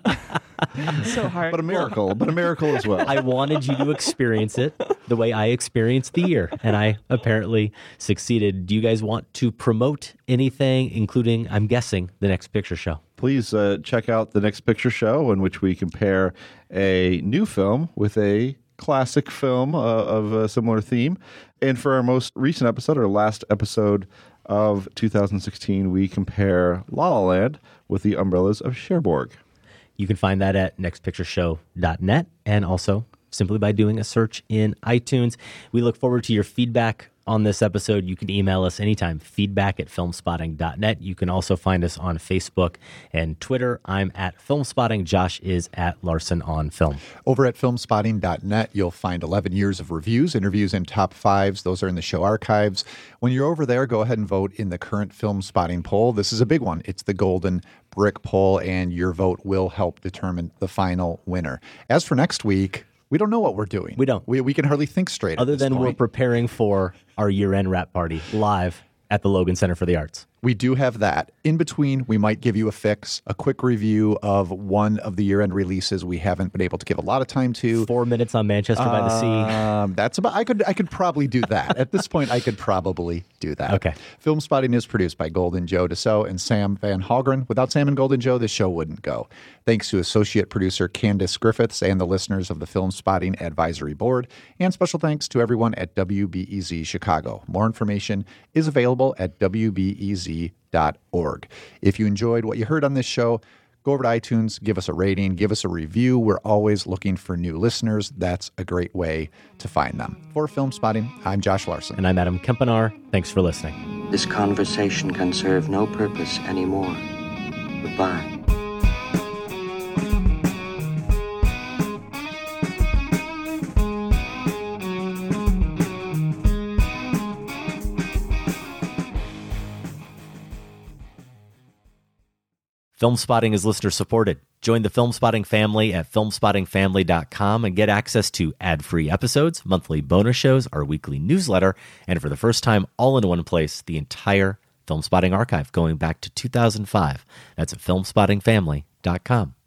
so hard. But a miracle, but a miracle as well. I wanted you to experience it the way I experienced the year, and I apparently succeeded. Do you guys want to promote anything, including, I'm guessing, the next picture show? please uh, check out the Next Picture Show, in which we compare a new film with a classic film uh, of a similar theme. And for our most recent episode, our last episode of two thousand sixteen, we compare La La Land with The Umbrellas of Cherbourg. You can find that at next picture show dot net and also simply by doing a search in iTunes. We look forward to your feedback on this episode. You can email us anytime, feedback at filmspotting dot net. You can also find us on Facebook and Twitter. I'm at Filmspotting. Josh is at Larson on Film. Over at filmspotting dot net, you'll find eleven years of reviews, interviews, and top fives. Those are in the show archives. When you're over there, go ahead and vote in the current Film Spotting poll. This is a big one. It's the Golden Brick poll, and your vote will help determine the final winner. As for next week, we don't know what we're doing. We don't. We, we can hardly think straight. Other at this than point. we're preparing for our year-end wrap party live at the Logan Center for the Arts. We do have that. In between, we might give you a fix, a quick review of one of the year-end releases we haven't been able to give a lot of time to. Four minutes on Manchester by the Sea. Um, that's about. I could. I could probably do that. At this point, I could probably do that. Okay. Film Spotting is produced by Golden Joe Dassault and Sam Van Hallgren. Without Sam and Golden Joe, this show wouldn't go. Thanks to associate producer Candace Griffiths and the listeners of the Film Spotting Advisory Board, and special thanks to everyone at W B E Z Chicago. More information is available at W B E Z dot org. If you enjoyed what you heard on this show, go over to iTunes, give us a rating, give us a review. We're always looking for new listeners. That's a great way to find them. For Film Spotting, I'm Josh Larson. And I'm Adam Kempenaar. Thanks for listening. This conversation can serve no purpose anymore. Goodbye. Film Spotting is listener supported. Join the Film Spotting family at film spotting family dot com and get access to ad-free episodes, monthly bonus shows, our weekly newsletter, and for the first time, all in one place, the entire Film Spotting archive going back to two thousand five. That's at film spotting family dot com.